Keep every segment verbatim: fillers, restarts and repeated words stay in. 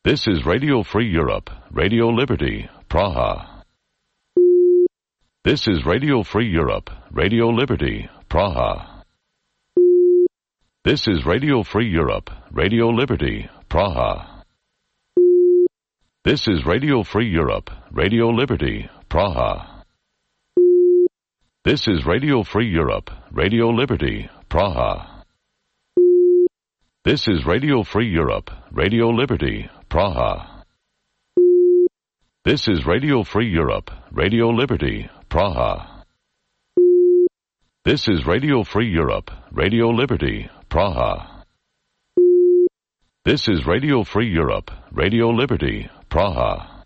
This is Radio Free Europe, Radio Liberty, Praha. This is Radio Free Europe, Radio Liberty, Praha. This is Radio Free Europe, Radio Liberty, Praha. This is Radio Free Europe, Radio Liberty, Praha. This is Radio Free Europe, Radio Liberty, Praha. This is Radio Free Europe, Radio Liberty, Praha. This is Radio Free Europe, Radio Liberty, Praha. This is Radio Free Europe, Radio Liberty, Praha. This is Radio Free Europe, Radio Liberty, Praha.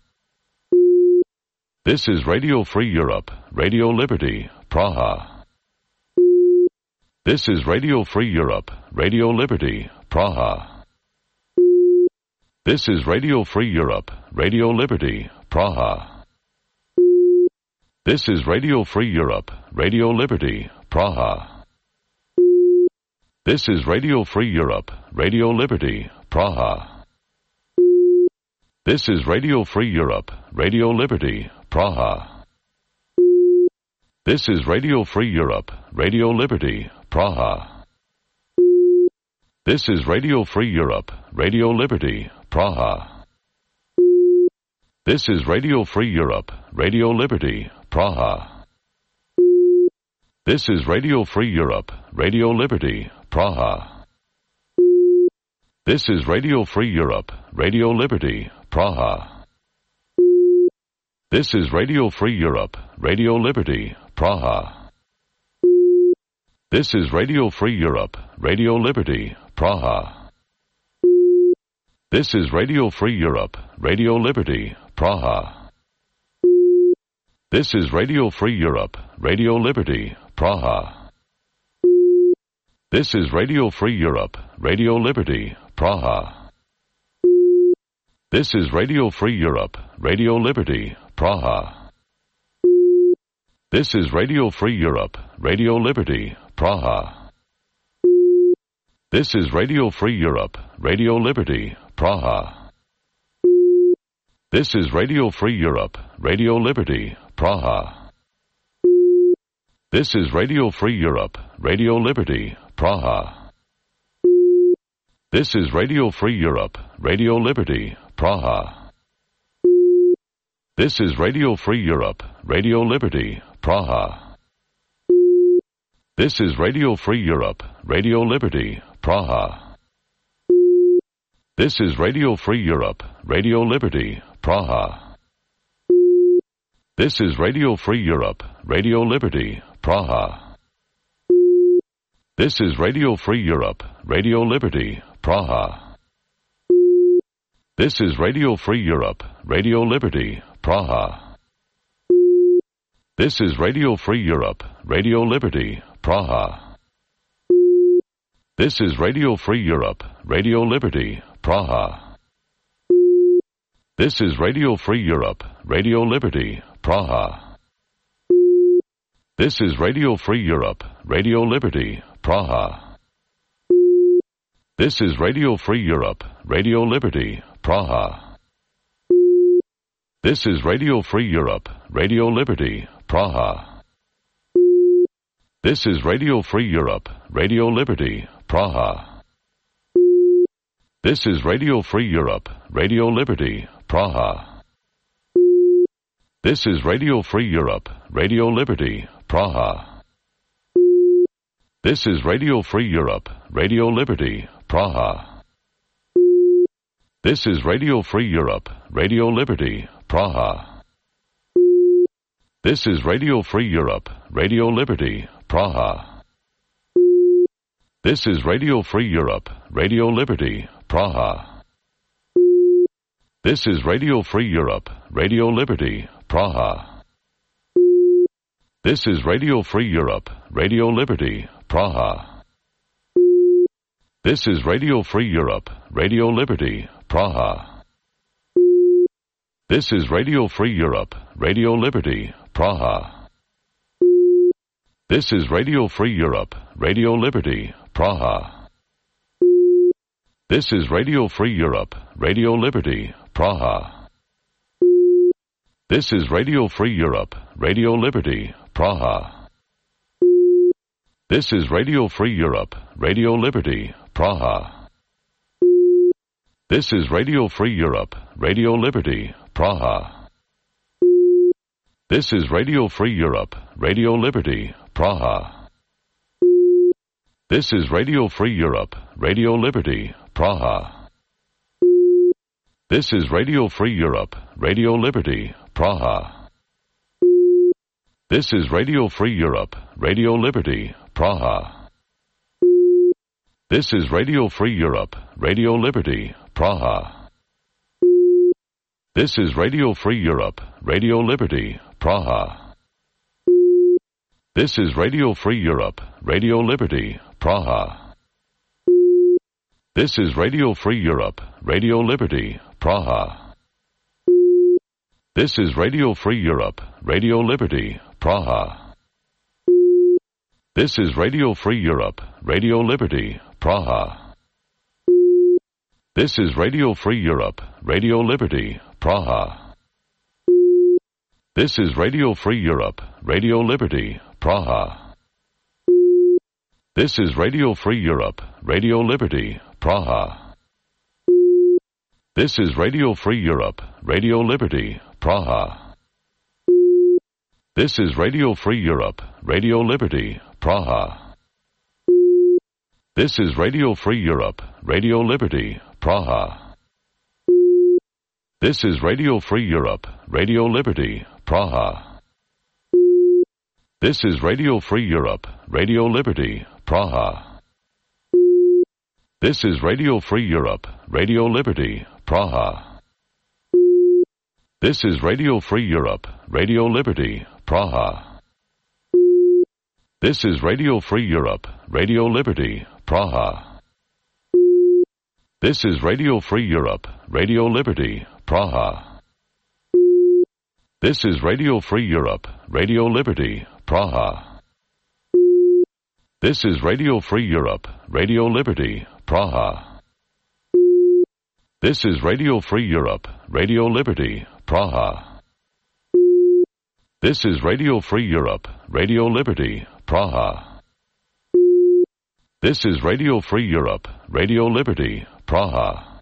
This is Radio Free Europe, Radio Liberty, Praha. This is Radio Free Europe, Radio Liberty, Praha. This is Radio Free Europe, Radio Liberty, Praha. This is Radio Free Europe, Radio Liberty, Praha. This is Radio Free Europe, Radio Liberty, Praha. This is Radio Free Europe, Radio Liberty, Praha. This is Radio Free Europe, Radio Liberty, Praha. This is Radio Free Europe, Radio Liberty, Praha. This is Radio Free Europe, Radio Liberty, Praha. This is Radio Free Europe, Radio Liberty, Praha. This is Radio Free Europe, Radio Liberty, Praha. This is Radio Free Europe, Radio Liberty, Praha. This is Radio Free Europe, Radio Liberty, Praha. This is Radio Free Europe, Radio Liberty, Praha. This is Radio Free Europe, Radio Liberty, Praha. This is Radio Free Europe, Radio Liberty, Praha. This is Radio Free Europe, Radio Liberty, Praha. This is Radio Free Europe, Radio Liberty, Praha. This is Radio Free Europe, Radio Liberty, Praha. This is Radio Free Europe, Radio Liberty, Praha. This is Radio Free Europe, Radio Liberty, Praha. This is Radio Free Europe, Radio Liberty, Praha. This is Radio Free Europe, Radio Liberty, Praha. This is Radio Free Europe, Radio Liberty, Praha. This is Radio Free Europe, Radio Liberty, Praha. This is Radio Free Europe, Radio Liberty, Praha. This is Radio Free Europe, Radio Liberty, Praha. This is Radio Free Europe, Radio Liberty, Praha. This is Radio Free Europe, Radio Liberty, Praha. This is Radio Free Europe, Radio Liberty, Praha. This is Radio Free Europe, Radio Liberty, Praha. This is Radio Free Europe, Radio Liberty, Praha. This is Radio Free Europe, Radio Liberty, Praha. This is Radio Free Europe, Radio Liberty, Praha. This is Radio Free Europe, Radio Liberty, Praha. This is Radio Free Europe, Radio Liberty, Praha. This is Radio Free Europe, Radio Liberty, Praha. This is Radio Free Europe, Radio Liberty, Praha. This is Radio Free Europe, Radio Liberty, Praha. This is Radio Free Europe, Radio Liberty, Praha. This is Radio Free Europe, Radio Liberty, Praha. This is Radio Free Europe, Radio Liberty, Praha. This is Radio Free Europe, Radio Liberty, Praha. This is Radio Free Europe, Radio Liberty, Praha. This is Radio Free Europe, Radio Liberty, Praha. This is Radio Free Europe, Radio Liberty, Praha. This is Radio Free Europe, Radio Liberty, Praha. This is Radio Free Europe, Radio Liberty, Praha. This is Radio Free Europe, Radio Liberty, Praha. This is Radio Free Europe, Radio Liberty, Praha. This is Radio Free Europe, Radio Liberty, Praha. This is Radio Free Europe, Radio Liberty, Praha. This is Radio Free Europe, Radio Liberty, Praha. This is Radio Free Europe, Radio Liberty, Praha. This is Radio Free Europe, Radio Liberty, Praha. This is Radio Free Europe, Radio Liberty, Praha. This is Radio Free Europe, Radio Liberty, Praha. This is Radio Free Europe, Radio Liberty, Praha. This is Radio Free Europe, Radio Liberty, Praha. This is Radio Free Europe, Radio Liberty, Praha. This is Radio Free Europe, Radio Liberty, Praha. This is Radio Free Europe, Radio Liberty, Praha. This is Radio Free Europe, Radio Liberty, Praha. This is Radio Free Europe, Radio Liberty, Praha. This is Radio Free Europe, Radio Liberty, Praha. This is Radio Free Europe, Radio Liberty, Praha. This is Radio Free Europe, Radio Liberty, Praha. This is Radio Free Europe, Radio Liberty, Praha. This is Radio Free Europe, Radio Liberty, Praha. This is Radio Free Europe, Radio Liberty, Praha. This is Radio Free Europe, Radio Liberty, Praha. This is Radio Free Europe, Radio Liberty, Praha. This is Radio Free Europe, Radio Liberty, Praha. This is Radio Free Europe, Radio Liberty, Praha. This is Radio Free Europe, Radio Liberty, Praha. This is Radio Free Europe, Radio Liberty, Praha. This is Radio Free Europe, Radio Liberty, Praha.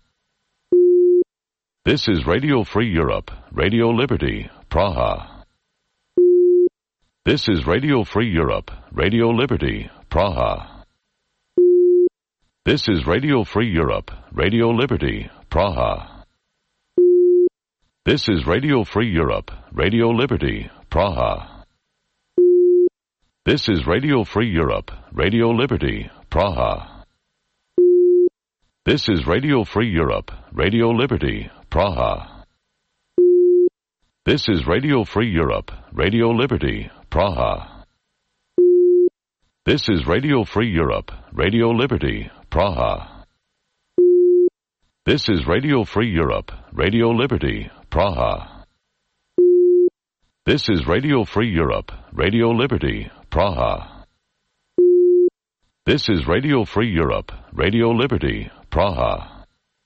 This is Radio Free Europe, Radio Liberty, Praha. This is Radio Free Europe, Radio Liberty, Praha. This is Radio Free Europe, Radio Liberty, Praha. This is Radio Free Europe, Radio Liberty, Praha. This is Radio Free Europe, Radio Liberty, Praha. This is Radio Free Europe, Radio Liberty, Praha. This is Radio Free Europe, Radio Liberty, Praha. This is Radio Free Europe, Radio Liberty, Praha. This is Radio Free Europe, Radio Liberty, Praha. This is Radio Free Europe, Radio Liberty, Praha. This is Radio Free Europe, Radio Liberty, Praha.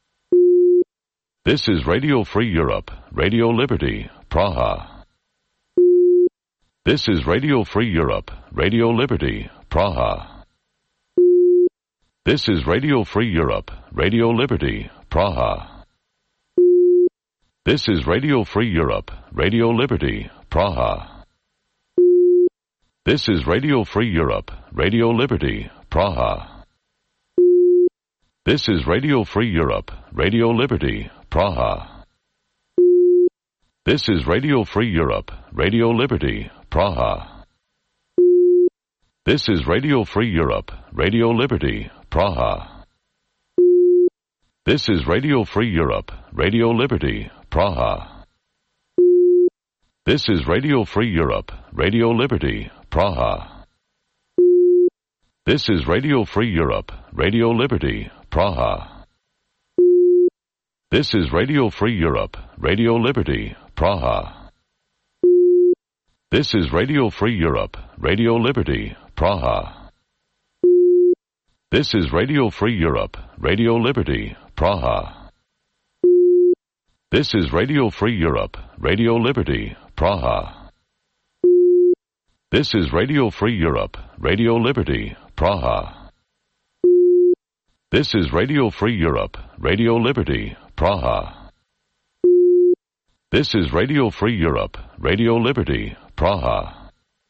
This is Radio Free Europe, Radio Liberty, Praha. This is Radio Free Europe, Radio Liberty, Praha. This is Radio Free Europe, Radio Liberty, Praha. This is Radio Free Europe, Radio Liberty, Praha. This is Radio Free Europe, Radio Liberty, Praha. This is Radio Free Europe, Radio Liberty, Praha. This is Radio Free Europe, Radio Liberty, Praha. This is Radio Free Europe, Radio Liberty, Praha. This is Radio Free Europe, Radio Liberty, Praha. This is Radio Free Europe, Radio Liberty, Praha. This is Radio Free Europe, Radio Liberty, Praha. This is Radio Free Europe, Radio Liberty, Praha. This is Radio Free Europe, Radio Liberty, Praha. This is Radio Free Europe, Radio Liberty, Praha. This is Radio Free Europe, Radio Liberty, Praha. This is Radio Free Europe, Radio Liberty, Praha. This is Radio Free Europe, Radio Liberty, Praha. This is Radio Free Europe, Radio Liberty, Praha.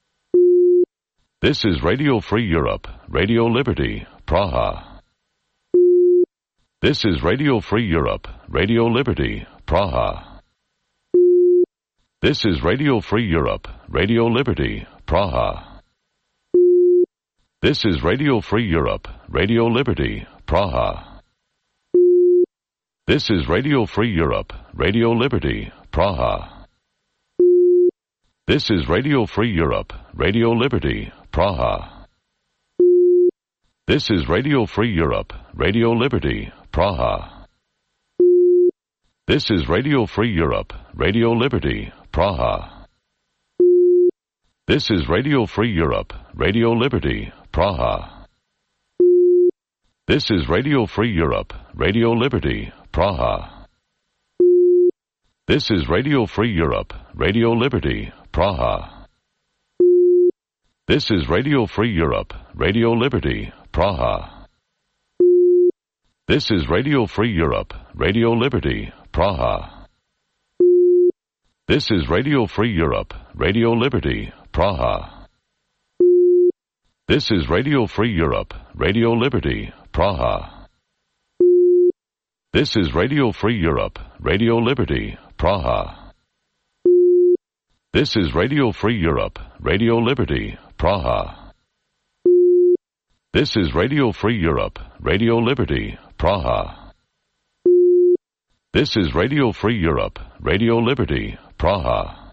This is Radio Free Europe, Radio Liberty, Praha. This is Radio Free Europe, Radio Liberty, Praha. This is Radio Free Europe, Radio Liberty, Praha. This is Radio Free Europe, Radio Liberty, Praha. This is Radio Free Europe, Radio Liberty, Praha. This is Radio Free Europe, Radio Liberty, Praha. This is Radio Free Europe, Radio Liberty, Praha. This is Radio Free Europe, Radio Liberty, Praha. This is Radio Free Europe, Radio Liberty, Praha. This is Radio Free Europe, Radio Liberty, Praha. This is Radio Free Europe, Radio Liberty, Praha. This is Radio Free Europe, Radio Liberty, Praha. This is Radio Free Europe, Radio Liberty, Praha. This is Radio Free Europe, Radio Liberty, Praha. This is Radio Free Europe, Radio Liberty, Praha. This is Radio Free Europe, Radio Liberty, Praha. This is Radio Free Europe, Radio Liberty, Praha. This is Radio Free Europe, Radio Liberty, Praha. This is Radio Free Europe, Radio Liberty, Praha.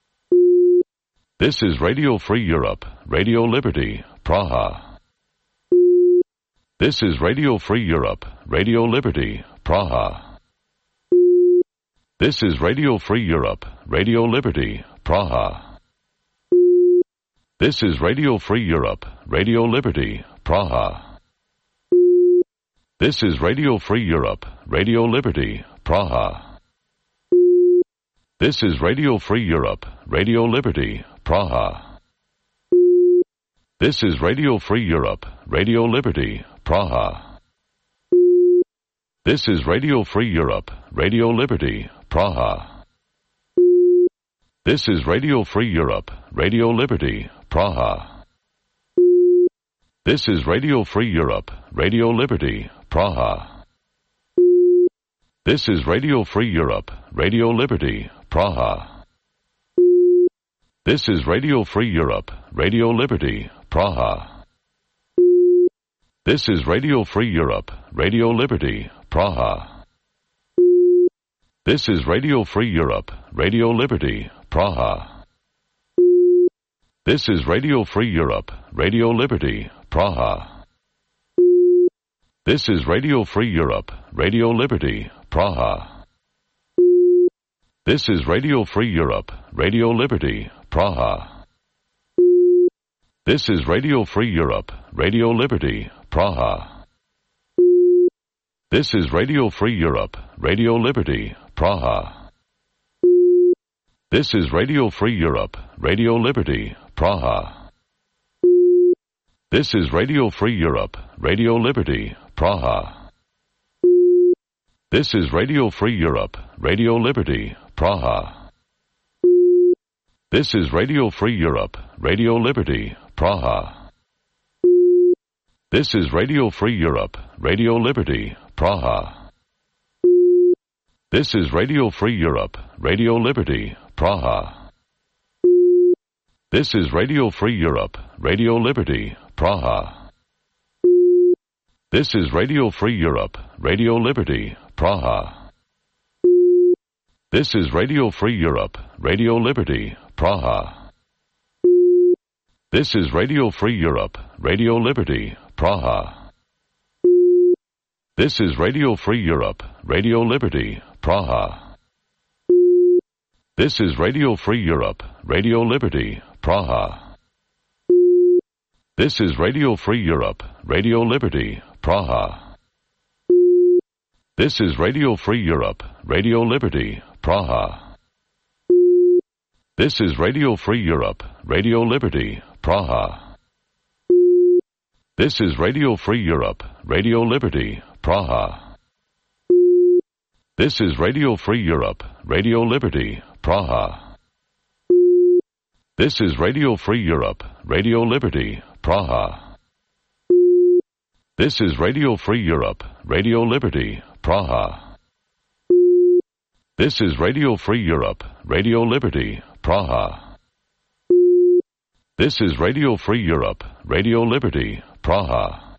This is Radio Free Europe, Radio Liberty, Praha. This is Radio Free Europe, Radio Liberty, Praha. This is Radio Free Europe, Radio Liberty, Praha. This is Radio Free Europe, Radio Liberty, Praha. This is Radio Free Europe, Radio Liberty, Praha. This is Radio Free Europe, Radio Liberty, Praha. This is Radio Free Europe, Radio Liberty, Praha. This is Radio Free Europe, Radio Liberty, Praha. This is Radio Free Europe, Radio Liberty, Praha. This is Radio Free Europe, Radio Liberty, Praha. This is Radio Free Europe, Radio Liberty, Praha. This is Radio Free Europe, Radio Liberty, Praha. This is Radio Free Europe, Radio Liberty, Praha. This is Radio Free Europe, Radio Liberty, Praha. This is Radio Free Europe, Radio Liberty, Praha. This is Radio Free Europe, Radio Liberty, Praha. This is Radio Free Europe, Radio Liberty, Praha. This is Radio Free Europe, Radio Liberty, Praha. This is Radio Free Europe, Radio Liberty, Praha. This is Radio Free Europe, Radio Liberty, Praha. This is Radio Free Europe, Radio Liberty, Praha. This is Radio Free Europe, Radio Liberty, Praha. This is Radio Free Europe, Radio Liberty, Praha. This is Radio Free Europe, Radio Liberty, Praha. This is Radio Free Europe, Radio Liberty, Praha. This is Radio Free Europe, Radio Liberty, Praha. This is Radio Free Europe, Radio Liberty, Praha. This is Radio Free Europe, Radio Liberty, Praha. This is Radio Free Europe, Radio Liberty, Praha. This is Radio Free Europe, Radio Liberty, Praha. This is Radio Free Europe, Radio Liberty, Praha. This is Radio Free Europe, Radio Liberty, Praha. This is Radio Free Europe, Radio Liberty, Praha. This is Radio Free Europe, Radio Liberty, Praha. This is Radio Free Europe, Radio Liberty, Praha. This is Radio Free Europe, Radio Liberty, Praha. This is Radio Free Europe, Radio Liberty, Praha. This is Radio Free Europe, Radio Liberty, Praha. This is Radio Free Europe, Radio Liberty, Praha. This is Radio Free Europe, Radio Liberty, Praha.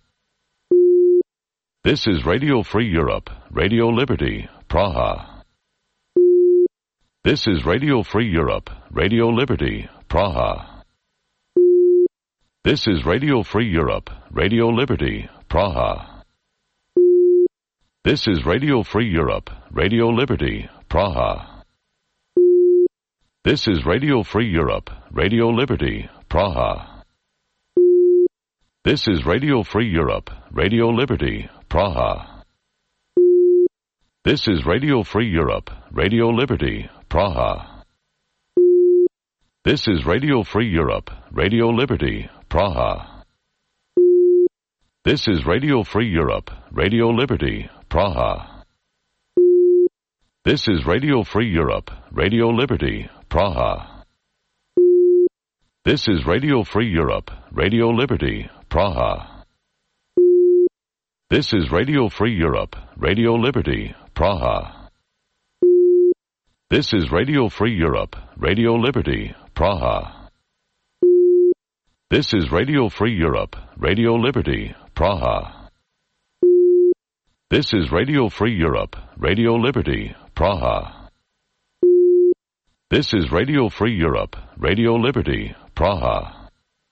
This is Radio Free Europe, Radio Liberty, Praha. This is Radio Free Europe, Radio Liberty, Praha. This is Radio Free Europe, Radio Liberty, Praha. This is Radio Free Europe, Radio Liberty, Praha. This is Radio Free Europe, Radio Liberty, Praha. This is Radio Free Europe, Radio Liberty, Praha. This is Radio Free Europe, Radio Liberty, Praha. This is Radio Free Europe, Radio Liberty, Praha. This is Radio Free Europe, Radio Liberty, Praha. This is Radio Free Europe, Radio Liberty, Praha. This is Radio Free Europe, Radio Liberty, Praha. This is Radio Free Europe, Radio Liberty, Praha. This is Radio Free Europe, Radio Liberty, Praha. This is Radio Free Europe, Radio Liberty, Praha. This is Radio Free Europe, Radio Liberty, Praha. This is Radio Free Europe, Radio Liberty, Praha.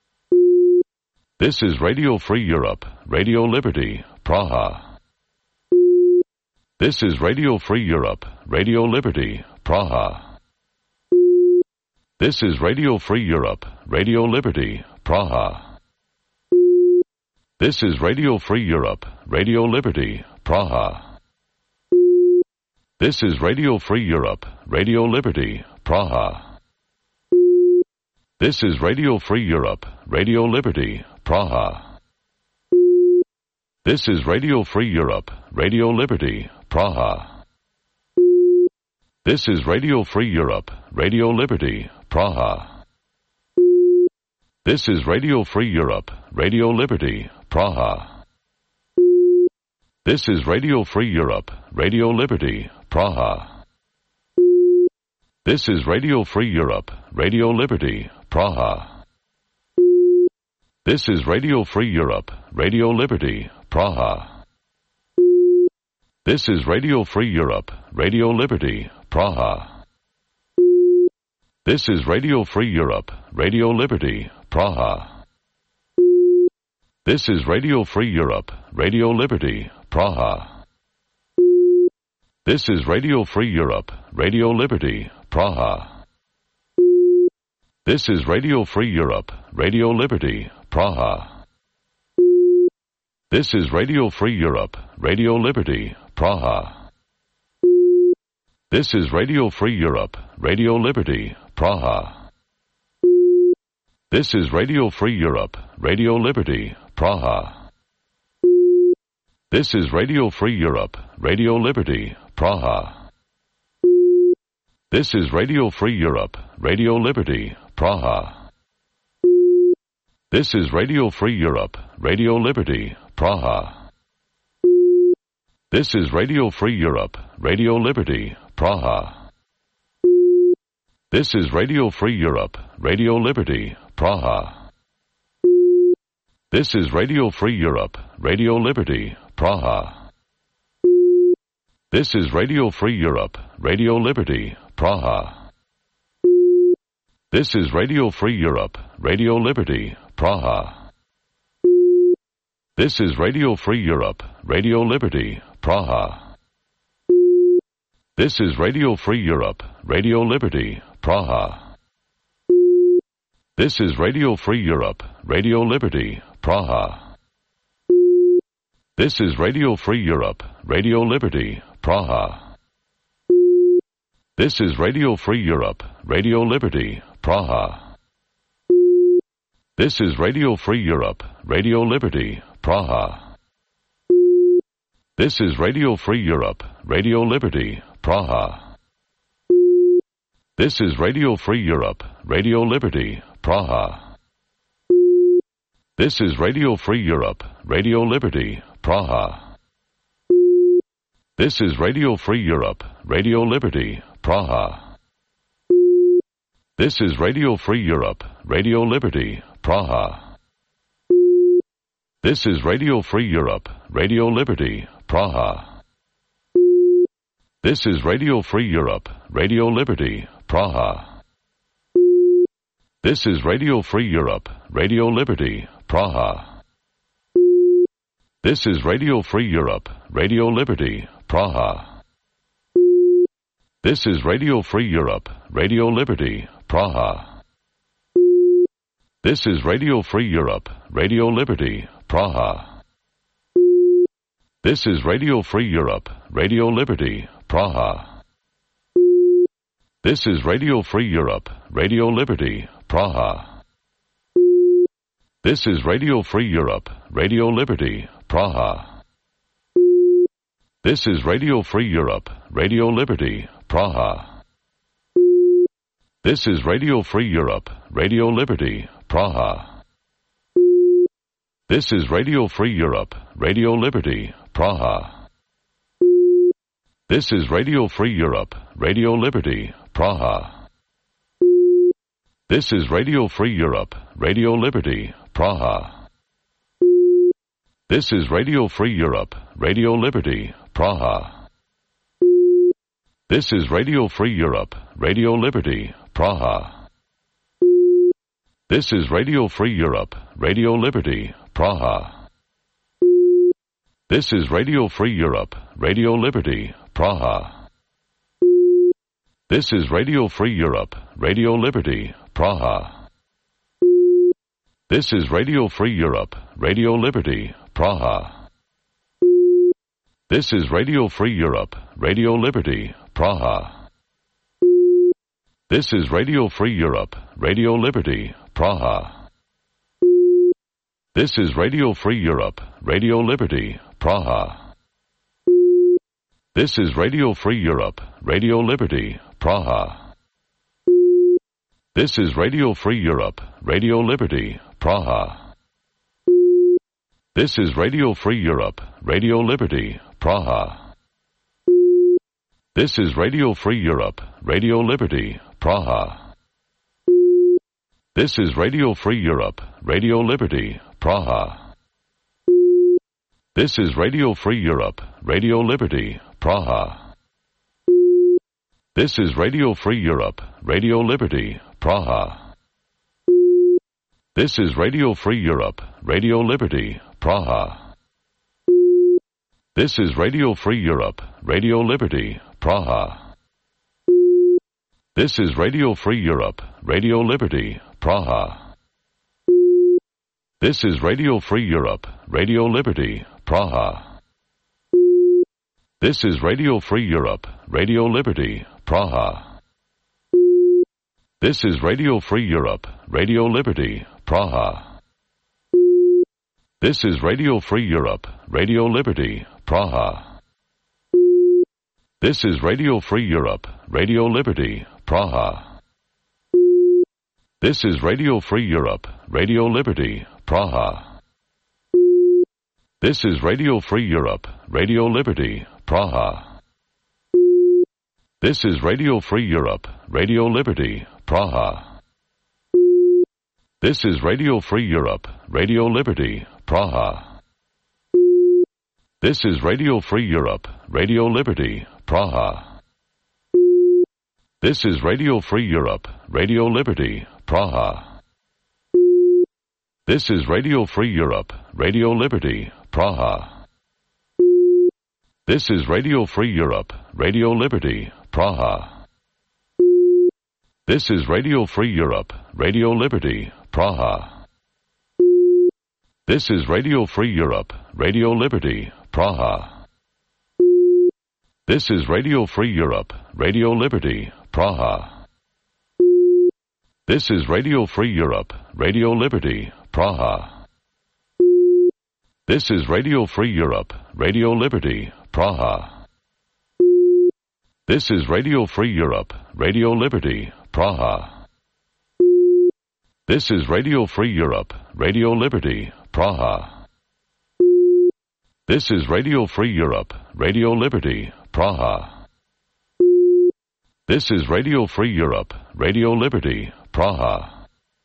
This is Radio Free Europe, Radio Liberty, Praha. This is Radio Free Europe, Radio Liberty, Praha. This is Radio Free Europe, Radio Liberty, Praha. This is Radio Free Europe, Radio Liberty, Praha. This is Radio Free Europe, Radio Liberty, Praha. This is Radio Free Europe, Radio Liberty, Praha. This is Radio Free Europe, Radio Liberty, Praha. This is Radio Free Europe, Radio Liberty, Praha. This is Radio Free Europe, Radio Liberty, Praha. This is Radio Free Europe, Radio Liberty, Praha. This is Radio Free Europe, Radio Liberty, Praha. This is Radio Free Europe, Radio Liberty, Praha. This is Radio Free Europe, Radio Liberty, Praha. This is Radio Free Europe, Radio Liberty, Praha. This is Radio Free Europe, Radio Liberty, Praha. This is Radio Free Europe, Radio Liberty, Praha. This is Radio Free Europe, Radio Liberty, Praha. This is Radio Free Europe, Radio Liberty, Praha. This is Radio Free Europe, Radio Liberty, Praha. This is Radio Free Europe, Radio Liberty, Praha. This is Radio Free Europe, Radio Liberty, Praha. This is Radio Free Europe, Radio Liberty, Praha. This is Radio Free Europe, Radio Liberty, Praha. This is Radio Free Europe, Radio Liberty, Praha. This is Radio Free Europe, Radio Liberty, Praha. This is Radio Free Europe, Radio Liberty, Praha. This is Radio Free Europe, Radio Liberty, Praha. This is Radio Free Europe, Radio Liberty, Praha. This is Radio Free Europe, Radio Liberty, Praha. This is Radio Free Europe, Radio Liberty, Praha. This is Radio Free Europe, Radio Liberty, Praha. This is Radio Free Europe, Radio Liberty, Praha. This is Radio Free Europe, Radio Liberty, Praha. This is Radio Free Europe, Radio Liberty, Praha. This is Radio Free Europe, Radio Liberty, Praha. This is Radio Free Europe, Radio Liberty, Praha. This is Radio Free Europe, Radio Liberty, Praha. This is Radio Free Europe, Radio Liberty, Praha. This is Radio Free Europe, Radio Liberty, Praha. This is Radio Free Europe, Radio Liberty, Praha. This is Radio Free Europe, Radio Liberty, Praha. This is Radio Free Europe, Radio Liberty, Praha. This is Radio Free Europe, Radio Liberty, Praha. This is Radio Free Europe, Radio Liberty, Praha. This is Radio Free Europe, Radio Liberty, Praha. This is Radio Free Europe, Radio Liberty, Praha. This is Radio Free Europe, Radio Liberty, Praha. This is Radio Free Europe, Radio Liberty, Praha. This is Radio Free Europe, Radio Liberty, Praha. This is Radio Free Europe, Radio Liberty, Praha. This is Radio Free Europe, Radio Liberty, Praha. This is Radio Free Europe, Radio Liberty, Praha. This is Radio Free Europe, Radio Liberty, Praha. This is Radio Free Europe, Radio Liberty, Praha. This is Radio Free Europe, Radio Liberty, Praha. This is Radio Free Europe, Radio Liberty, Praha. This is Radio Free Europe, Radio Liberty, Praha. This is Radio Free Europe, Radio Liberty, Praha. This is Radio Free Europe, Radio Liberty, Praha. This is Radio Free Europe, Radio Liberty, Praha. This is Radio Free Europe, Radio Liberty, Praha. This is Radio Free Europe, Radio Liberty, Praha. This is Radio Free Europe, Radio Liberty, Praha. This is Radio Free Europe, Radio Liberty, Praha. This is Radio Free Europe, Radio Liberty, Praha. This is Radio Free Europe, Radio Liberty, Praha. This is Radio Free Europe, Radio Liberty, Praha. This is Radio Free Europe, Radio Liberty, Praha. This is Radio Free Europe, Radio Liberty, Praha. This is Radio Free Europe, Radio Liberty, Praha. This is Radio Free Europe, Radio Liberty, Praha. This is Radio Free Europe, Radio Liberty, Praha. This is Radio Free Europe, Radio Liberty, Praha. This is Radio Free Europe, Radio Liberty, Praha. This is Radio Free Europe, Radio Liberty, Praha. This is Radio Free Europe, Radio Liberty, Praha. This is Radio Free Europe, Radio Liberty, Praha. This is Radio Free Europe, Radio Liberty, Praha. This is Radio Free Europe, Radio Liberty, Praha. This is Radio Free Europe, Radio Liberty, Praha. This is Radio Free Europe, Radio Liberty, Praha. This is Radio Free Europe, Radio Liberty, Praha. This is Radio Free Europe, Radio Liberty, Praha. This is Radio Free Europe, Radio Liberty, Praha. This is Radio Free Europe, Radio Liberty, Praha. This is Radio Free Europe, Radio Liberty, Praha. This is Radio Free Europe, Radio Liberty, Praha. This is Radio Free Europe, Radio Liberty, Praha. This is Radio Free Europe, Radio Liberty, Praha. This is Radio Free Europe, Radio Liberty, Praha. This is Radio Free Europe, Radio Liberty, Praha. This is Radio Free Europe, Radio Liberty, Praha. This is Radio Free Europe, Radio Liberty, Praha. This is Radio Free Europe, Radio Liberty, Praha.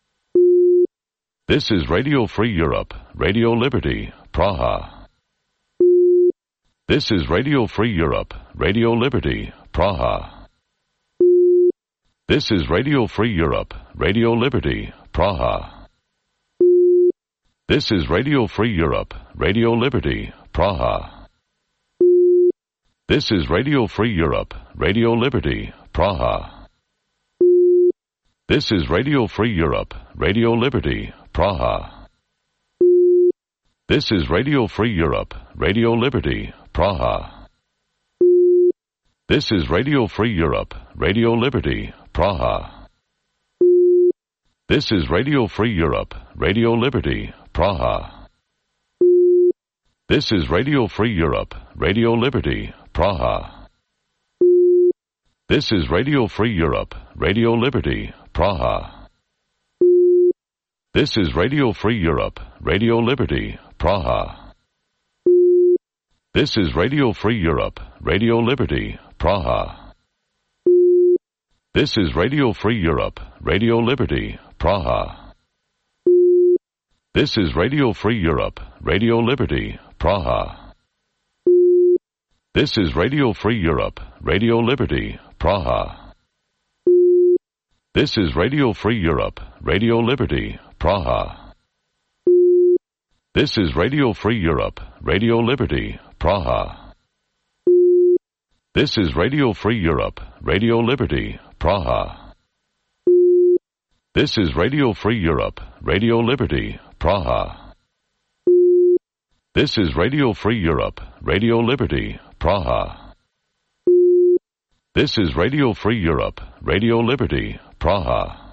This is Radio Free Europe, Radio Liberty, Praha. This is Radio Free Europe, Radio Liberty, Praha. This is Radio Free Europe, Radio Liberty, Praha. This is Radio Free Europe, Radio Liberty, Praha. This is Radio Free Europe, Radio Liberty, Praha. This is Radio Free Europe, Radio Liberty, Praha. This is Radio Free Europe, Radio Liberty, Praha. This is Radio Free Europe, Radio Liberty, Praha. This is Radio Free Europe, Radio Liberty, Praha. This is Radio Free Europe, Radio Liberty, Praha. This is Radio Free Europe, Radio Liberty, Praha. This is Radio Free Europe, Radio Liberty, Praha. This is Radio Free Europe, Radio Liberty, Praha. This is Radio Free Europe, Radio Liberty, Praha. This is Radio Free Europe, Radio Liberty, Praha. This is Radio Free Europe, Radio Liberty, Praha. This is Radio Free Europe, Radio Liberty, Praha. This is Radio Free Europe, Radio Liberty, Praha. This is Radio Free Europe, Radio Liberty, Praha. This is Radio Free Europe, Radio Liberty, Praha. This is Radio Free Europe, Radio Liberty, Praha. This is Radio Free Europe, Radio Liberty, Praha.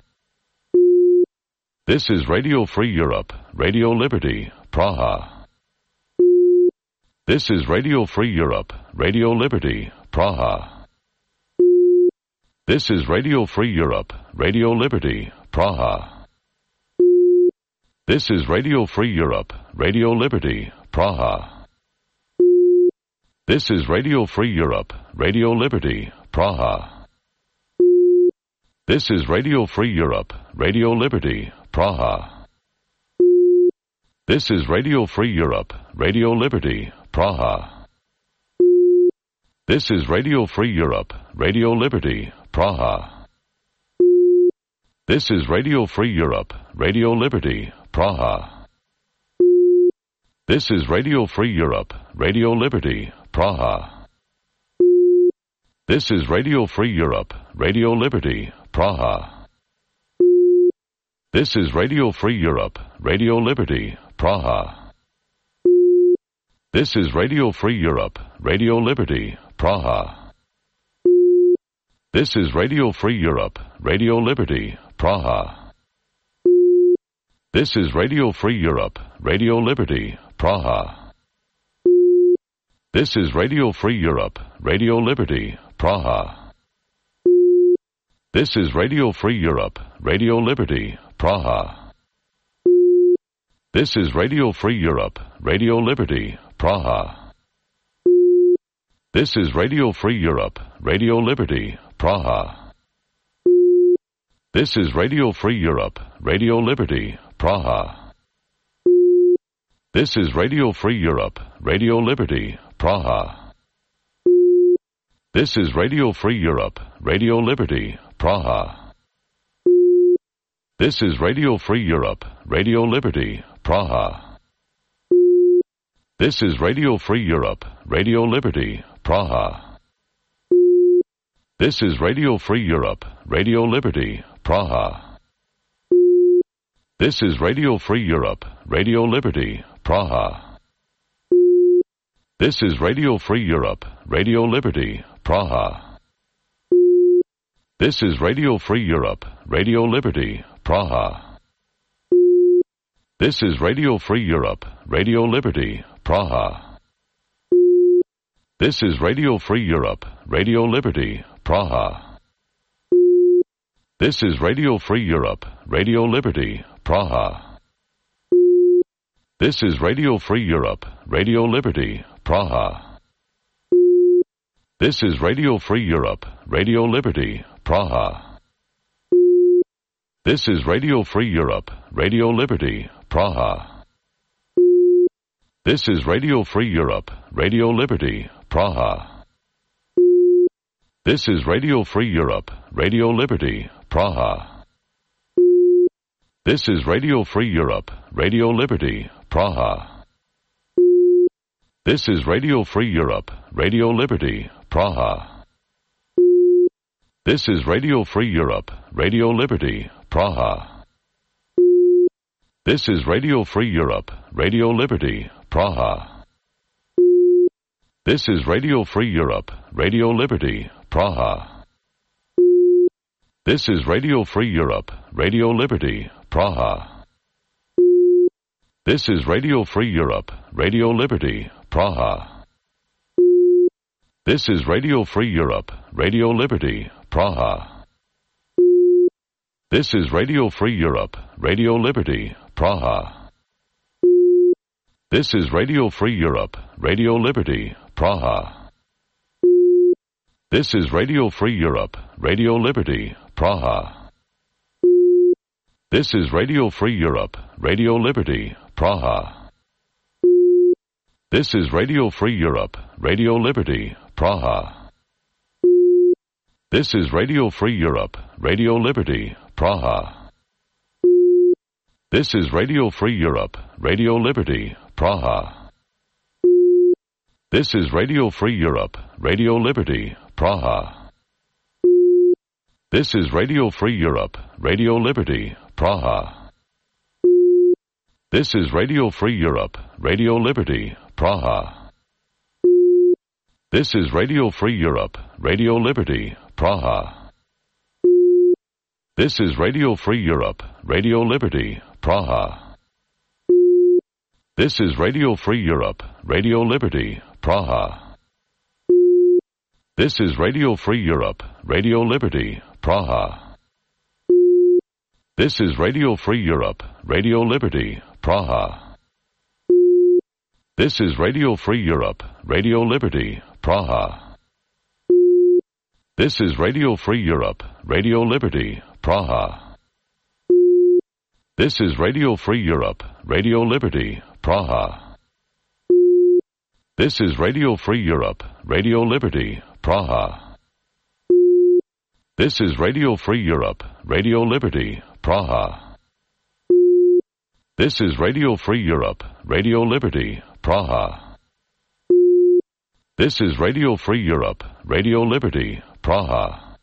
This is Radio Free Europe, Radio Liberty, Praha. This is Radio Free Europe, Radio Liberty, Praha. This is Radio Free Europe, Radio Liberty, Praha. This is Radio Free Europe, Radio Liberty, Praha. This is Radio Free Europe, Radio Liberty, Praha. This is Radio Free Europe, Radio Liberty, Praha. This is Radio Free Europe, Radio Liberty, Praha. This is Radio Free Europe, Radio Liberty, Praha. This is Radio Free Europe, Radio Liberty, Praha. This is Radio Free Europe, Radio Liberty, Praha. This is Radio Free Europe, Radio Liberty, Praha. This is Radio Free Europe, Radio Liberty, Praha. This is Radio Free Europe, Radio Liberty, Praha. This is Radio Free Europe, Radio Liberty, Praha. This is Radio Free Europe, Radio Liberty, Praha. This is Radio Free Europe, Radio Liberty, Praha. This is Radio Free Europe, Radio Liberty, Praha. This is Radio Free Europe, Radio Liberty, Praha. This is Radio Free Europe, Radio Liberty, Praha. This is Radio Free Europe, Radio Liberty, Praha. This is Radio Free Europe, Radio Liberty, Praha. This is Radio Free Europe, Radio Liberty, Praha. This is Radio Free Europe, Radio Liberty, Praha. This is Radio Free Europe, Radio Liberty, Praha. This is Radio Free Europe, Radio Liberty, Praha. This is Radio Free Europe, Radio Liberty, Praha. This is Radio Free Europe, Radio Liberty, Praha. This is Radio Free Europe, Radio Liberty, Praha. This is Radio Free Europe, Radio Liberty, Praha. This is Radio Free Europe, Radio Liberty, Praha. This is Radio Free Europe, Radio Liberty, Praha. This is Radio Free Europe, Radio Liberty, Praha. This is Radio Free Europe, Radio Liberty, Praha. This is Radio Free Europe, Radio Liberty, Praha. This is Radio Free Europe, Radio Liberty, Praha. This is Radio Free Europe, Radio Liberty, Praha. This is Radio Free Europe, Radio Liberty, Praha. This is Radio Free Europe, Radio Liberty, Praha. This is Radio Free Europe, Radio Liberty, Praha. This is Radio Free Europe, Radio Liberty, Praha. This is Radio Free Europe, Radio Liberty, Praha. This is Radio Free Europe, Radio Liberty, Praha. This is Radio Free Europe, Radio Liberty, Praha. This is Radio Free Europe, Radio Liberty, Praha. This is Radio Free Europe, Radio Liberty, Praha. This is Radio Free Europe, Radio Liberty, Praha. This is Radio Free Europe, Radio Liberty, Praha. This is Radio Free Europe, Radio Liberty, Praha. This is Radio Free Europe, Radio Liberty, Praha. This is Radio Free Europe, Radio Liberty, Praha. This is Radio Free Europe, Radio Liberty, Praha. This is Radio Free Europe, Radio Liberty, Praha. This is Radio Free Europe, Radio Liberty, Praha. This is Radio Free Europe, Radio Liberty, Praha. This is Radio Free Europe, Radio Liberty, Praha. This is Radio Free Europe, Radio Liberty, Praha. This is Radio Free Europe, Radio Liberty, Praha. This is Radio Free Europe, Radio Liberty, Praha. This is Radio Free Europe, Radio Liberty, Praha. This is Radio Free Europe, Radio Liberty, Praha. This is Radio Free Europe, Radio Liberty, Praha. This is Radio Free Europe, Radio Liberty, Praha. This is Radio Free Europe, Radio Liberty, Praha. This is Radio Free Europe, Radio Liberty, Praha. This is Radio Free Europe, Radio Liberty, Praha. This is Radio Free Europe, Radio Liberty, Praha.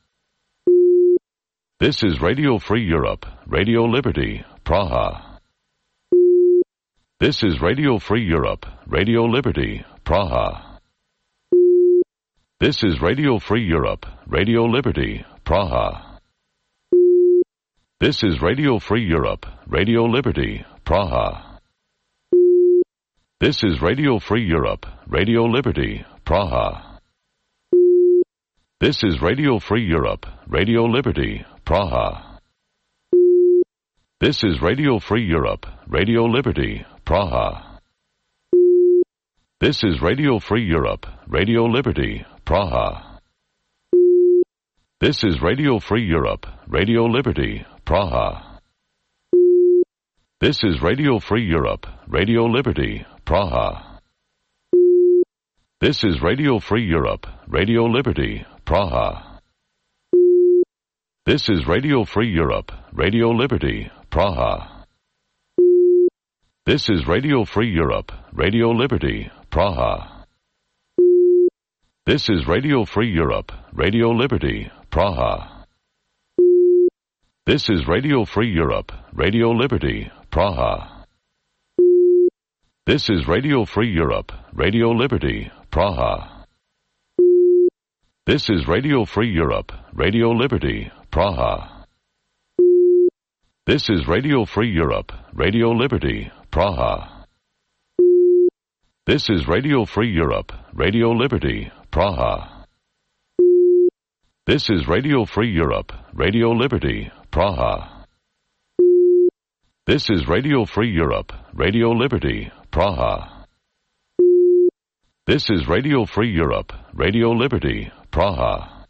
This is Radio Free Europe, Radio Liberty, Praha. This is Radio Free Europe, Radio Liberty, Praha. This is Radio Free Europe, Radio Liberty, Praha. This is Radio Free Europe, Radio Liberty, Praha. This is Radio Free Europe, Radio Liberty, Praha. This is Radio Free Europe, Radio Liberty, Praha. This is Radio Free Europe, Radio Liberty, Praha. This is Radio Free Europe, Radio Liberty, Praha. This is Radio Free Europe, Radio Liberty, Praha. This is Radio Free Europe, Radio Liberty, Praha. This is Radio Free Europe, Radio Liberty, Praha. This is Radio Free Europe, Radio Liberty, Praha. This is Radio Free Europe, Radio Liberty, Praha. This is Radio Free Europe, Radio Liberty, Praha. This is Radio Free Europe, Radio Liberty, Praha. This is Radio Free Europe, Radio Liberty, Praha. This is Radio Free Europe, Radio Liberty, Praha. This is Radio Free Europe, Radio Liberty, Praha. This is Radio Free Europe, Radio Liberty, Praha. This is Radio Free Europe, Radio Liberty, Praha. This is Radio Free Europe, Radio Liberty, Praha. This is Radio Free Europe, Radio Liberty, Praha.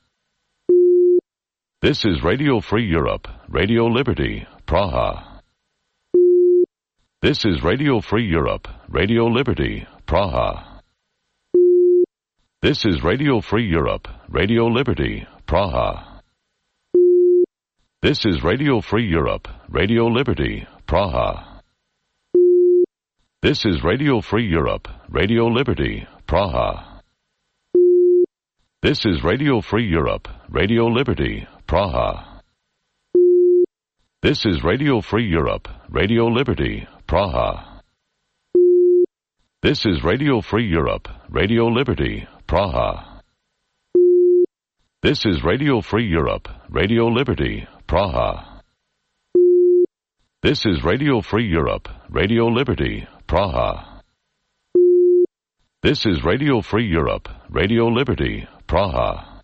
This is Radio Free Europe, Radio Liberty, Praha. This is Radio Free Europe, Radio Liberty, Praha. This is Radio Free Europe, Radio Liberty, Praha. This is Radio Free Europe, Radio Liberty, Praha. This is Radio Free Europe, Radio Liberty, Praha. This is Radio Free Europe, Radio Liberty, Praha. This is Radio Free Europe, Radio Liberty, Praha. This is Radio Free Europe, Radio Liberty, Praha. This is Radio Free Europe, Radio Liberty, Praha. This is Radio Free Europe, Radio Liberty, Praha. This is Radio Free Europe, Radio Liberty, Praha.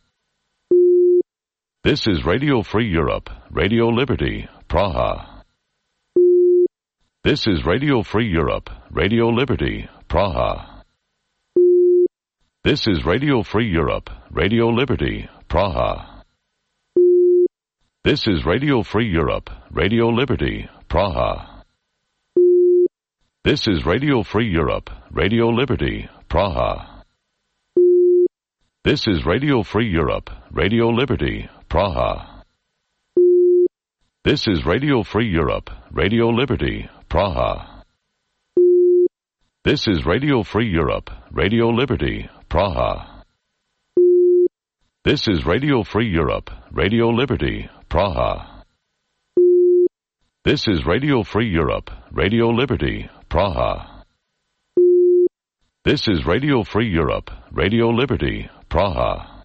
This is Radio Free Europe, Radio Liberty, Praha. This is Radio Free Europe, Radio Liberty, Praha. This is Radio Free Europe, Radio Liberty, Praha. This is Radio Free Europe, Radio Liberty, Praha. This is Radio Free Europe, Radio Liberty, Praha. This is Radio Free Europe, Radio Liberty, Praha. This is Radio Free Europe, Radio Liberty, Praha. This is Radio Free Europe, Radio Liberty, Praha. This is Radio Free Europe, Radio Liberty, Praha. This is Radio Free Europe, Radio Liberty, Praha. This is Radio Free Europe, Radio Liberty, Praha.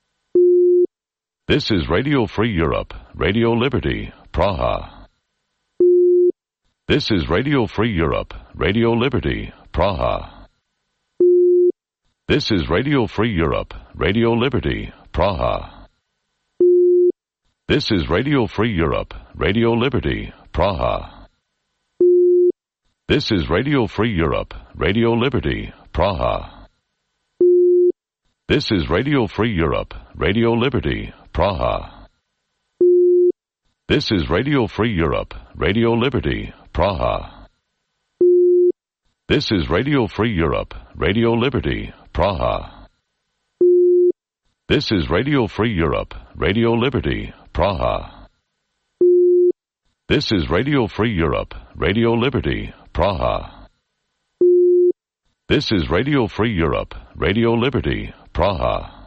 This is Radio Free Europe, Radio Liberty, Praha. This is Radio Free Europe, Radio Liberty, Praha. This is Radio Free Europe, Radio Liberty, Praha. This is Radio Free Europe, Radio Liberty, Praha. This is Radio Free Europe, Radio Liberty, Praha. This is Radio Free Europe, Radio Liberty, Praha. This is Radio Free Europe, Radio Liberty, Praha. This is Radio Free Europe, Radio Liberty, Praha. This is Radio Free Europe, Radio Liberty, Praha. This is Radio Free Europe, Radio Liberty, Praha. This is Radio Free Europe, Radio Liberty, Praha.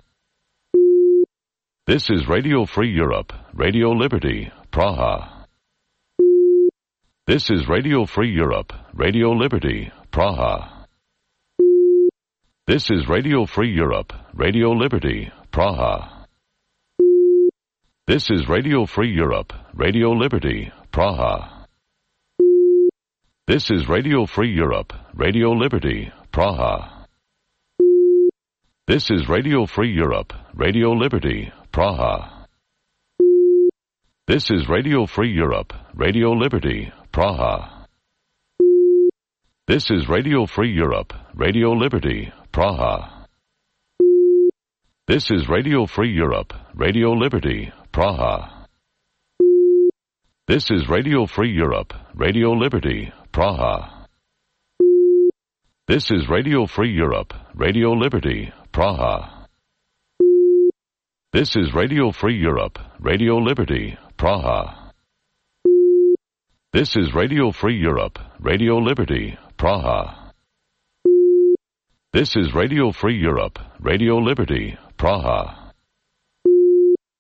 This is Radio Free Europe, Radio Liberty, Praha. This is Radio Free Europe, Radio Liberty, Praha. This is Radio Free Europe, Radio Liberty, Praha. This is Radio Free Europe, Radio Liberty, Praha. This is Radio Free Europe, Radio Liberty, Praha. This is Radio Free Europe, Radio Liberty, Praha. This is Radio Free Europe, Radio Liberty, Praha. This is Radio Free Europe, Radio Liberty, Praha. This is Radio Free Europe, Radio Liberty, Praha. This is Radio Free Europe, Radio Liberty, Praha. This is Radio Free Europe, Radio Liberty, Praha. This is Radio Free Europe, Radio Liberty, Praha. This is Radio Free Europe, Radio Liberty, Praha. This is Radio Free Europe, Radio Liberty, Praha.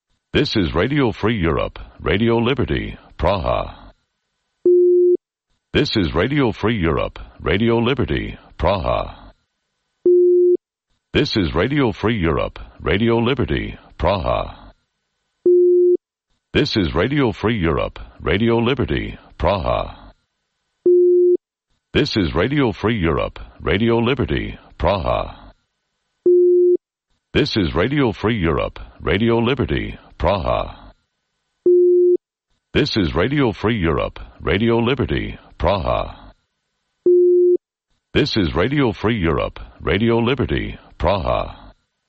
This is Radio Free Europe, Radio Liberty, Praha. This is Radio Free Europe, Radio Liberty, Praha. This is Radio Free Europe, Radio Liberty, Praha. This is Radio Free Europe, Radio Liberty, Praha. This is Radio Free Europe, Radio Liberty, Praha. This is Radio Free Europe, Radio Liberty, Praha. This is Radio Free Europe, Radio Liberty, Praha. This is Radio Free Europe, Radio Liberty, Praha.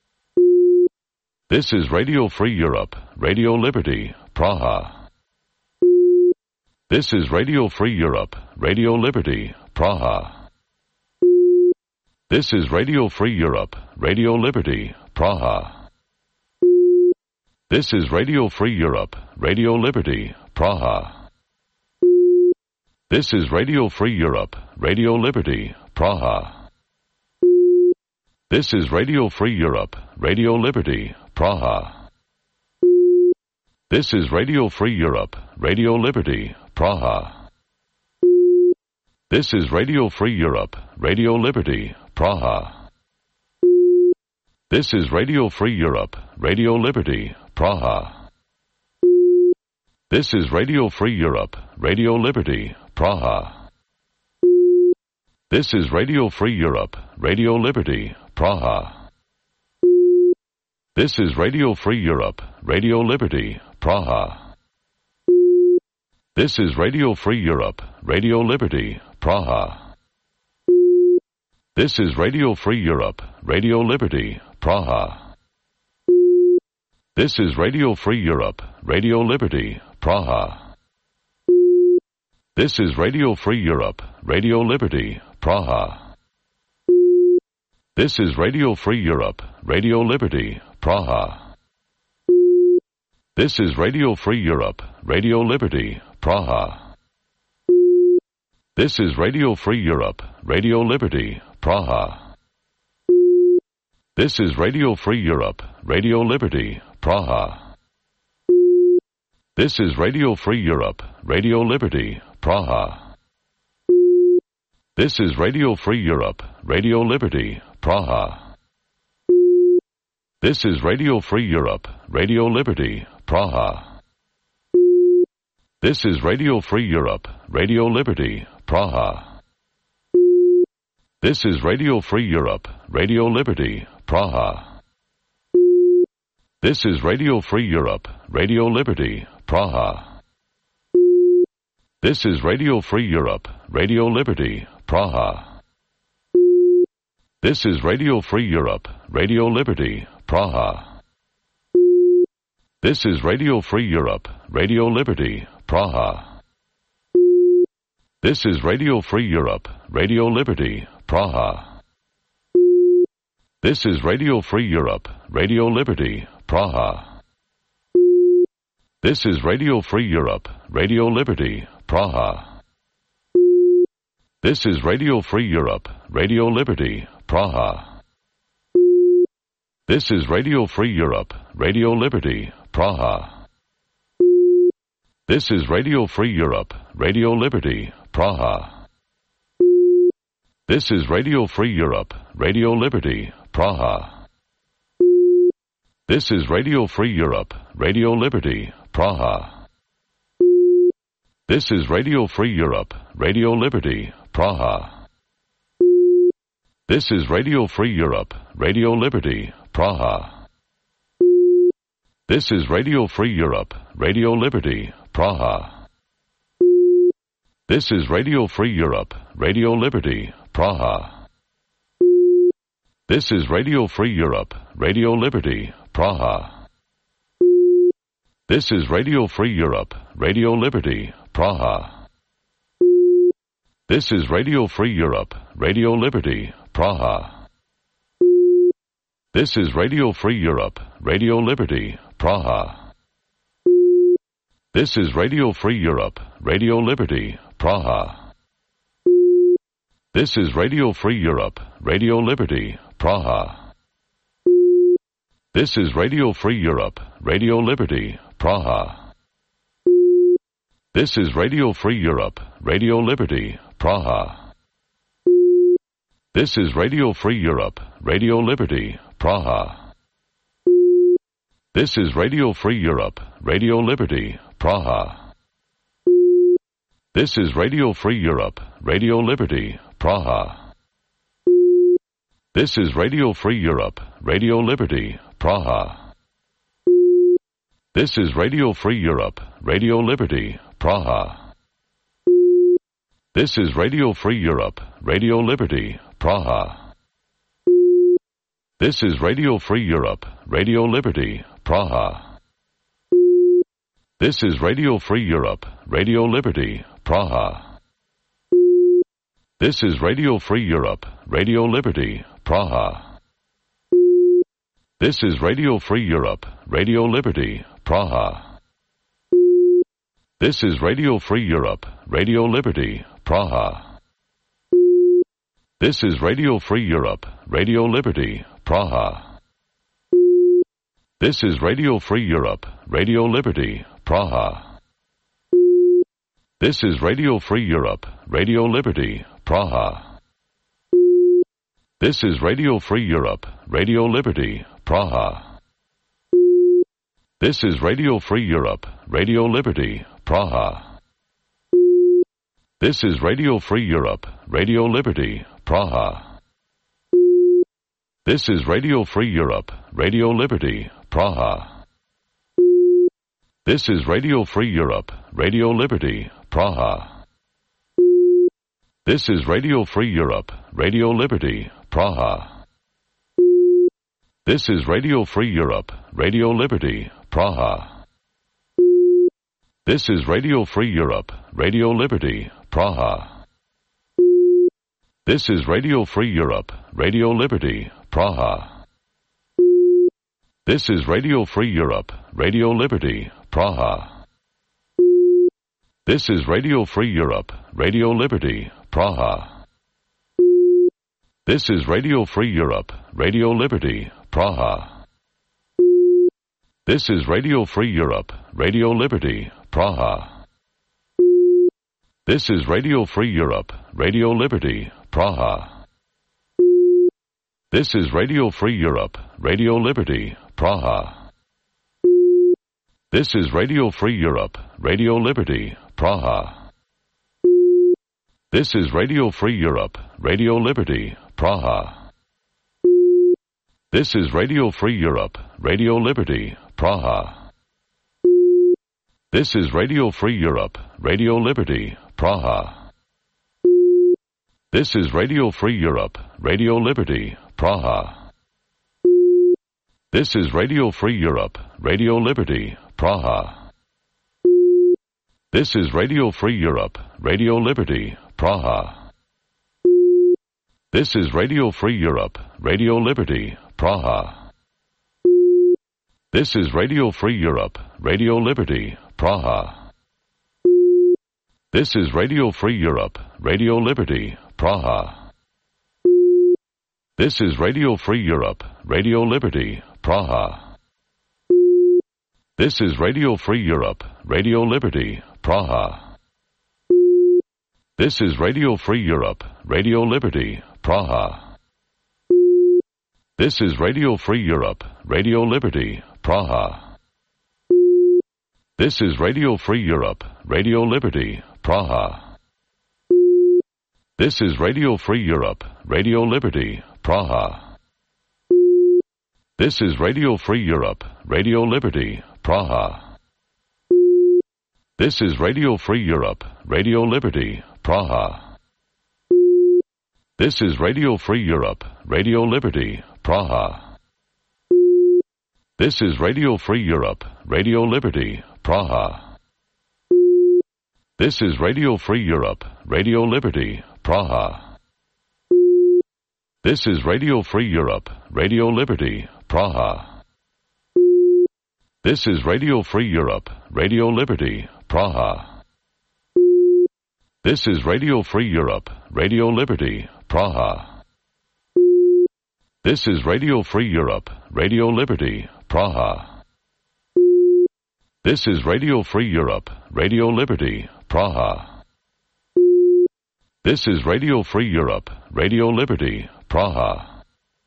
This is Radio Free Europe, Radio Liberty, Praha. This is Radio Free Europe, Radio Liberty, Praha. This is Radio Free Europe, Radio Liberty, Praha. This is Radio Free Europe, Radio Liberty, Praha. This is Radio Free Europe, Radio Liberty, Praha. This is Radio Free Europe, Radio Liberty, Praha. This is Radio Free Europe, Radio Liberty, Praha. This is Radio Free Europe, Radio Liberty, Praha. This is Radio Free Europe, Radio Liberty, Praha. This is Radio Free Europe, Radio Liberty, Praha. This is Radio Free Europe, Radio Liberty, Praha. This is Radio Free Europe, Radio Liberty, Praha. This is Radio Free Europe, Radio Liberty, Praha. This is Radio Free Europe, Radio Liberty, Praha. This is Radio Free Europe, Radio Liberty, Praha. This is Radio Free Europe, Radio Liberty, Praha. This is Radio Free Europe, Radio Liberty, Praha. This is Radio Free Europe, Radio Liberty, Praha. This is Radio Free Europe, Radio Liberty, Praha. This is Radio Free Europe, Radio Liberty, Praha. This is Radio Free Europe, Radio Liberty, Praha. This is Radio Free Europe, Radio Liberty, Praha. This is Radio Free Europe, Radio Liberty, Praha. This is Radio Free Europe, Radio Liberty, Praha. This is Radio Free Europe, Radio Liberty, Praha. This is Radio Free Europe, Radio Liberty, Praha. This is Radio Free Europe, Radio Liberty, Praha. This is Radio Free Europe, Radio Liberty, Praha. This is Radio Free Europe, Radio Liberty, Praha. This is Radio Free Europe, Radio Liberty, Praha. This is Radio Free Europe, Radio Liberty, Praha. This is Radio Free Europe, Radio Liberty, Praha. This is Radio Free Europe, Radio Liberty, Praha. This is Radio Free Europe, Radio Liberty, Praha. This is Radio Free Europe, Radio Liberty, Praha. This is Radio Free Europe, Radio Liberty, Praha. This is Radio Free Europe, Radio Liberty, Praha. This is Radio Free Europe, Radio Liberty, Praha. This is Radio Free Europe, Radio Liberty, Praha. This is Radio Free Europe, Radio Liberty, Praha. This is Radio Free Europe, Radio Liberty, Praha. This is Radio Free Europe, Radio Liberty, Praha. This is Radio Free Europe, Radio Liberty, Praha. This is Radio Free Europe, Radio Liberty, Praha. This is Radio Free Europe, Radio Liberty, Praha. This is Radio Free Europe, Radio Liberty, Praha. This is Radio Free Europe, Radio Liberty, Praha. This is Radio Free Europe, Radio Liberty, Praha. This is Radio Free Europe, Radio Liberty, Praha. This is Radio Free Europe, Radio Liberty, Praha. This is Radio Free Europe, Radio Liberty, Praha. This is Radio Free Europe, Radio Liberty, Praha. This is Radio Free Europe, Radio Liberty, Praha. This is Radio Free Europe, Radio Liberty, Praha. This is Radio Free Europe, Radio Liberty, Praha. This is Radio Free Europe, Radio Liberty, Praha. This is Radio Free Europe, Radio Liberty, Praha. This is Radio Free Europe, Radio Liberty, Praha. This is Radio Free Europe, Radio Liberty, Praha. This is Radio Free Europe, Radio Liberty, Praha. This is Radio Free Europe, Radio Liberty, Praha. This is Radio Free Europe, Radio Liberty, Praha. This is Radio Free Europe, Radio Liberty, Praha. This is Radio Free Europe, Radio Liberty, Praha. This is Radio Free Europe, Radio Liberty, Praha. This is Radio Free Europe, Radio Liberty, Praha. This is Radio Free Europe, Radio Liberty, Praha. This is Radio Free Europe, Radio Liberty, Praha. This is Radio Free Europe, Radio Liberty, Praha. This is Radio Free Europe, Radio Liberty, Praha. This is Radio Free Europe, Radio Liberty, Praha. This is Radio Free Europe, Radio Liberty, Praha. This is Radio Free Europe, Radio Liberty, Praha. This is Radio Free Europe, Radio Liberty, Praha. This is Radio Free Europe, Radio Liberty, Praha. This is Radio Free Europe, Radio Liberty, Praha. This is Radio Free Europe, Radio Liberty, Praha. This is Radio Free Europe, Radio Liberty, Praha. This is Radio Free Europe, Radio Liberty, Praha. This is Radio Free Europe, Radio Liberty, Praha. This is Radio Free Europe, Radio Liberty, Praha. This is Radio Free Europe, Radio Liberty, Praha. This is Radio Free Europe, Radio Liberty, Praha. This is Radio Free Europe, Radio Liberty, Praha. This is Radio Free Europe, Radio Liberty, Praha. This is Radio Free Europe, Radio Liberty, Praha. This is Radio Free Europe, Radio Liberty, Praha. This is Radio Free Europe, Radio Liberty, Praha. This is Radio Free Europe, Radio Liberty, Praha. This is Radio Free Europe, Radio Liberty, Praha. This is Radio Free Europe, Radio Liberty, Praha. This is Radio Free Europe, Radio Liberty, Praha. This is Radio Free Europe, Radio Liberty, Praha. This is Radio Free Europe, Radio Liberty, Praha. This is Radio Free Europe, Radio Liberty, Praha. This is Radio Free Europe, Radio Liberty, Praha. This is Radio Free Europe, Radio Liberty, Praha. This is Radio Free Europe, Radio Liberty, Praha. This is Radio Free Europe, Radio Liberty, Praha. This is Radio Free Europe, Radio Liberty, Praha. This is Radio Free Europe, Radio Liberty, Praha. This is Radio Free Europe, Radio Liberty, Praha. This is Radio Free Europe, Radio Liberty, Praha. This is Radio Free Europe, Radio Liberty, Praha. This is Radio Free Europe, Radio Liberty, Praha.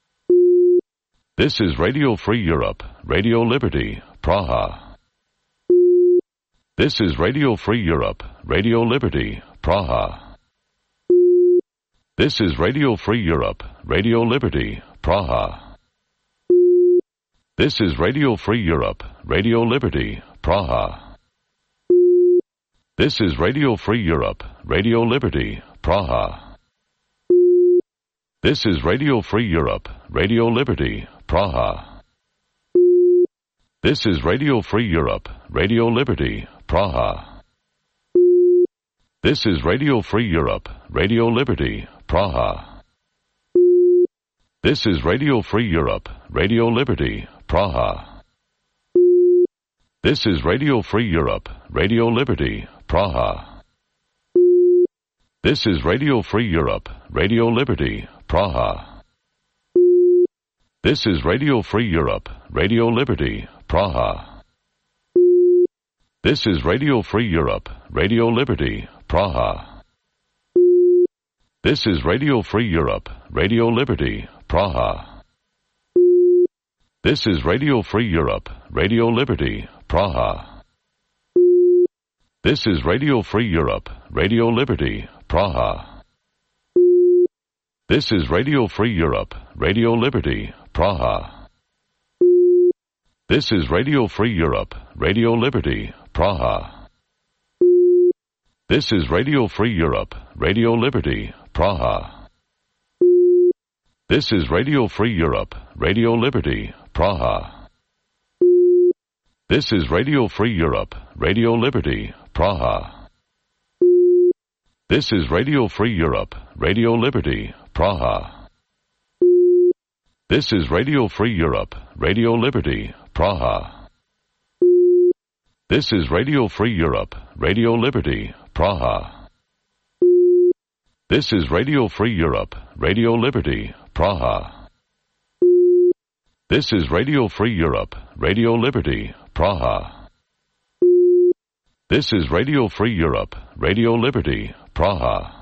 This is Radio Free Europe, Radio Liberty, Praha. This is Radio Free Europe, Radio Liberty, Praha. This is Radio Free Europe, Radio Liberty, Praha. This is Radio Free Europe, Radio Liberty, Praha. This is Radio Free Europe, Radio Liberty, Praha. This is Radio Free Europe, Radio Liberty, Praha. This is Radio Free Europe, Radio Liberty, Praha. This is Radio Free Europe, Radio Liberty, Praha. This is Radio Free Europe, Radio Liberty, Praha. This is Radio Free Europe, Radio Liberty, Praha. This is Radio Free Europe, Radio Liberty, Praha. This is Radio Free Europe, Radio Liberty, Praha. This is Radio Free Europe, Radio Liberty, Praha. This is Radio Free Europe, Radio Liberty, Praha. This is Radio Free Europe, Radio Liberty, Praha. This is Radio Free Europe, Radio Liberty, Praha. This is Radio Free Europe, Radio Liberty, Praha. This is Radio Free Europe, Radio Liberty, Praha. This is Radio Free Europe, Radio Liberty, Praha. This is Radio Free Europe, Radio Liberty, Praha. This is Radio Free Europe, Radio Liberty, Praha. This is Radio Free Europe, Radio Liberty, Praha. This is Radio Free Europe, Radio Liberty, Praha. This is Radio Free Europe, Radio Liberty, Praha. This is Radio Free Europe, Radio Liberty, Praha. This is Radio Free Europe, Radio Liberty, Praha. This is Radio Free Europe, Radio Liberty, Praha.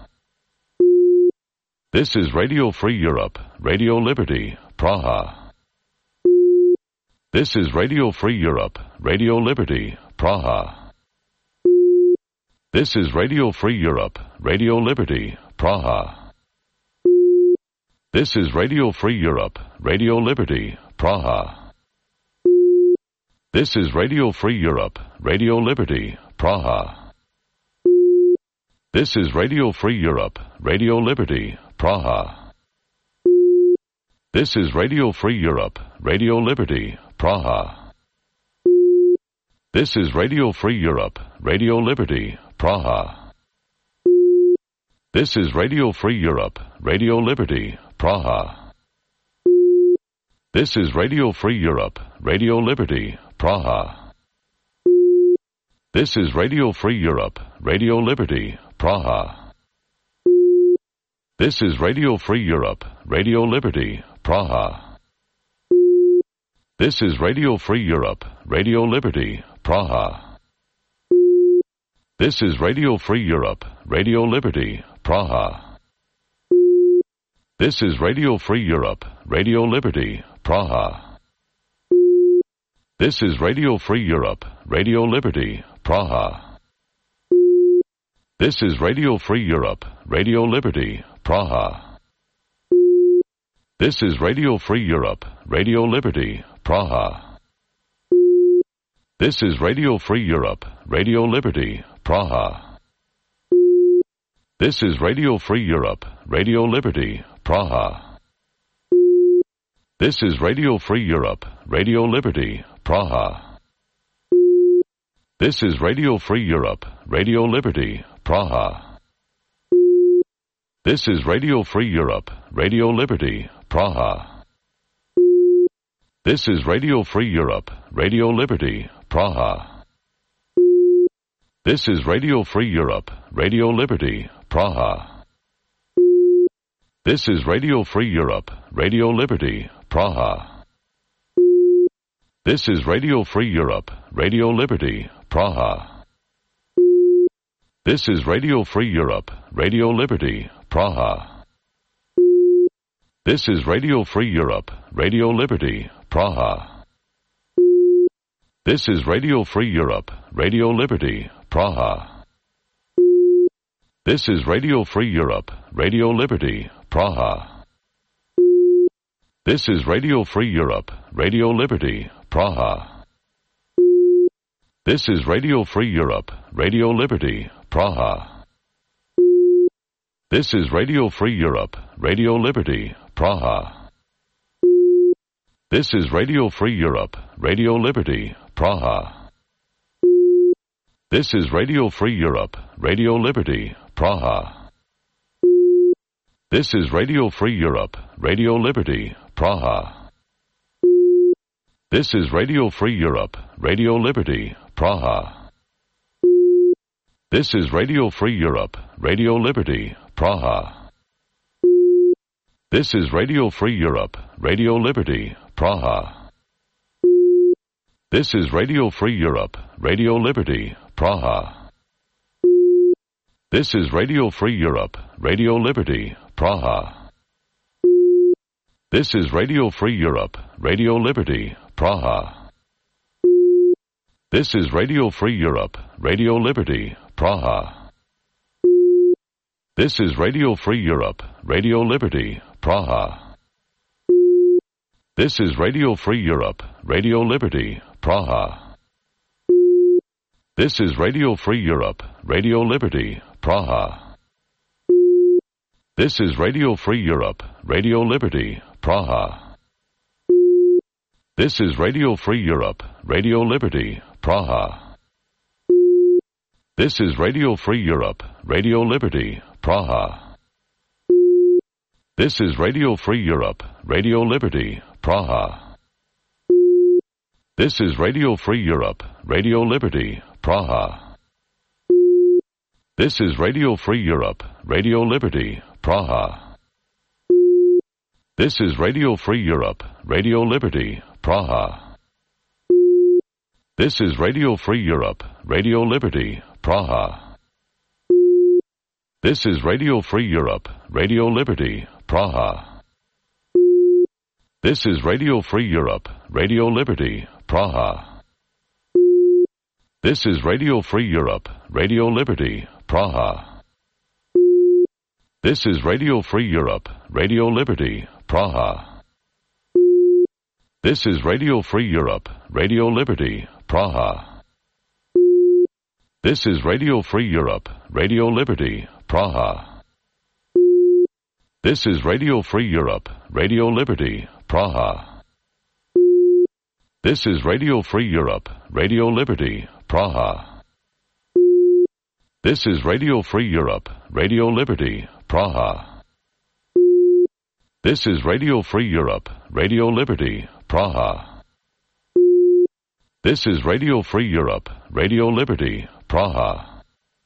This is Radio Free Europe, Radio Liberty, Praha. This is Radio Free Europe, Radio Liberty, Praha. This is Radio Free Europe, Radio Liberty, Praha. This is Radio Free Europe, Radio Liberty, Praha. This is Radio Free Europe, Radio Liberty, Praha. This is Radio Free Europe, Radio Liberty, Praha. This is Radio Free Europe, Radio Liberty, Praha. This is Radio Free Europe, Radio Liberty, Praha. This is Radio Free Europe, Radio Liberty, Praha. This is Radio Free Europe, Radio Liberty, Praha. This is Radio Free Europe, Radio Liberty, Praha. This is Radio Free Europe, Radio Liberty, Praha. This is Radio Free Europe, Radio Liberty, Praha. This is Radio Free Europe, Radio Liberty, Praha. This is Radio Free Europe, Radio Liberty, Praha. This is Radio Free Europe, Radio Liberty, Praha. This is Radio Free Europe, Radio Liberty, Praha. This is Radio Free Europe, Radio Liberty, Praha. This is Radio Free Europe, Radio Liberty, Praha. This is Radio Free Europe, Radio Liberty, Praha. This is Radio Free Europe, Radio Liberty, Praha. This is Radio Free Europe, Radio Liberty, Praha. This is Radio Free Europe, Radio Liberty, Praha. This is Radio Free Europe, Radio Liberty, Praha. This is Radio Free Europe, Radio Liberty, Praha. This is Radio Free Europe, Radio Liberty, Praha. This is Radio Free Europe, Radio Liberty, Praha. This is Radio Free Europe, Radio Liberty, Praha. This is Radio Free Europe, Radio Liberty, Praha. This is Radio Free Europe, Radio Liberty, Praha. This is Radio Free Europe, Radio Liberty, Praha. This is Radio Free Europe, Radio Liberty, Praha. This is Radio Free Europe, Radio Liberty, Praha. This is Radio Free Europe, Radio Liberty, Praha. This is Radio Free Europe, Radio Liberty, Praha. This is Radio Free Europe, Radio Liberty, Praha. This is Radio Free Europe, Radio Liberty, Praha. This is Radio Free Europe, Radio Liberty, Praha. This is Radio Free Europe, Radio Liberty, Praha. This is Radio Free Europe, Radio Liberty, Praha. This is Radio Free Europe, Radio Liberty, Praha. This is Radio Free Europe, Radio Liberty, Praha. This is Radio Free Europe, Radio Liberty, Praha. This is Radio Free Europe, Radio Liberty, Praha. This is Radio Free Europe, Radio Liberty, Praha. This is Radio Free Europe, Radio Liberty, Praha. This is Radio Free Europe, Radio Liberty, Praha. This is Radio Free Europe, Radio Liberty, Praha. This is Radio Free Europe, Radio Liberty, Praha. This is Radio Free Europe, Radio Liberty, Praha. This is Radio Free Europe, Radio Liberty, Praha. This is Radio Free Europe, Radio Liberty, Praha. This is Radio Free Europe, Radio Liberty, Praha. This is Radio Free Europe, Radio Liberty, Praha. This is Radio Free Europe, Radio Liberty, Praha. This is Radio Free Europe, Radio Liberty, Praha. This is Radio Free Europe, Radio Liberty, Praha. This is Radio Free Europe, Radio Liberty, Praha. This is Radio Free Europe, Radio Liberty, Praha. This is Radio Free Europe, Radio Liberty, Praha. This is Radio Free Europe, Radio Liberty, Praha. This is Radio Free Europe, Radio Liberty, Praha. This is Radio Free Europe, Radio Liberty, Praha. This is Radio Free Europe, Radio Liberty, Praha. This is Radio Free Europe, Radio Liberty, Praha. This is Radio Free Europe, Radio Liberty, Praha.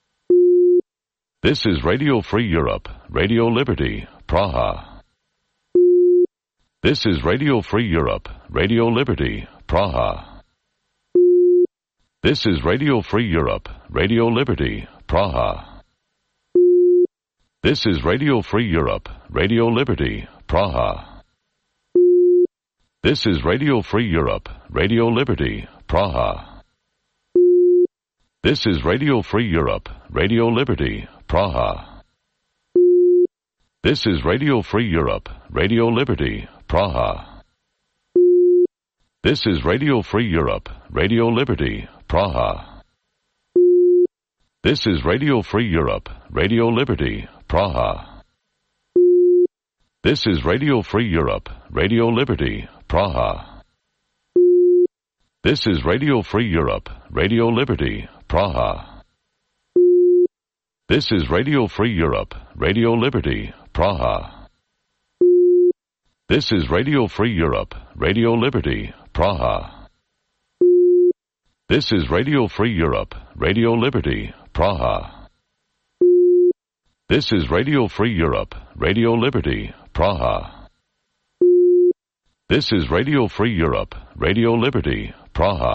This is Radio Free Europe, Radio Liberty, Praha. This is Radio Free Europe, Radio Liberty, Praha. This is Radio Free Europe, Radio Liberty, Praha. This is Radio Free Europe, Radio Liberty, Praha. This is Radio Free Europe, Radio Liberty, Praha. This is Radio Free Europe, Radio Liberty, Praha. This is Radio Free Europe, Radio Liberty, Praha. This is Radio Free Europe, Radio Liberty, Praha. This is Radio Free Europe, Radio Liberty, Praha. This is Radio Free Europe, Radio Liberty, Praha. This is Radio Free Europe, Radio Liberty, Praha. This is Radio Free Europe, Radio Liberty, Praha. This is Radio Free Europe, Radio Liberty, Praha. This is Radio Free Europe, Radio Liberty, Praha. This is Radio Free Europe, Radio Liberty, Praha. This is Radio Free Europe, Radio Liberty, Praha.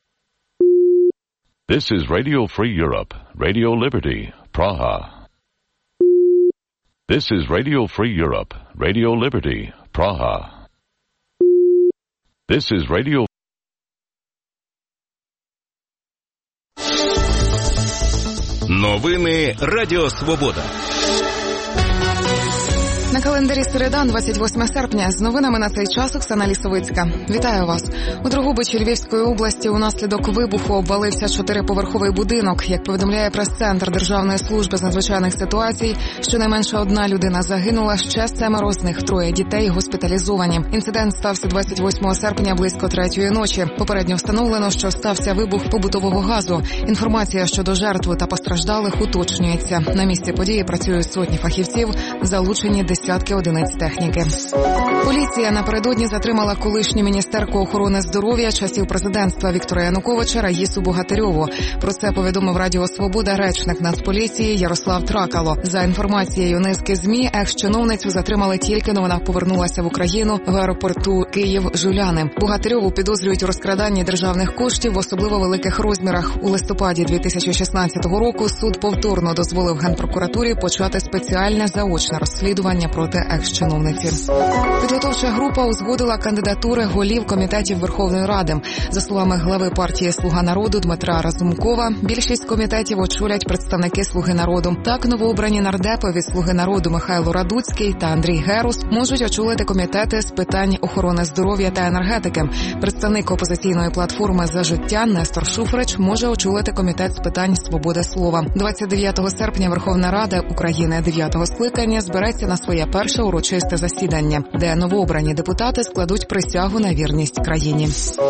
This is Radio Free Europe, Radio Liberty, Praha. This is Radio Free Europe, Radio Liberty, Praha. This is Radio Новини Радіо Свобода. На календарі середа, двадцять восьме серпня. З новинами на цей час Оксана Лісовицька. Вітаю вас. У Дрогобичі Львівської області унаслідок вибуху обвалився чотириповерховий будинок. Як повідомляє прес-центр Державної служби з надзвичайних ситуацій, щонайменше одна людина загинула, ще семеро з них, троє дітей, госпіталізовані. Інцидент стався двадцять восьмого серпня близько третьої ночі. Попередньо встановлено, що стався вибух побутового газу. Інформація щодо жертв та постраждалих уточнюється. На місці події працюють сотні фахівців, залучені десятки одиниць техніки. Поліція напередодні затримала колишню міністерку охорони здоров'я часів президентства Віктора Януковича Раїсу Богатирьову. Про це повідомив Радіо Свобода речник Нацполіції Ярослав Тракало. За інформацією низки ЗМІ, екс-чиновницю затримали тільки, но вона повернулася в Україну в аеропорту Київ-Жуляни. Богатирьову підозрюють у розкраданні державних коштів в особливо великих розмірах. У листопаді дві тисячі шістнадцятого року суд повторно дозволив Генпрокуратурі почати спеціальне заочне розслідування проти екс-чиновниці. Підготовча група узгодила кандидатури голів комітетів Верховної Ради. За словами глави партії «Слуга народу» Дмитра Разумкова, більшість комітетів очолять представники «Слуги народу». Так, новообрані нардепи від «Слуги народу» Михайло Радуцький та Андрій Герус можуть очолити комітети з питань охорони здоров'я та енергетики. Представник опозиційної платформи «За життя» Нестор Шуфрич може очолити комітет з питань свободи слова. двадцять дев'ятого серпня Верховна Рада України дев'ятого скликання збереться на своє перше урочисте засідання, де новообрані депутати складуть присягу на вірність країні.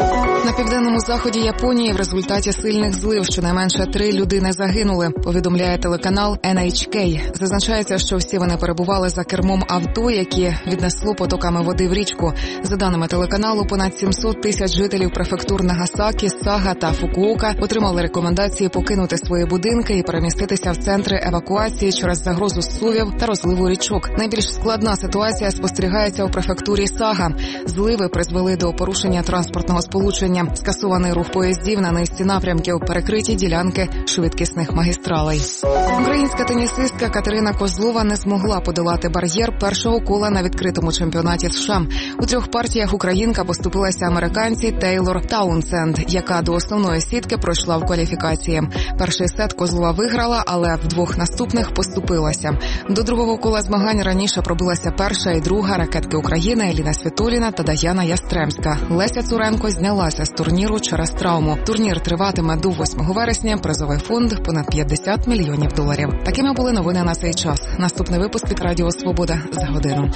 На південному заході Японії в результаті сильних злив щонайменше три людини загинули, повідомляє телеканал ен ейч кей. Зазначається, що всі вони перебували за кермом авто, які віднесло потоками води в річку. За даними телеканалу, понад сімсот тисяч жителів префектур Нагасакі, Сага та Фукуока отримали рекомендації покинути свої будинки і переміститися в центри евакуації через загрозу зсувів та розливу річок. Найбільш складна ситуація спостерігається у префектурі Сага. Зливи призвели до порушення транспортного сполучення, скасований рух поїздів на низці напрямків, перекриті ділянки швидкісних магістралей. Українська тенісистка Катерина Козлова не змогла подолати бар'єр першого кола на відкритому чемпіонаті США. У трьох партіях українка поступилася американці Тейлор Таунсенд, яка до основної сітки пройшла в кваліфікації. Перший сет Козлова виграла, але в двох наступних поступилася. До другого кола змагань раніше пробилася перша і друга ракетки України Еліна Світоліна та Даяна Ястремська. Леся Цуренко знялася з турніру через травму. Турнір триватиме до восьмого вересня, призовий фонд – понад п'ятдесят мільйонів доларів. Такими були новини на цей час. Наступний випуск від Радіо Свобода за годину.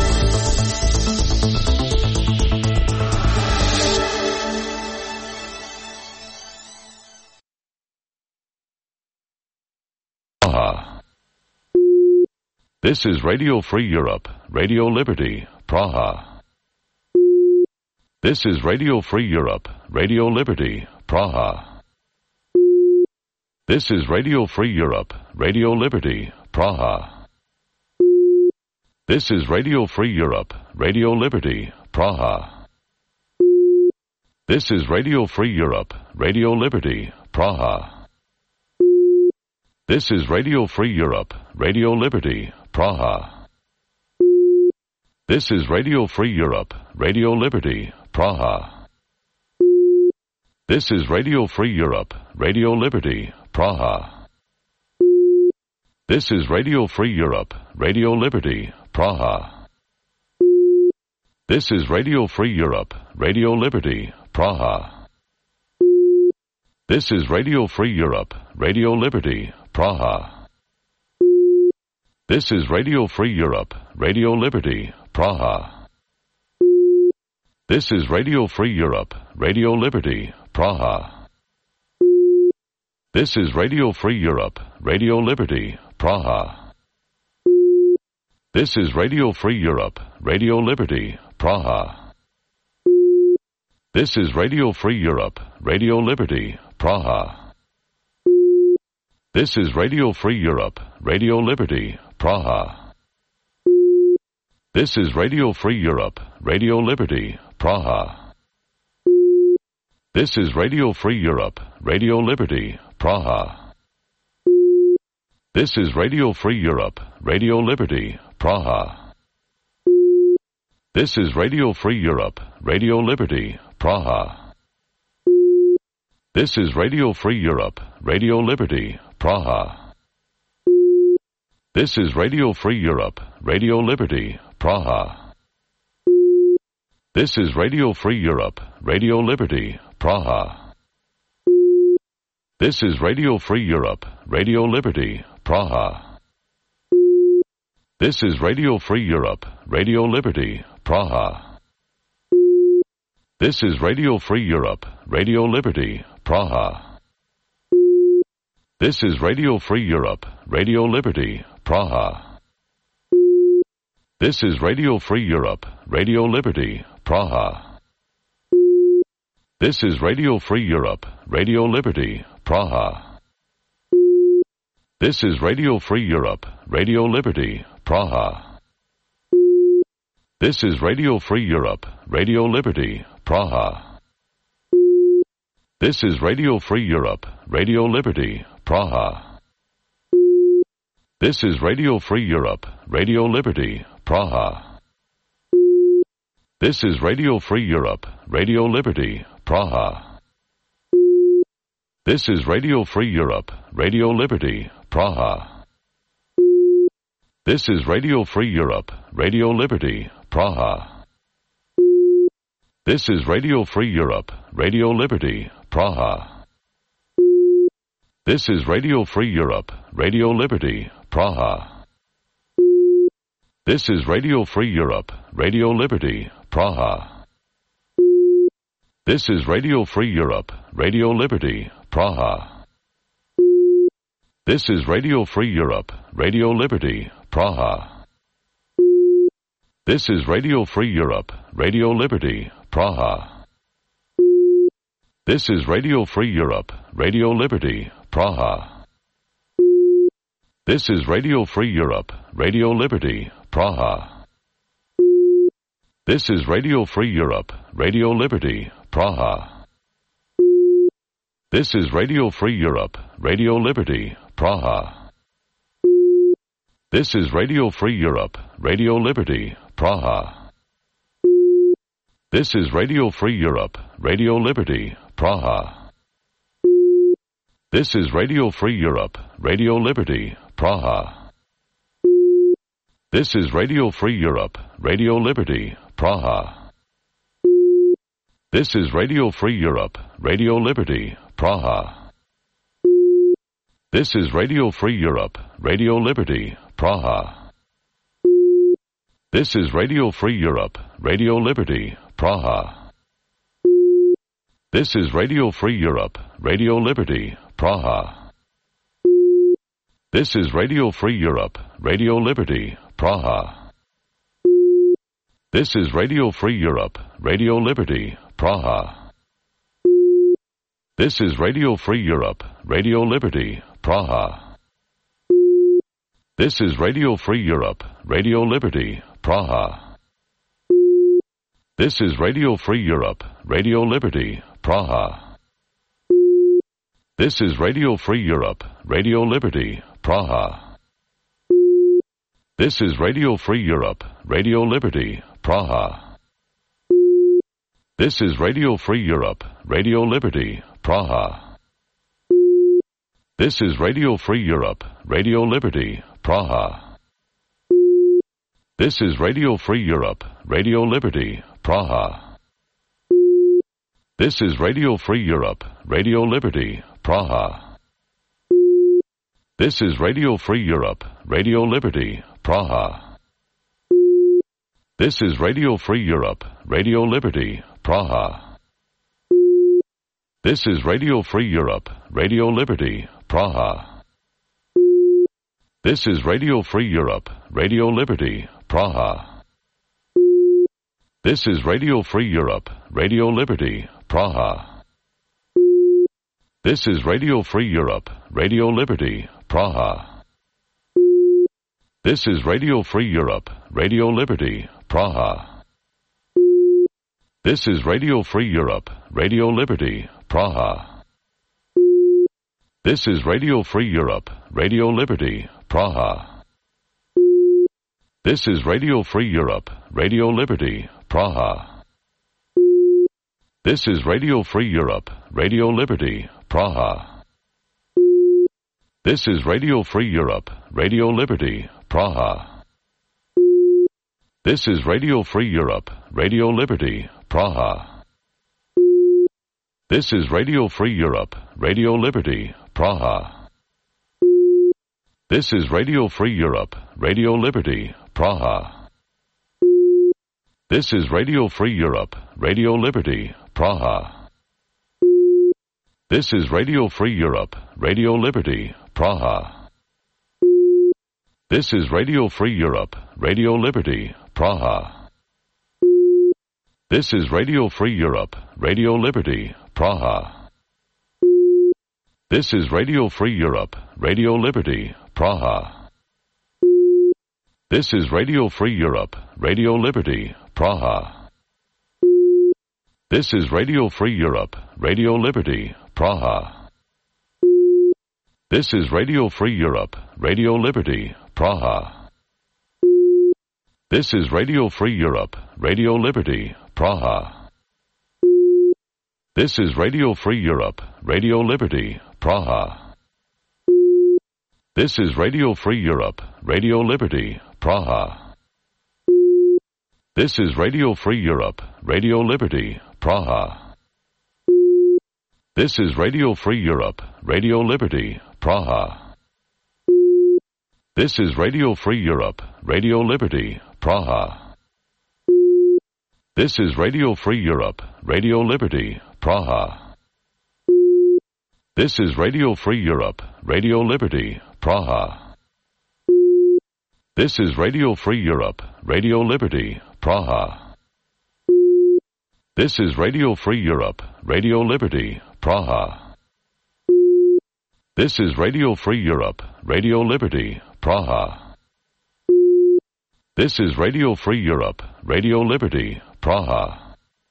This is Radio Free Europe, Radio Liberty, Praha. This is Radio Free Europe, Radio Liberty, Praha. This is Radio Free Europe, Radio Liberty, Praha. This is Radio Free Europe, Radio Liberty, Praha. This is Radio Free Europe, Radio Liberty, Praha. This is Radio Free Europe, Radio Liberty, Praha. This is Radio Free Europe, Radio Liberty, Praha. This is Radio Free Europe, Radio Liberty, Praha. This is Radio Free Europe, Radio Liberty, Praha. This is Radio Free Europe, Radio Liberty, Praha. This is Radio Free Europe, Radio Liberty, Praha. This is Radio Free Europe, Radio Liberty, Praha. This is Radio Free Europe, Radio Liberty, Praha. This is Radio Free Europe, Radio Liberty, Praha. This is Radio Free Europe, Radio Liberty, Praha. This is Radio Free Europe, Radio Liberty, Praha. This is Radio Free Europe, Radio Liberty, Praha. This is Radio Free Europe, Radio Liberty, Praha. This is Radio Free Europe, Radio Liberty, Praha. This is Radio Free Europe, Radio Liberty, Praha. This is Radio Free Europe, Radio Liberty, Praha. This is Radio Free Europe, Radio Liberty, Praha. This is Radio Free Europe, Radio Liberty, Praha. This is Radio Free Europe, Radio Liberty, Praha. This is Radio Free Europe, Radio Liberty, Praha. This is Radio Free Europe, Radio Liberty, Praha. This is Radio Free Europe, Radio Liberty, Praha. This is Radio Free Europe, Radio Liberty, Praha. This is Radio Free Europe, Radio Liberty, Praha. This is Radio Free Europe, Radio Liberty, Praha. This is Radio Free Europe, Radio Liberty, Praha. This is Radio Free Europe, Radio Liberty, Praha. This is Radio Free Europe, Radio Liberty, Praha. This is Radio Free Europe, Radio Liberty, Praha. This is Radio Free Europe, Radio Liberty, Praha. This is Radio Free Europe, Radio Liberty, Praha. This is Radio Free Europe, Radio Liberty, Praha. This is Radio Free Europe, Radio Liberty, Praha. This is Radio Free Europe, Radio Liberty, Praha. This is Radio Free Europe, Radio Liberty, Praha. This is Radio Free Europe, Radio Liberty, Praha. This is Radio Free Europe, Radio Liberty, Praha. This is Radio Free Europe, Radio Liberty, Praha. This is Radio Free Europe, Radio Liberty, Praha. This is Radio Free Europe, Radio Liberty, Praha. This is Radio Free Europe, Radio Liberty, Praha. This is Radio Free Europe, Radio Liberty, Praha. This is Radio Free Europe, Radio Liberty, Praha. This is Radio Free Europe, Radio Liberty, Praha. This is Radio Free Europe, Radio Liberty, Praha. This is Radio Free Europe, Radio Liberty, Praha. This is Radio Free Europe, Radio Liberty, Praha. This is Radio Free Europe, Radio Liberty, Praha. This is Radio Free Europe, Radio Liberty, Praha. This is Radio Free Europe, Radio Liberty, Praha. This is Radio Free Europe, Radio Liberty, Praha. This is Radio Free Europe, Radio Liberty, Praha. This is Radio Free Europe, Radio Liberty, Praha. This is Radio Free Europe, Radio Liberty, Praha. This is Radio Free Europe, Radio Liberty, Praha. This is Radio Free Europe, Radio Liberty, Praha. This is Radio Free Europe, Radio Liberty, Praha. This is Radio Free Europe, Radio Liberty, Praha. This is Radio Free Europe, Radio Liberty, Praha. This is Radio Free Europe, Radio Liberty, Praha. This is Radio Free Europe, Radio Liberty, Praha. This is Radio Free Europe, Radio Liberty, Praha. This is Radio Free Europe, Radio Liberty, Praha. This is Radio Free Europe, Radio Liberty, Praha. This is Radio Free Europe, Radio Liberty, Praha. This is Radio Free Europe, Radio Liberty, Praha. This is Radio Free Europe, Radio Liberty, Praha. This is Radio Free Europe, Radio Liberty, Praha. This is Radio Free Europe, Radio Liberty, Praha. This is Radio Free Europe, Radio Liberty, Praha. This is Radio Free Europe, Radio Liberty, Praha. This is Radio Free Europe, Radio Liberty, Praha. This is Radio Free Europe, Radio Liberty, Praha. This is Radio Free Europe, Radio Liberty, Praha. This is Radio Free Europe, Radio Liberty, Praha. This is Radio Free Europe, Radio Liberty, Praha. This is Radio Free Europe, Radio Liberty, Praha. This is Radio Free Europe, Radio Liberty, Praha. This is Radio Free Europe, Radio Liberty, Praha. This is Radio Free Europe, Radio Liberty, Praha. This is Radio Free Europe, Radio Liberty, Praha. This is Radio Free Europe, Radio Liberty, Praha. This is Radio Free Europe, Radio Liberty, Praha. This is Radio Free Europe, Radio Liberty, Praha. This is Radio Free Europe, Radio Liberty, Praha. This is Radio Free Europe, Radio Liberty, Praha. This is Radio Free Europe, Radio Liberty, Praha. This is Radio Free Europe, Radio Liberty, Praha. This is Radio Free Europe, Radio Liberty, Praha. This is Radio Free Europe, Radio Liberty, Praha. This is Radio Free Europe, Radio Liberty, Praha. This is Radio Free Europe, Radio Liberty, Praha. This is Radio Free Europe, Radio Liberty, Praha. This is Radio Free Europe, Radio Liberty, Praha. This is Radio Free Europe, Radio Liberty, Praha. This is Radio Free Europe, Radio Liberty, Praha.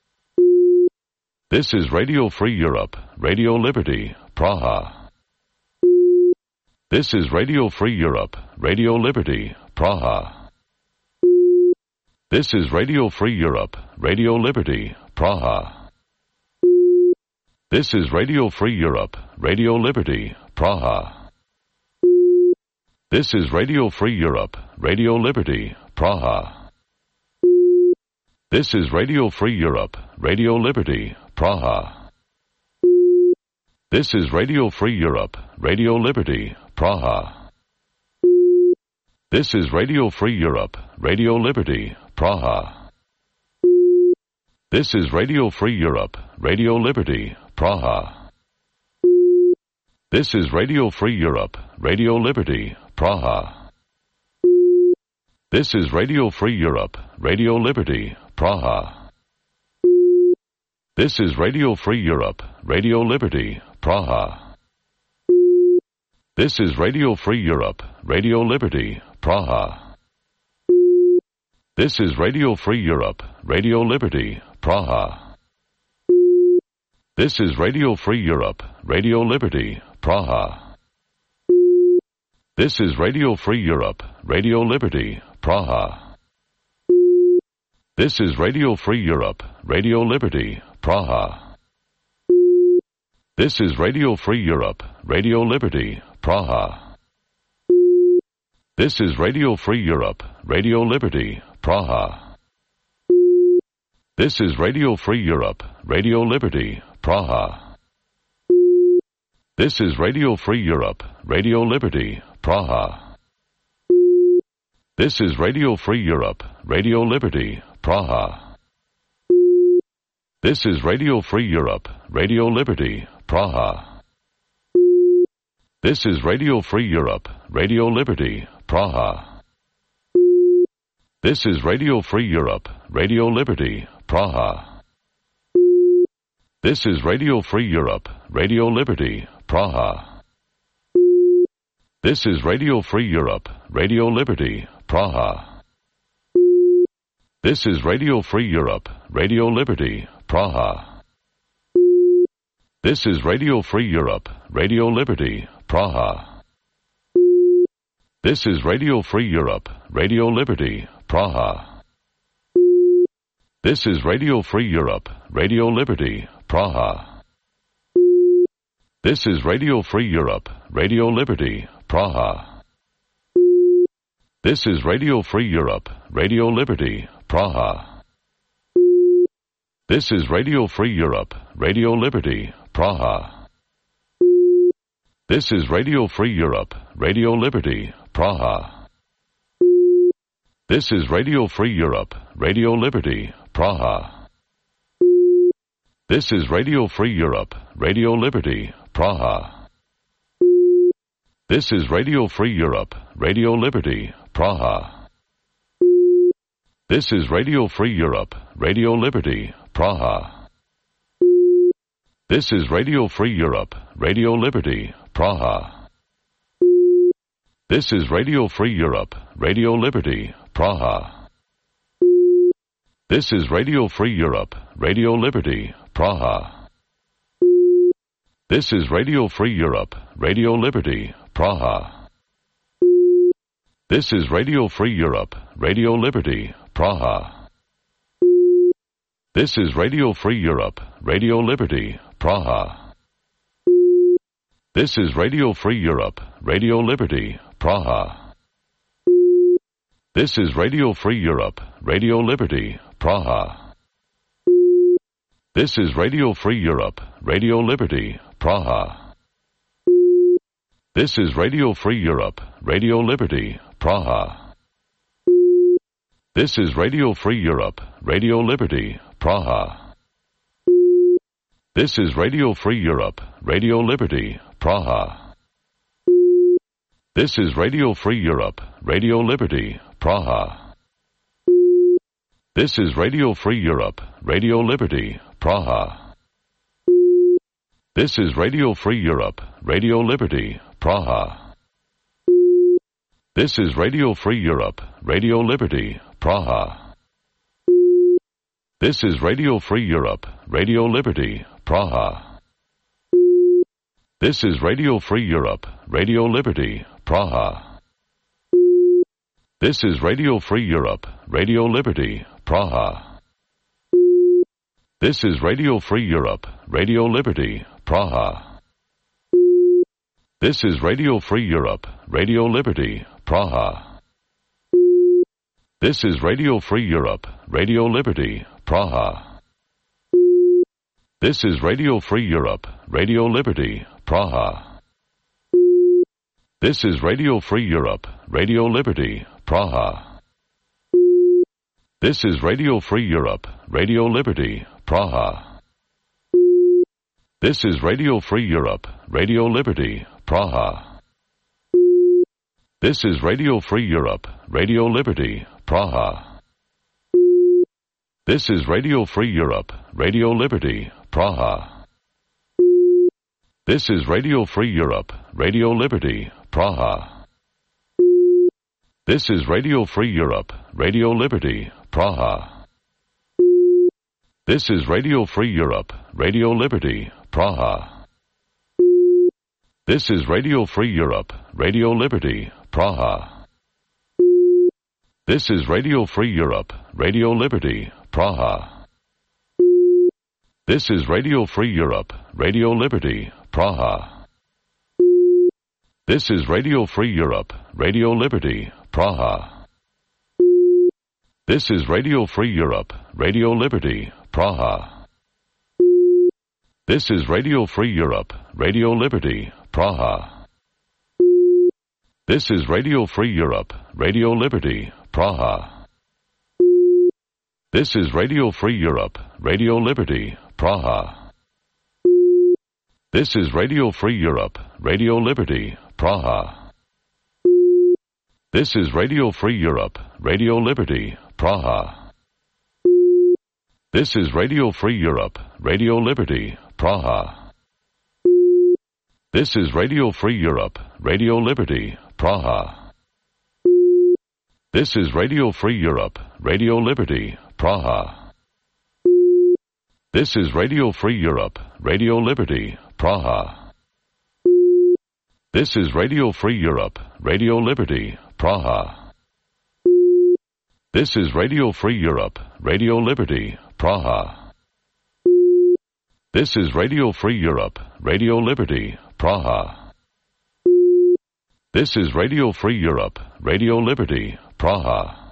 This is Radio Free Europe, Radio Liberty, Praha. This is Radio Free Europe, Radio Liberty, Praha. This is Radio Free Europe, Radio Liberty, Praha. This is Radio Free Europe, Radio Liberty, Praha. This is Radio Free Europe, Radio Liberty, Praha. This is Radio Free Europe, Radio Liberty, Praha. This is Radio Free Europe, Radio Liberty, Praha. This is Radio Free Europe, Radio Liberty, Praha. This is Radio Free Europe, Radio Liberty, Praha. This is Radio Free Europe, Radio Liberty, Praha. This is Radio Free Europe, Radio Liberty, Praha. This is Radio Free Europe, Radio Liberty, Praha. This is Radio Free Europe, Radio Liberty, Praha. This is Radio Free Europe, Radio Liberty, Praha. This is Radio Free Europe, Radio Liberty, Praha. This is Radio Free Europe, Radio Liberty, Praha. This is Radio Free Europe, Radio Liberty, Praha. This is Radio Free Europe, Radio Liberty, Praha. This is Radio Free Europe, Radio Liberty, Praha. This is Radio Free Europe, Radio Liberty, Praha. This is Radio Free Europe, Radio Liberty, Praha. This is Radio Free Europe, Radio Liberty, Praha. This is Radio Free Europe, Radio Liberty, Praha. This is Radio Free Europe, Radio Liberty, Praha. This is Radio Free Europe, Radio Liberty, Praha. This is Radio Free Europe, Radio Liberty, Praha. This is Radio Free Europe, Radio Liberty, Praha. This is Radio Free Europe, Radio Liberty, Praha. This is Radio Free Europe, Radio Liberty, Praha. This is Radio Free Europe, Radio Liberty, Praha. This is Radio Free Europe, Radio Liberty, Praha. This is Radio Free Europe, Radio Liberty, Praha. This is Radio Free Europe, Radio Liberty, Praha. This is Radio Free Europe, Radio Liberty, Praha. This is Radio Free Europe, Radio Liberty, Praha. This is Radio Free Europe, Radio Liberty, Praha. This is Radio Free Europe, Radio Liberty, Praha. This is Radio Free Europe, Radio Liberty, Praha. This is Radio Free Europe, Radio Liberty, Praha. This is Radio Free Europe, Radio Liberty, Praha. This is Radio Free Europe, Radio Liberty, Praha. This is Radio Free Europe, Radio Liberty, Praha. This is Radio Free Europe, Radio Liberty, Praha. This is Radio Free Europe, Radio Liberty, Praha. This is Radio Free Europe, Radio Liberty, Praha. This is Radio Free Europe, Radio Liberty, Praha. This is Radio Free Europe, Radio Liberty, Praha. This is Radio Free Europe, Radio Liberty, Praha. This is Radio Free Europe, Radio Liberty, Praha. This is Radio Free Europe, Radio Liberty, Praha. This is Radio Free Europe, Radio Liberty, Praha. This is Radio Free Europe, Radio Liberty, Praha. This is Radio Free Europe, Radio Liberty, Praha. This is Radio Free Europe, Radio Liberty, Praha. This is Radio Free Europe, Radio Liberty, Praha. This is Radio Free Europe, Radio Liberty, Praha. This is Radio Free Europe, Radio Liberty, Praha. This is Radio Free Europe, Radio Liberty, Praha. This is Radio Free Europe, Radio Liberty, Praha. This is Radio Free Europe, Radio Liberty, Praha. This is Radio Free Europe, Radio Liberty, Praha. This is Radio Free Europe, Radio Liberty, Praha. This is Radio Free Europe, Radio Liberty, Praha. This is Radio Free Europe, Radio Liberty, Praha. This is Radio Free Europe, Radio Liberty, Praha. This is Radio Free Europe, Radio Liberty, Praha. This is Radio Free Europe, Radio Liberty, Praha. This is Radio Free Europe, Radio Liberty, Praha. This is Radio Free Europe, Radio Liberty, Praha. This is Radio Free Europe, Radio Liberty, Praha. This is Radio Free Europe, Radio Liberty, Praha. This is Radio Free Europe, Radio Liberty, Praha. This is Radio Free Europe, Radio Liberty, Praha. This is Radio Free Europe, Radio Liberty, Praha. This is Radio Free Europe, Radio Liberty, Praha. This is Radio Free Europe, Radio Liberty, Praha. This is Radio Free Europe, Radio Liberty, Praha. This is Radio Free Europe, Radio Liberty, Praha. This is Radio Free Europe, Radio Liberty, Praha. This is Radio Free Europe, Radio Liberty, Praha. This is Radio Free Europe, Radio Liberty, Praha. This is Radio Free Europe, Radio Liberty, Praha. This is Radio Free Europe, Radio Liberty, Praha. This is Radio Free Europe, Radio Liberty, Praha. This is Radio Free Europe, Radio Liberty, Praha. This is Radio Free Europe, Radio Liberty, Praha. This is Radio Free Europe, Radio Liberty, Praha. This is Radio Free Europe, Radio Liberty, Praha.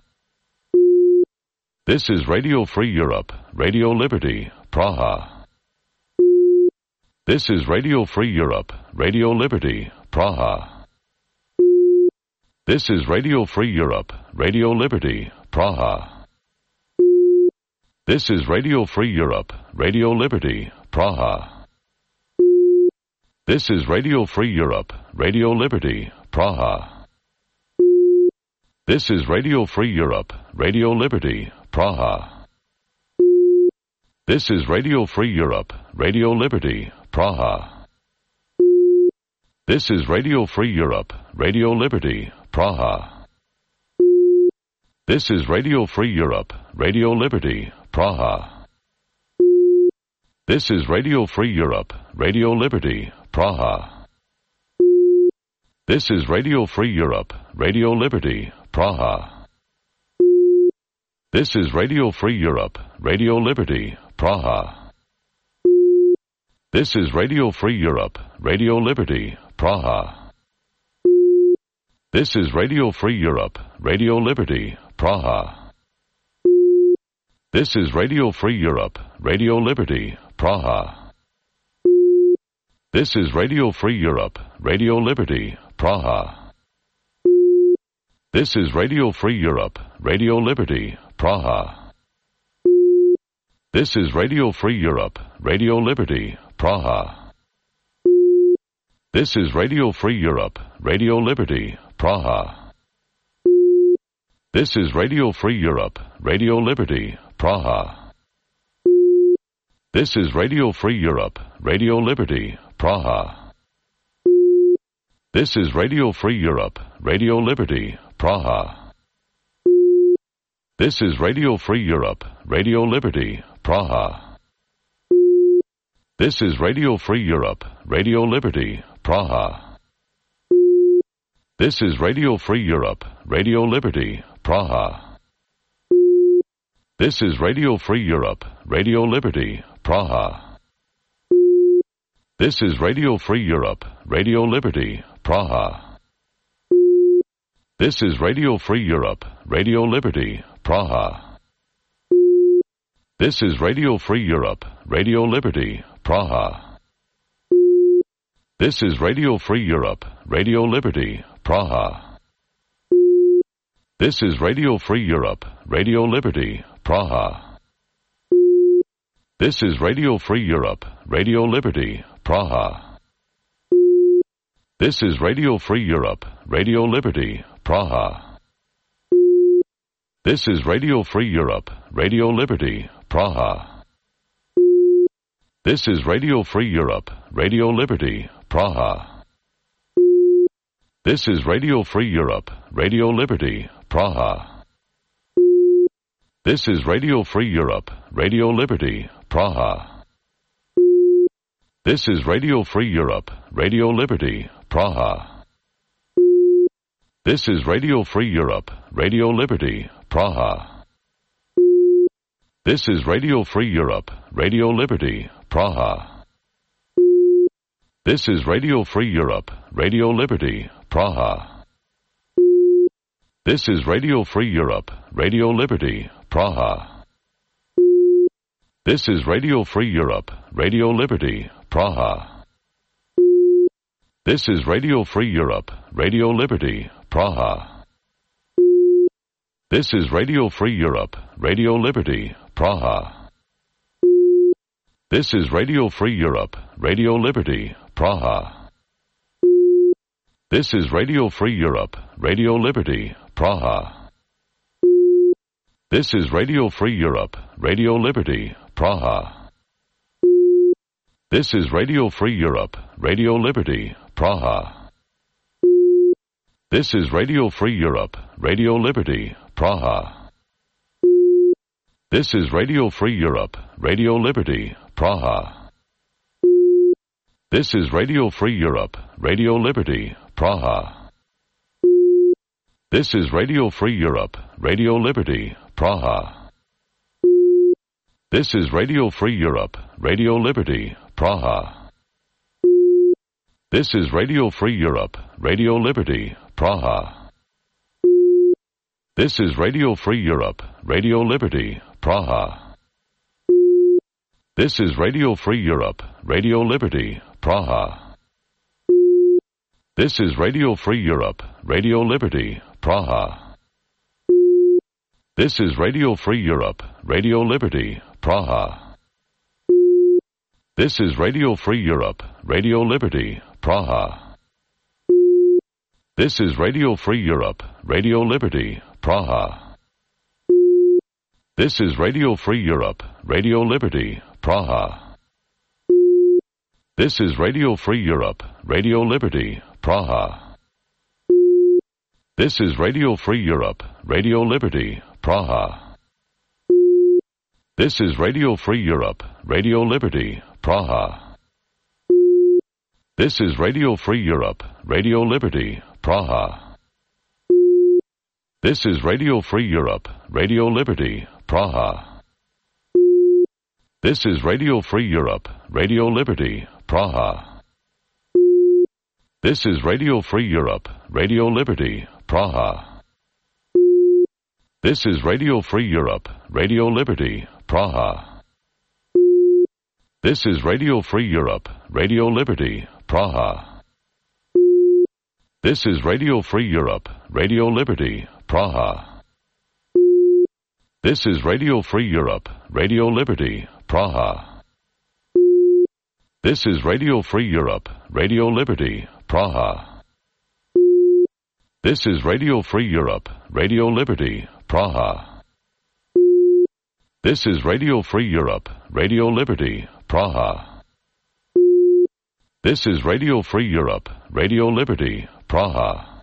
This is Radio Free Europe, Radio Liberty, Praha. This is Radio Free Europe, Radio Liberty, Praha. This is Radio Free Europe, Radio Liberty, Praha. This is Radio Free Europe, Radio Liberty, Praha. This is Radio Free Europe, Radio Liberty, Praha. This is Radio Free Europe, Radio Liberty, Praha. This is Radio Free Europe, Radio Liberty, Praha. This is Radio Free Europe, Radio Liberty, Praha. This is Radio Free Europe, Radio Liberty, Praha. This is Radio Free Europe, Radio Liberty, Praha. This is Radio Free Europe, Radio Liberty, Praha. This is Radio Free Europe, Radio Liberty, Praha. This is Radio Free Europe, Radio Liberty, Praha. This is Radio Free Europe, Radio Liberty, Praha. This is Radio Free Europe, Radio Liberty, Praha. This is Radio Free Europe, Radio Liberty, Praha. This is Radio Free Europe, Radio Liberty, Praha. This is Radio Free Europe, Radio Liberty, Praha. This is Radio Free Europe, Radio Liberty, Praha. This is Radio Free Europe, Radio Liberty, Praha. This is Radio Free Europe, Radio Liberty, Praha. This is Radio Free Europe, Radio Liberty, Praha. This is Radio Free Europe, Radio Liberty, Praha. This is Radio Free Europe, Radio Liberty, Praha. This is Radio Free Europe, Radio Liberty, Praha. This is Radio Free Europe, Radio Liberty, Praha. This is Radio Free Europe, Radio Liberty, Praha. This is Radio Free Europe, Radio Liberty, Praha. This is Radio Free Europe, Radio Liberty, Praha. This is Radio Free Europe, Radio Liberty, Praha. This is Radio Free Europe, Radio Liberty, Praha. This is Radio Free Europe, Radio Liberty, Praha. This is Radio Free Europe, Radio Liberty, Praha. This is Radio Free Europe, Radio Liberty, Praha. This is Radio Free Europe, Radio Liberty, Praha. This is Radio Free Europe, Radio Liberty, Praha. This is Radio Free Europe, Radio Liberty, Praha. This is Radio Free Europe, Radio Liberty, Praha. This is Radio Free Europe, Radio Liberty, Praha. This is Radio Free Europe, Radio Liberty, Praha. This is Radio Free Europe, Radio Liberty, Praha. This is Radio Free Europe, Radio Liberty, Praha. This is Radio Free Europe, Radio Liberty, Praha. This is Radio Free Europe, Radio Liberty, Praha. This is Radio Free Europe, Radio Liberty, Praha. This is Radio Free Europe, Radio Liberty, Praha. This is Radio Free Europe, Radio Liberty, Praha. This is Radio Free Europe, Radio Liberty, Praha. This is Radio Free Europe, Radio Liberty, Praha. This is Radio Free Europe, Radio Liberty, Praha. This is Radio Free Europe, Radio Liberty, Praha. This is Radio Free Europe, Radio Liberty, Praha. This is Radio Free Europe, Radio Liberty, Praha. This is Radio Free Europe, Radio Liberty, Praha. This is Radio Free Europe, Radio Liberty, Praha. This is Radio Free Europe, Radio Liberty, Praha. This is Radio Free Europe, Radio Liberty, Praha. This is Radio Free Europe, Radio Liberty, Praha. This is Radio Free Europe, Radio Liberty, Praha. This is Radio Free Europe, Radio Liberty, Praha. This is Radio Free Europe, Radio Liberty, Praha. This is Radio Free Europe, Radio Liberty, Praha. This is Radio Free Europe, Radio Liberty, Praha. This is Radio Free Europe, Radio Liberty, Praha. This is Radio Free Europe, Radio Liberty, Praha. This is Radio Free Europe, Radio Liberty, Praha. This is Radio Free Europe, Radio Liberty, Praha. This is Radio Free Europe, Radio Liberty, Praha. This is Radio Free Europe, Radio Liberty, Praha. This is Radio Free Europe, Radio Liberty, Praha. This is Radio Free Europe, Radio Liberty, Praha. This is Radio Free Europe, Radio Liberty, Praha. This is Radio Free Europe, Radio Liberty, Praha. This is Radio Free Europe, Radio Liberty, Praha. This is Radio Free Europe, Radio Liberty, Praha. This is Radio Free Europe, Radio Liberty, Praha. This is Radio Free Europe, Radio Liberty, Praha.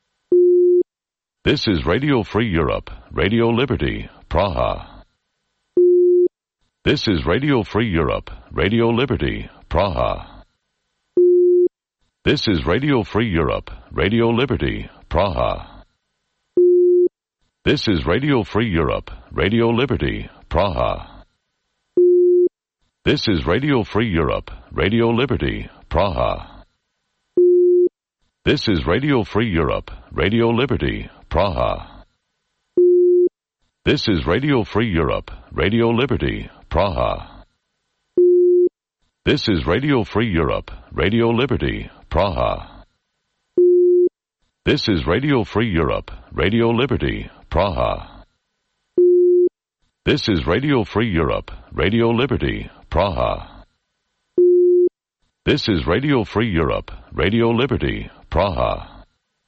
This is Radio Free Europe, Radio Liberty, Praha. This is Radio Free Europe, Radio Liberty, Praha. This is Radio Free Europe, Radio Liberty, Praha. This is Radio Free Europe, Radio Liberty, Praha. This is Radio Free Europe, Radio Liberty, Praha. This is Radio Free Europe, Radio Liberty, Praha. This is Radio Free Europe, Radio Liberty, Praha. This is Radio Free Europe, Radio Liberty, Praha. This is Radio Free Europe, Radio Liberty, Praha. This is Radio Free Europe, Radio Liberty, Praha. This is Radio Free Europe, Radio Liberty, Praha.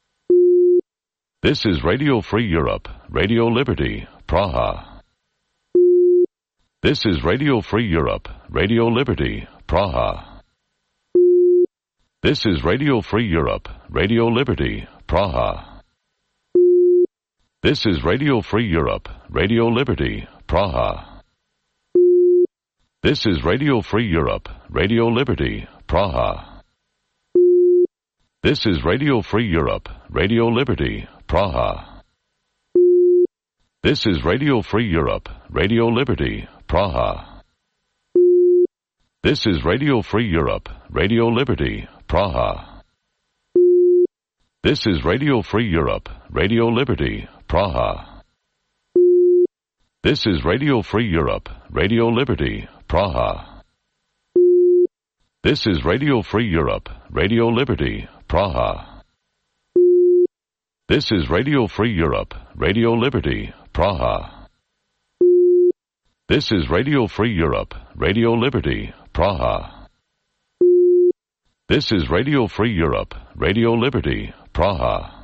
This is Radio Free Europe, Radio Liberty, Praha. This is Radio Free Europe, Radio Liberty, Praha. This is Radio Free Europe, Radio Liberty, Praha. This is Radio Free Europe, Radio Liberty, Praha. This is Radio Free Europe, Radio Liberty, Praha. This is Radio Free Europe, Radio Liberty, Praha. This is Radio Free Europe, Radio Liberty, Praha. This is Radio Free Europe, Radio Liberty, Praha. This is Radio Free Europe, Radio Liberty, Praha. This is Radio Free Europe, Radio Liberty, Praha. This is Radio Free Europe, Radio Liberty, Praha. This is Radio Free Europe, Radio Liberty, Praha. This is Radio Free Europe, Radio Liberty, Praha. This is Radio Free Europe, Radio Liberty, Praha.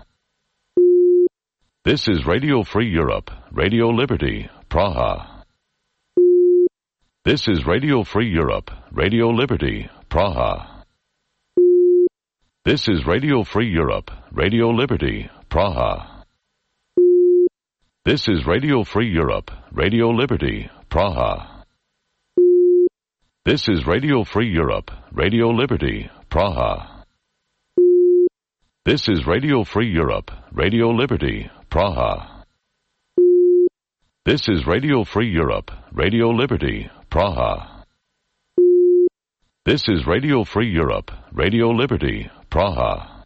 This is Radio Free Europe, Radio Liberty, Praha. This is Radio Free Europe, Radio Liberty, Praha. This is Radio Free Europe, Radio Liberty, Praha. This is Radio Free Europe, Radio Liberty, Praha. This is Radio Free Europe, Radio Liberty, Praha. This is Radio Free Europe, Radio Liberty, Praha. This is Radio Free Europe, Radio Liberty, Praha. This is Radio Free Europe, Radio Liberty, Praha.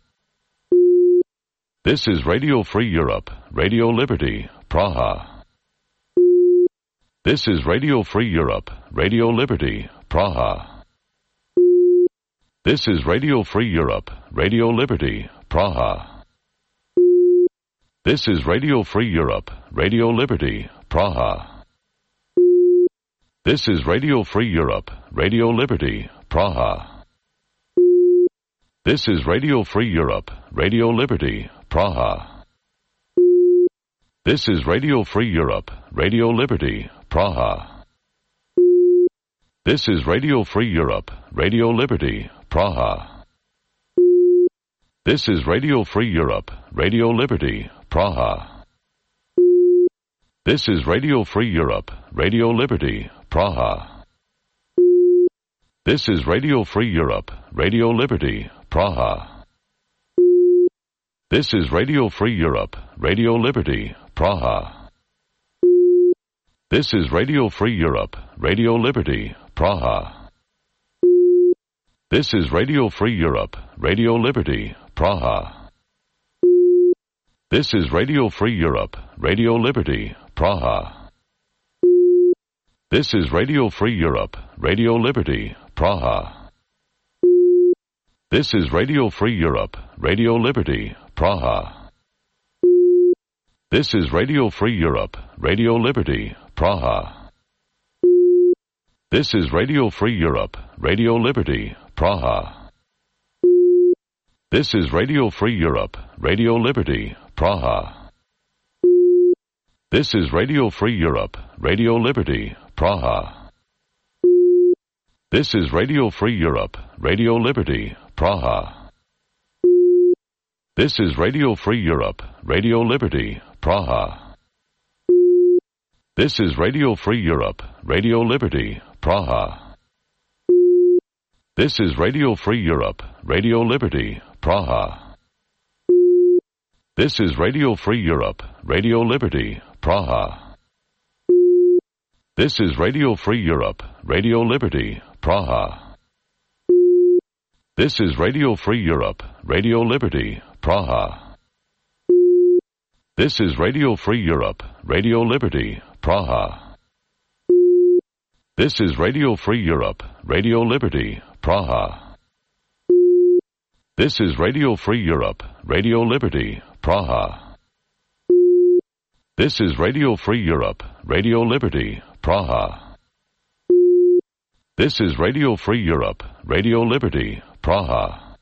This is Radio Free Europe, Radio Liberty, Praha. This is Radio Free Europe, Radio Liberty, Praha. This is Radio Free Europe, Radio Liberty, Praha. This is Radio Free Europe, Radio Liberty, Praha. This is Radio Free Europe, Radio Liberty, Praha. This is Radio Free Europe, Radio Liberty, Praha. This is Radio Free Europe, Radio Liberty, Praha. This is Radio Free Europe, Radio Liberty, Praha. This is Radio Free Europe, Radio Liberty, Praha. This is Radio Free Europe, Radio Liberty, Praha. This is Radio Free Europe, Radio Liberty, Praha. This is Radio Free Europe, Radio Liberty, Praha. This is Radio Free Europe, Radio Liberty, Praha. This is Radio Free Europe, Radio Liberty, Praha. This is Radio Free Europe, Radio Liberty, Praha. This is Radio Free Europe, Radio Liberty, Praha. This is Radio Free Europe, Radio Liberty, Praha. This is Radio Free Europe, Radio Liberty, Praha. This is Radio Free Europe, Radio Liberty, Praha. This is Radio Free Europe, Radio Liberty, Praha. This is Radio Free Europe, Radio Liberty, Praha. This is Radio Free Europe, Radio Liberty, Praha. This is Radio Free Europe, Radio Liberty, Praha. This is Radio Free Europe, Radio Liberty, Praha. This is Radio Free Europe, Radio Liberty, Praha. This is Radio Free Europe, Radio Liberty, Praha. This is Radio Free Europe, Radio Liberty, Praha. This is Radio Free Europe, Radio Liberty, Praha. This is Radio Free Europe, Radio Liberty, Praha. This is Radio Free Europe, Radio Liberty, Praha. This is Radio Free Europe, Radio Liberty, Praha. This is Radio Free Europe, Radio Liberty, Praha. This is Radio Free Europe, Radio Liberty, Praha.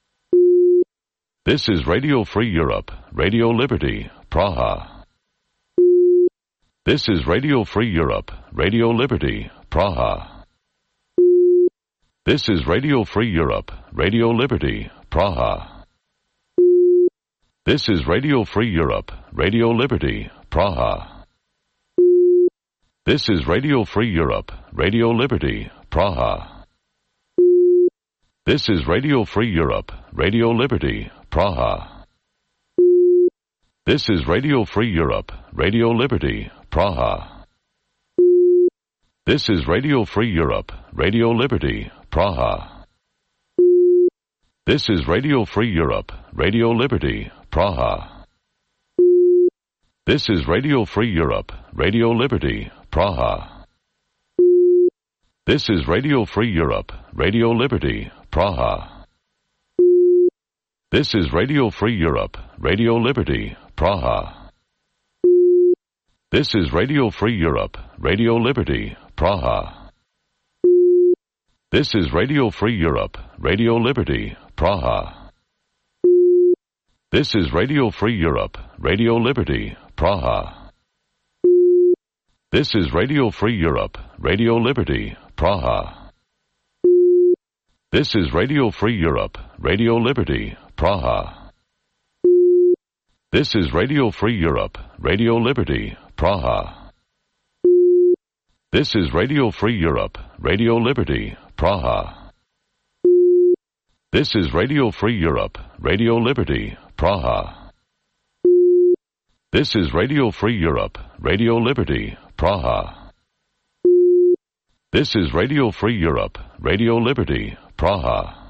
This is Radio Free Europe, Radio Liberty, Praha. This is Radio Free Europe, Radio Liberty, Praha. This is Radio Free Europe, Radio Liberty, Praha. This is Radio Free Europe, Radio Liberty, Praha. This is Radio Free Europe, Radio Liberty, Praha. This is Radio Free Europe, Radio Liberty, Praha. This is Radio Free Europe, Radio Liberty, Praha. This is Radio Free Europe, Radio Liberty, Praha. This is Radio Free Europe, Radio Liberty, Praha. This is Radio Free Europe, Radio Liberty, Praha. This is Radio Free Europe, Radio Liberty, Praha. This is Radio Free Europe, Radio Liberty, Praha. This is Radio Free Europe, Radio Liberty, Praha. This is Radio Free Europe, Radio Liberty, Praha. This is Radio Free Europe, Radio Liberty, Praha. This is Radio Free Europe, Radio Liberty, Praha. This is Radio Free Europe, Radio Liberty, Praha. This is Radio Free Europe, Radio Liberty, Praha. This is Radio Free Europe, Radio Liberty, Praha. This is Radio Free Europe, Radio Liberty, Praha. This is Radio Free Europe, Radio Liberty, Praha. This is Radio Free Europe, Radio Liberty, Praha.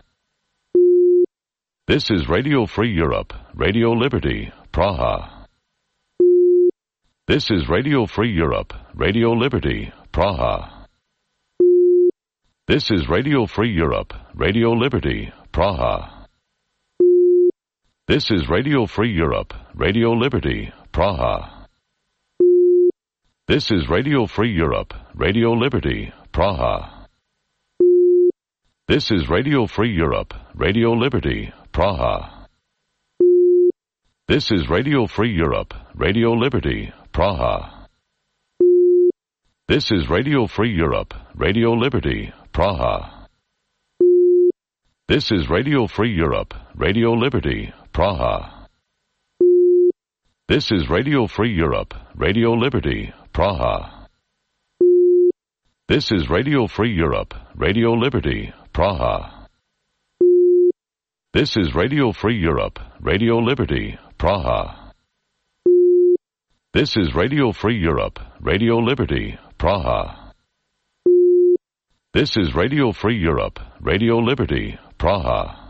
This is Radio Free Europe, Radio Liberty, Praha. This is Radio Free Europe, Radio Liberty, Praha. This is Radio Free Europe, Radio Liberty, Praha. This is Radio Free Europe, Radio Liberty, Praha. This is Radio Free Europe, Radio Liberty, Praha. This is Radio Free Europe, Radio Liberty, Praha. This is Radio Free Europe, Radio Liberty, Praha. This is Radio Free Europe, Radio Liberty, Praha. This is Radio Free Europe, Radio Liberty, Praha. This is Radio Free Europe, Radio Liberty, Praha. This is Radio Free Europe, Radio Liberty, Praha. This is Radio Free Europe, Radio Liberty, Praha. This is Radio Free Europe, Radio Liberty, Praha. This is Radio Free Europe, Radio Liberty, Praha.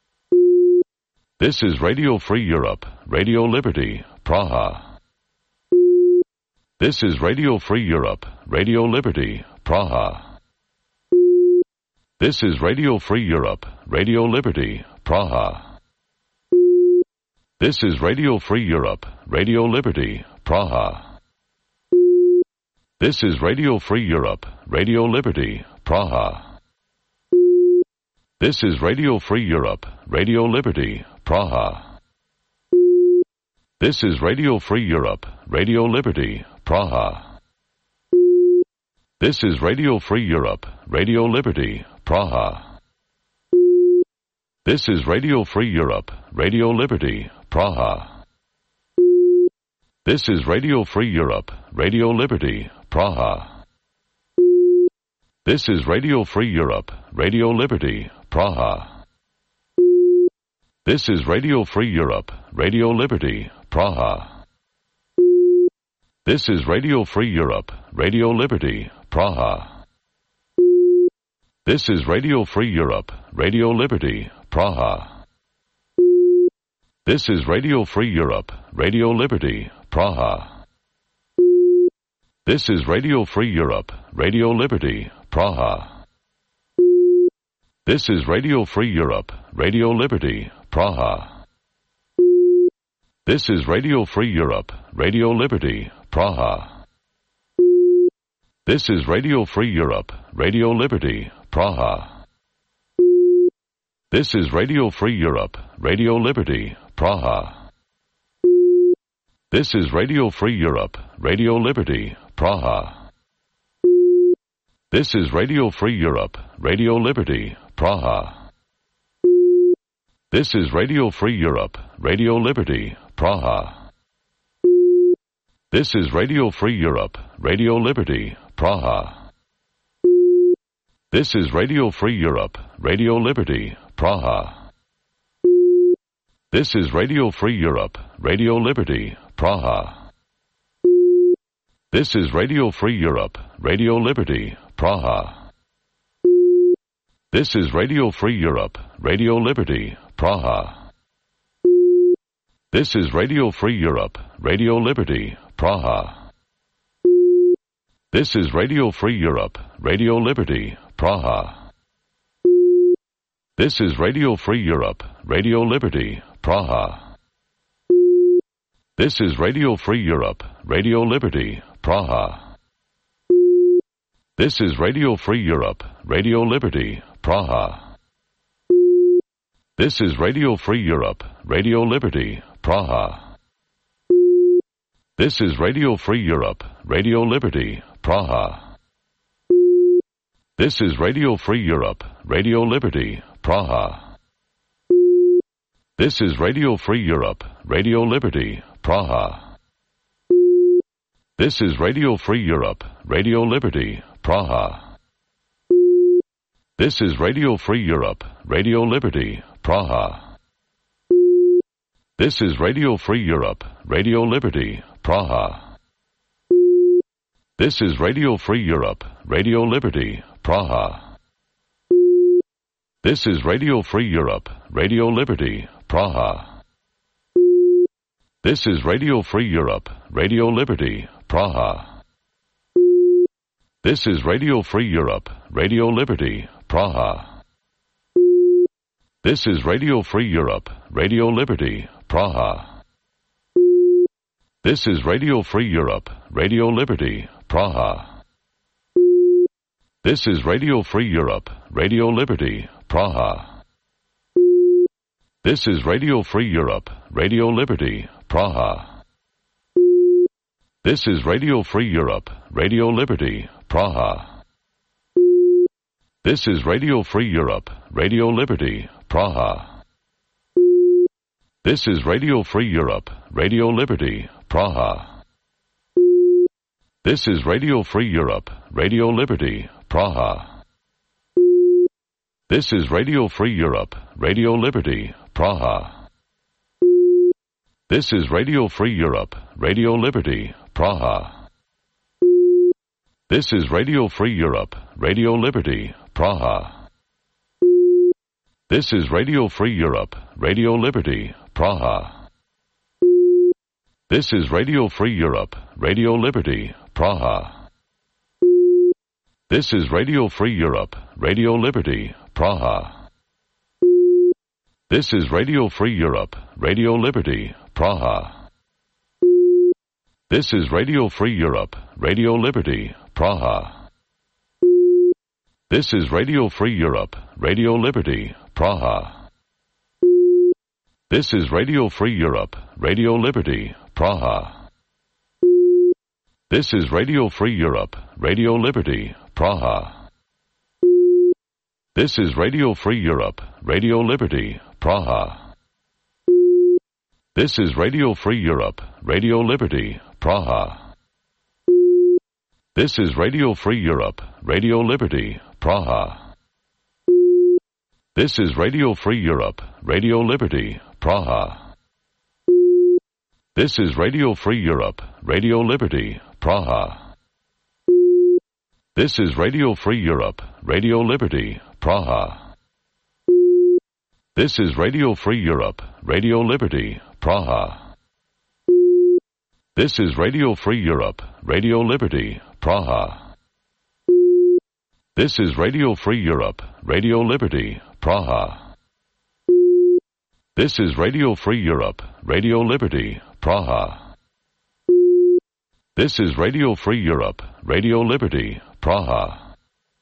This is Radio Free Europe, Radio Liberty, Praha. This is Radio Free Europe, Radio Liberty, Praha. This is Radio Free Europe, Radio Liberty, Praha. This is Radio Free Europe, Radio Liberty, Praha. This is Radio Free Europe, Radio Liberty, Praha. This is Radio Free Europe, Radio Liberty, Praha. This is Radio Free Europe, Radio Liberty, Praha. This is Radio Free Europe, Radio Liberty, Praha. This is Radio Free Europe, Radio Liberty, Praha. This is Radio Free Europe, Radio Liberty, Praha. This is Radio Free Europe, Radio Liberty, Praha. This is Radio Free Europe, Radio Liberty, Praha. This is Radio Free Europe, Radio Liberty, Praha. This is Radio Free Europe, Radio Liberty, Praha. This is Radio Free Europe, Radio Liberty, Praha. This is Radio Free Europe, Radio Liberty, Praha. This is Radio Free Europe, Radio Liberty, Praha. This is Radio Free Europe, Radio Liberty, Praha. This is Radio Free Europe, Radio Liberty, Praha. This is Radio Free Europe, Radio Liberty, Praha. This is Radio Free Europe, Radio Liberty, Praha. This is Radio Free Europe, Radio Liberty, Praha. This is Radio Free Europe, Radio Liberty, Praha. This is Radio Free Europe, Radio Liberty, Praha. This is Radio Free Europe, Radio Liberty, Praha. This is Radio Free Europe, Radio Liberty, Praha. This is Radio Free Europe, Radio Liberty, Praha. This is Radio Free Europe, Radio Liberty, Praha. This is Radio Free Europe, Radio Liberty, Praha. This is Radio Free Europe, Radio Liberty, Praha. This is Radio Free Europe, Radio Liberty, Praha. This is Radio Free Europe, Radio Liberty, Praha. This is Radio Free Europe, Radio Liberty, Praha. This is Radio Free Europe, Radio Liberty, Praha. This is Radio Free Europe, Radio Liberty, Praha. This is Radio Free Europe, Radio Liberty, Praha. This is Radio Free Europe, Radio Liberty, Praha. This is Radio Free Europe, Radio Liberty, Praha. This is Radio Free Europe, Radio Liberty, Praha. This is Radio Free Europe, Radio Liberty, Praha. This is Radio Free Europe, Radio Liberty, Praha. This is Radio Free Europe, Radio Liberty, Praha. This is Radio Free Europe, Radio Liberty, Praha. This is Radio Free Europe, Radio Liberty, Praha. This is Radio Free Europe, Radio Liberty, Praha. This is Radio Free Europe, Radio Liberty, Praha. This is Radio Free Europe, Radio Liberty, Praha. This is Radio Free Europe, Radio Liberty, Praha. This is Radio Free Europe, Radio Liberty, Praha. This is Radio Free Europe, Radio Liberty, Praha. This is Radio Free Europe, Radio Liberty, Praha. This is Radio Free Europe, Radio Liberty, Praha. This is Radio Free Europe, Radio Liberty, Praha. This is Radio Free Europe, Radio Liberty, Praha. This is Radio Free Europe, Radio Liberty, Praha. This is Radio Free Europe, Radio Liberty, Praha. This is Radio Free Europe, Radio Liberty, Praha. This is Radio Free Europe, Radio Liberty, Praha. This is Radio Free Europe, Radio Liberty, Praha. This is Radio Free Europe, Radio Liberty, Praha. This is Radio Free Europe, Radio Liberty, Praha. This is Radio Free Europe, Radio Liberty, Praha. This is Radio Free Europe, Radio Liberty, Praha. This is Radio Free Europe, Radio Liberty, Praha. This is Radio Free Europe, Radio Liberty, Praha. This is Radio Free Europe, Radio Liberty, Praha. This is Radio Free Europe, Radio Liberty, Praha. This is Radio Free Europe, Radio Liberty, Praha. This is Radio Free Europe, Radio Liberty, Praha. This is Radio Free Europe, Radio Liberty, Praha. This is Radio Free Europe, Radio Liberty, Praha. This is Radio Free Europe, Radio Liberty, Praha. This is Radio Free Europe, Radio Liberty, Praha. This is Radio Free Europe, Radio Liberty, Praha.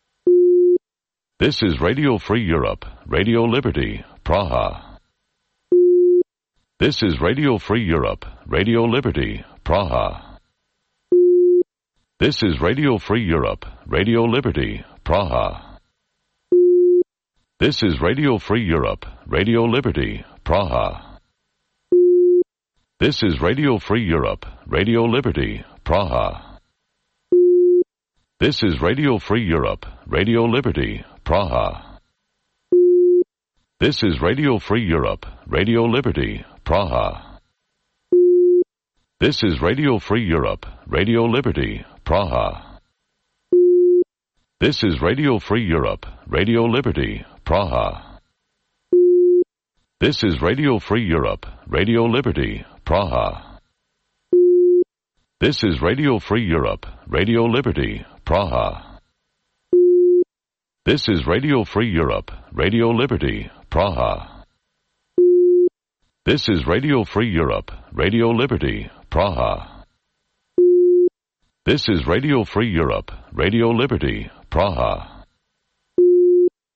This is Radio Free Europe, Radio Liberty, Praha. This is Radio Free Europe, Radio Liberty, Praha. This is Radio Free Europe, Radio Liberty, Praha. This is Radio Free Europe, Radio Liberty, Praha. This is Radio Free Europe, Radio Liberty, Praha. This is Radio Free Europe, Radio Liberty, Praha. This is Radio Free Europe, Radio Liberty, Praha. This is Radio Free Europe, Radio Liberty, Praha. This is Radio Free Europe, Radio Liberty, Praha. This is Radio Free Europe, Radio Liberty, Praha. This is Radio Free Europe, Radio Liberty, Praha. This is Radio Free Europe, Radio Liberty, Praha. This is Radio Free Europe, Radio Liberty, Praha. This is Radio Free Europe, Radio Liberty, Praha.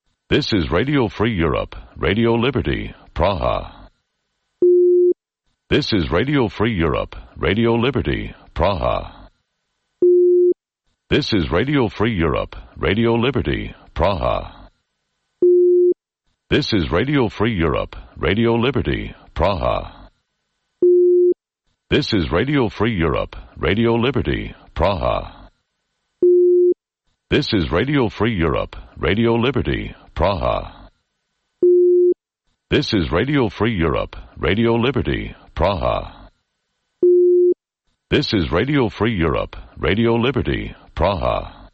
This is Radio Free Europe, Radio Liberty, Praha. This is Radio Free Europe, Radio Liberty, Praha. This is Radio Free Europe, Radio Liberty, Praha. This is Radio Free Europe, Radio Liberty, Praha. This is Radio Free Europe, Radio Liberty, Praha. This is Radio Free Europe, Radio Liberty, Praha. This is Radio Free Europe, Radio Liberty, Praha. This is Radio Free Europe, Radio Liberty, Praha.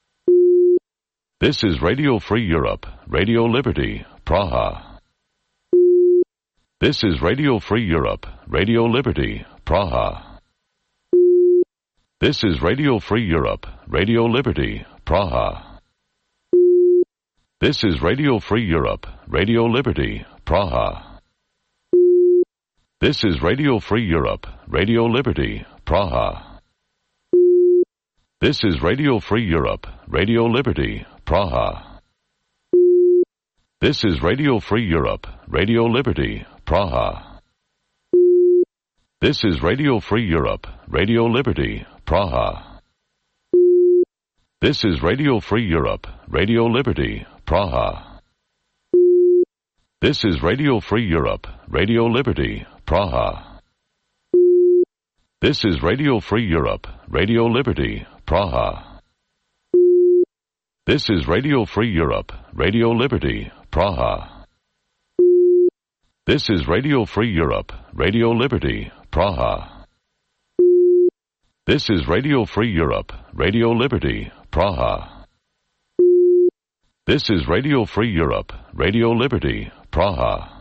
This is Radio Free Europe, Radio Liberty, Praha. This is Radio Free Europe, Radio Liberty, Praha. This is Radio Free Europe, Radio Liberty, Praha. This is Radio Free Europe, Radio Liberty, Praha. This is Radio Free Europe, Radio Liberty, Praha. This is Radio Free Europe, Radio Liberty, Praha. This is Radio Free Europe, Radio Liberty, Praha. This is Radio Free Europe, Radio Liberty, Praha. This is Radio Free Europe, Radio Liberty, Praha. This is Radio Free Europe, Radio Liberty, Praha. This is Radio Free Europe, Radio Liberty, Praha. This is Radio Free Europe, Radio Liberty, Praha. This is Radio Free Europe, Radio Liberty, Praha. This is Radio Free Europe, Radio Liberty, Praha. This is Radio Free Europe, Radio Liberty, Praha.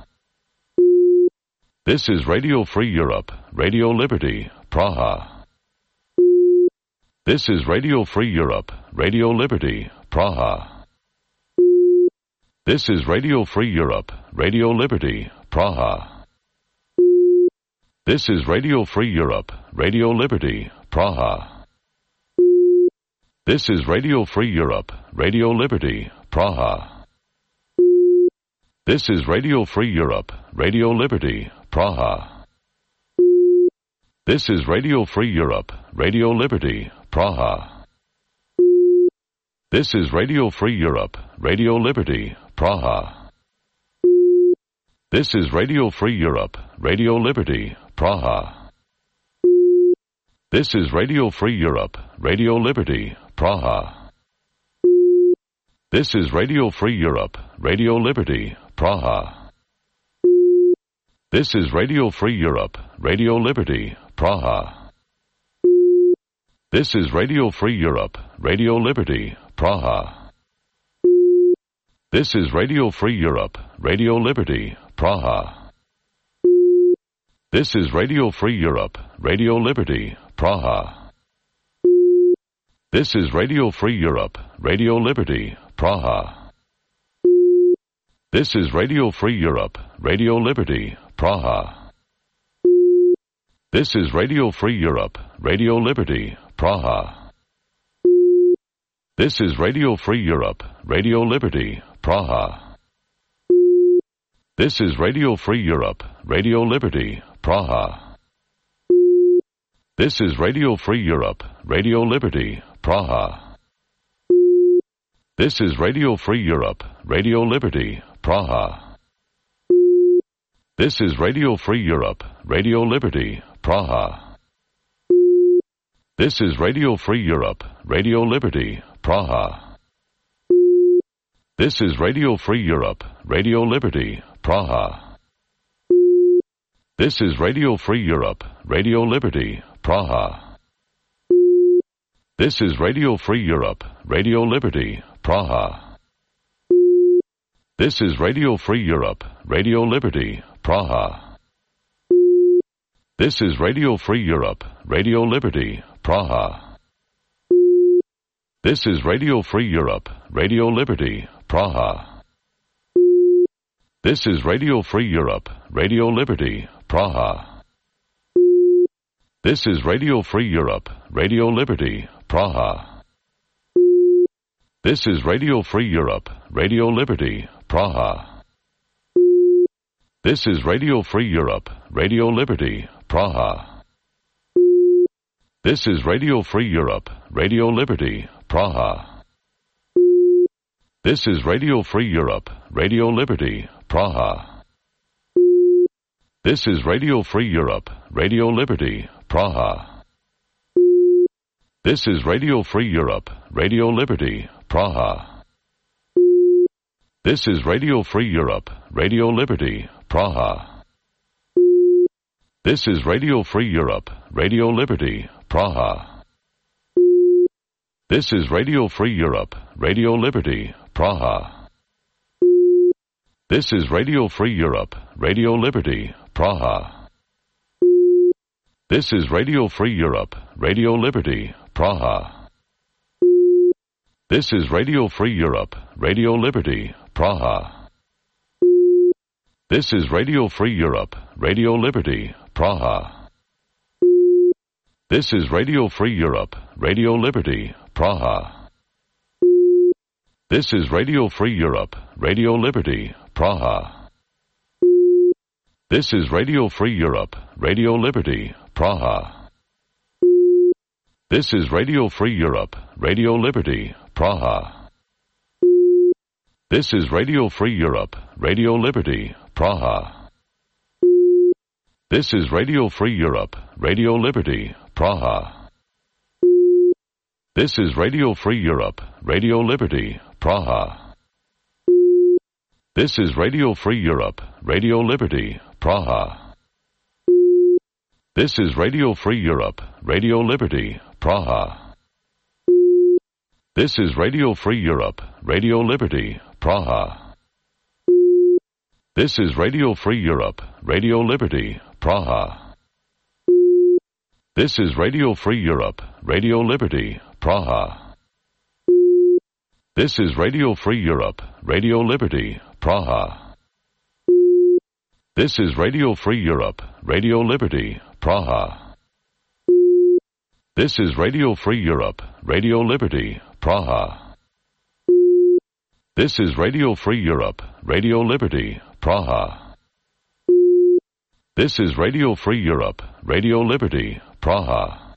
This is Radio Free Europe, Radio Liberty, Praha. This is Radio Free Europe, Radio Liberty, Praha. This is Radio Free Europe, Radio Liberty, Praha. This is Radio Free Europe, Radio Liberty, Praha. This is Radio Free Europe, Radio Liberty, Praha. This is Radio Free Europe, Radio Liberty, Praha. This is Radio Free Europe, Radio Liberty, Praha. This is Radio Free Europe, Radio Liberty, Praha. This is Radio Free Europe, Radio Liberty, Praha. This is Radio Free Europe, Radio Liberty, Praha. This is Radio Free Europe, Radio Liberty, Praha. This is Radio Free Europe, Radio Liberty, Praha. This is Radio Free Europe, Radio Liberty, Praha. This is Radio Free Europe, Radio Liberty, Praha. This is Radio Free Europe, Radio Liberty, Praha. This is Radio Free Europe, Radio Liberty, Praha. This is Radio Free Europe, Radio Liberty, Praha. This is Radio Free Europe, Radio Liberty, Praha. This is Radio Free Europe, Radio Liberty, Praha. This is Radio Free Europe, Radio Liberty, Praha. This is Radio Free Europe, Radio Liberty, Praha. This is Radio Free Europe, Radio Liberty, Praha. This is Radio Free Europe, Radio Liberty, Praha. This is Radio Free Europe, Radio Liberty, Praha. This is Radio Free Europe, Radio Liberty, Praha. This is Radio Free Europe, Radio Liberty, Praha. This is Radio Free Europe, Radio Liberty, Praha. This is Radio Free Europe, Radio Liberty, Praha. This is Radio Free Europe, Radio Liberty, Praha. This is Radio Free Europe, Radio Liberty, Praha. This is Radio Free Europe, Radio Liberty, Praha. This is Radio Free Europe, Radio Liberty, Praha. This is Radio Free Europe, Radio Liberty, Praha. This is Radio Free Europe, Radio Liberty, Praha. This is Radio Free Europe, Radio Liberty, Praha. This is Radio Free Europe, Radio Liberty, Praha. This is Radio Free Europe, Radio Liberty, Praha. This is Radio Free Europe, Radio Liberty, Praha. This is Radio Free Europe, Radio Liberty, Praha. This is Radio Free Europe, Radio Liberty, Praha. This is Radio Free Europe, Radio Liberty, Praha. This is Radio Free Europe, Radio Liberty, Praha. This is Radio Free Europe, Radio Liberty, Praha. This is Radio Free Europe, Radio Liberty, Praha. This is Radio Free Europe, Radio Liberty, Praha. This is Radio Free Europe, Radio Liberty, Praha. This is Radio Free Europe, Radio Liberty, Praha. This is Radio Free Europe, Radio Liberty, Praha. This is Radio Free Europe, Radio Liberty, Praha. This is Radio Free Europe, Radio Liberty, Praha. This is Radio Free Europe, Radio Liberty, Praha. This is Radio Free Europe, Radio Liberty, Praha. This is Radio Free Europe, Radio Liberty, Praha. This is Radio Free Europe, Radio Liberty, Praha. This is Radio Free Europe, Radio Liberty, Praha. This is Radio Free Europe, Radio Liberty, Praha. This is Radio Free Europe, Radio Liberty, Praha. This is Radio Free Europe, Radio Liberty, Praha. This is Radio Free Europe, Radio Liberty, Praha. This is Radio Free Europe, Radio Liberty, Praha. This is Radio Free Europe, Radio Liberty, Praha. This is Radio Free Europe, Radio Liberty, Praha.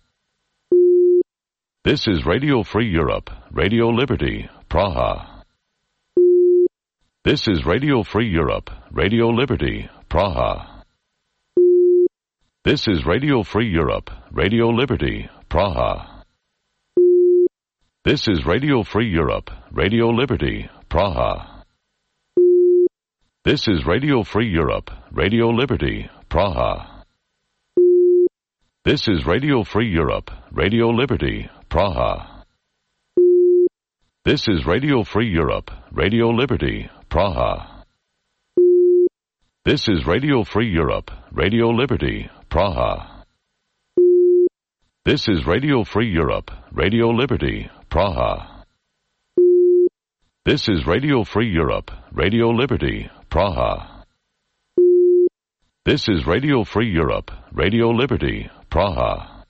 This is Radio Free Europe, Radio Liberty, Praha. This is Radio Free Europe, Radio Liberty, Praha. This is Radio Free Europe, Radio Liberty, Praha. This is Radio Free Europe, Radio Liberty, Praha. This is Radio Free Europe, Radio Liberty, Praha. This is Radio Free Europe, Radio Liberty, Praha. This is Radio Free Europe, Radio Liberty, Praha. This is Radio Free Europe, Radio Liberty, Praha. This is Radio Free Europe, Radio Liberty, Praha. This is Radio Free Europe, Radio Liberty, Praha. This is Radio Free Europe, Radio Liberty, Praha.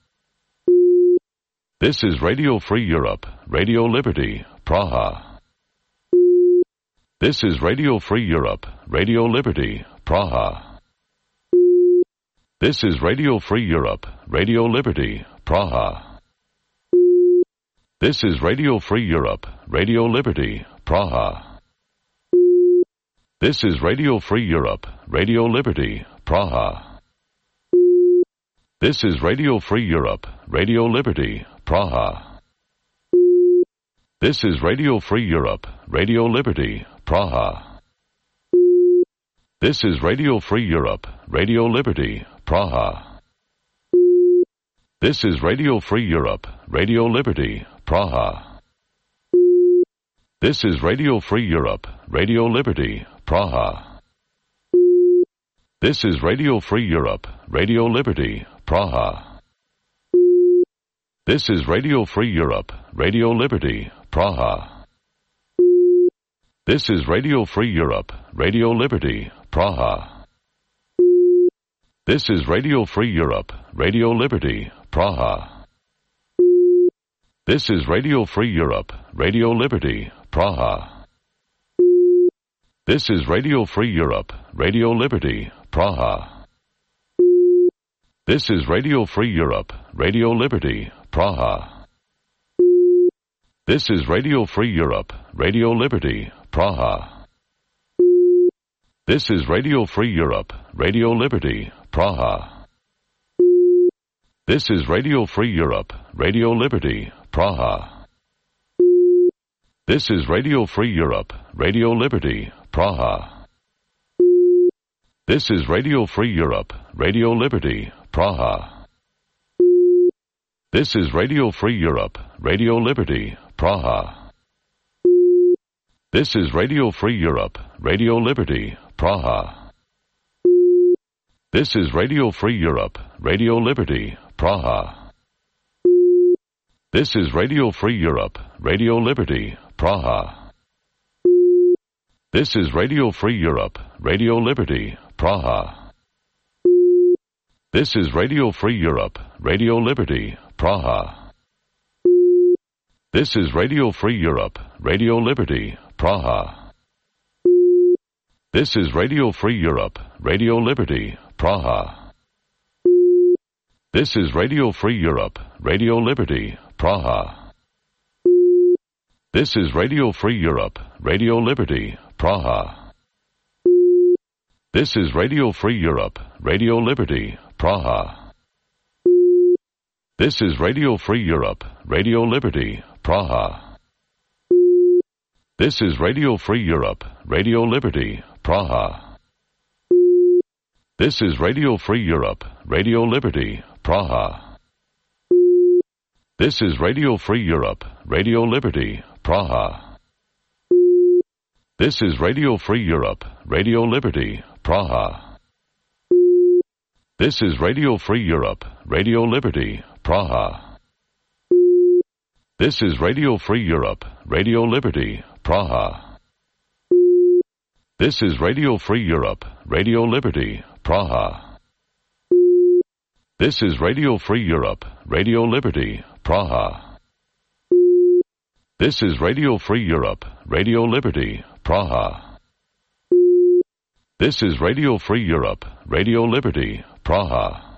This is Radio Free Europe, Radio Liberty, Praha. This is Radio Free Europe, Radio Liberty, Praha. This is Radio Free Europe, Radio Liberty, Praha. This is Radio Free Europe, Radio Liberty, Praha. This is Radio Free Europe, Radio Liberty, Praha. This is Radio Free Europe, Radio Liberty, Praha. This is Radio Free Europe, Radio Liberty, Praha. This is Radio Free Europe, Radio Liberty, Praha. This is Radio Free Europe, Radio Liberty, Praha. This is Radio Free Europe, Radio Liberty, Praha. This is Radio Free Europe, Radio Liberty, Praha. This is Radio Free Europe, Radio Liberty, Praha. This is Radio Free Europe, Radio Liberty, Praha. This is Radio Free Europe, Radio Liberty, Praha. This is Radio Free Europe, Radio Liberty, Praha. This is Radio Free Europe, Radio Liberty, Praha. This is Radio Free Europe, Radio Liberty, Praha. This is Radio Free Europe, Radio Liberty, Praha. This is Radio Free Europe, Radio Liberty, Praha. This is Radio Free Europe, Radio Liberty, Praha. This is Radio Free Europe, Radio Liberty, Praha. This is Radio Free Europe, Radio Liberty, Praha. This is Radio Free Europe, Radio Liberty, Praha. This is Radio Free Europe, Radio Liberty, Praha. This is Radio Free Europe, Radio Liberty, Praha. This is Radio Free Europe, Radio Liberty, Praha. This is Radio Free Europe, Radio Liberty, Praha. This is Radio Free Europe, Radio Liberty, Praha. This is Radio Free Europe, Radio Liberty, Praha. This is Radio Free Europe, Radio Liberty, Praha. This is Radio Free Europe, Radio Liberty, Praha. This is Radio Free Europe, Radio Liberty, Praha. This is Radio Free Europe, Radio Liberty, Praha. This is Radio Free Europe, Radio Liberty, Praha. This is Radio Free Europe, Radio Liberty, Praha. This is Radio Free Europe, Radio Liberty, Praha. This is Radio Free Europe, Radio Liberty, Praha. This is Radio Free Europe, Radio Liberty, Praha. This is Radio Free Europe, Radio Liberty, Praha. This is Radio Free Europe, Radio Liberty, Praha. This is Radio Free Europe, Radio Liberty, Praha. This is Radio Free Europe, Radio Liberty, Praha. This is Radio Free Europe, Radio Liberty, Praha. This is Radio Free Europe, Radio Liberty, Praha.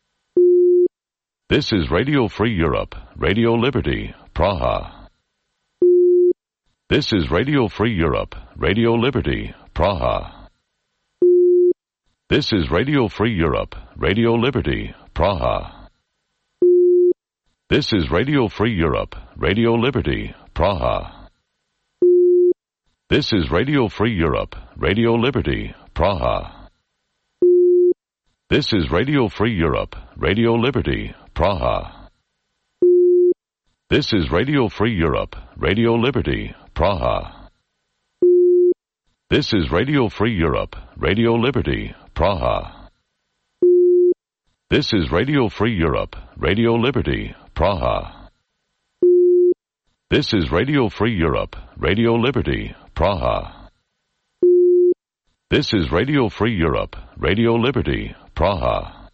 This is Radio Free Europe, Radio Liberty, Praha. This is Radio Free Europe, Radio Liberty, Praha. This is Radio Free Europe, Radio Liberty, Praha. This is Radio Free Europe, Radio Liberty, Praha. This is Radio Free Europe, Radio Liberty, Praha. This is Radio Free Europe, Radio Liberty, Praha. This is Radio Free Europe, Radio Liberty, Praha. This is Radio Free Europe, Radio Liberty, Praha. This is Radio Free Europe, Radio Liberty, Praha. This is Radio Free Europe, Radio Liberty, Praha. This is Radio Free Europe, Radio Liberty, Praha.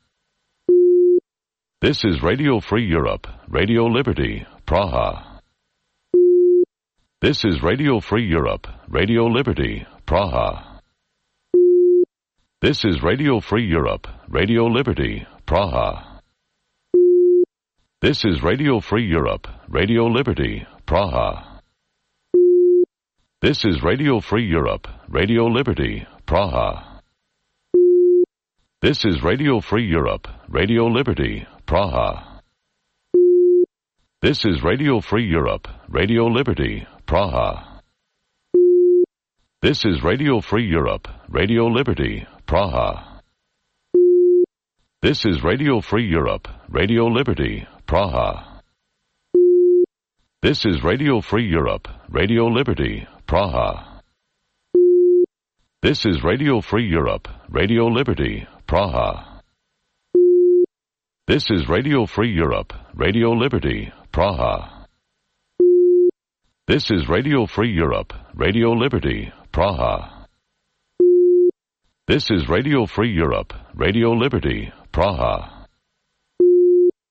This is Radio Free Europe, Radio Liberty, Praha. This is Radio Free Europe, Radio Liberty, Praha. This is Radio Free Europe, Radio Liberty, Praha. This is Radio Free Europe, Radio Liberty, Praha. This is Radio Free Europe, Radio Liberty, Praha. This is Radio Free Europe, Radio Liberty, Praha. This is Radio Free Europe, Radio Liberty, Praha. This is Radio Free Europe, Radio Liberty, Praha. This is Radio Free Europe, Radio Liberty, Praha. This is Radio Free Europe, Radio Liberty, Praha. This is Radio Free Europe, Radio Liberty, Praha. This is Radio Free Europe, Radio Liberty, Praha. This is Radio Free Europe, Radio Liberty, Praha. This is Radio Free Europe, Radio Liberty, Praha.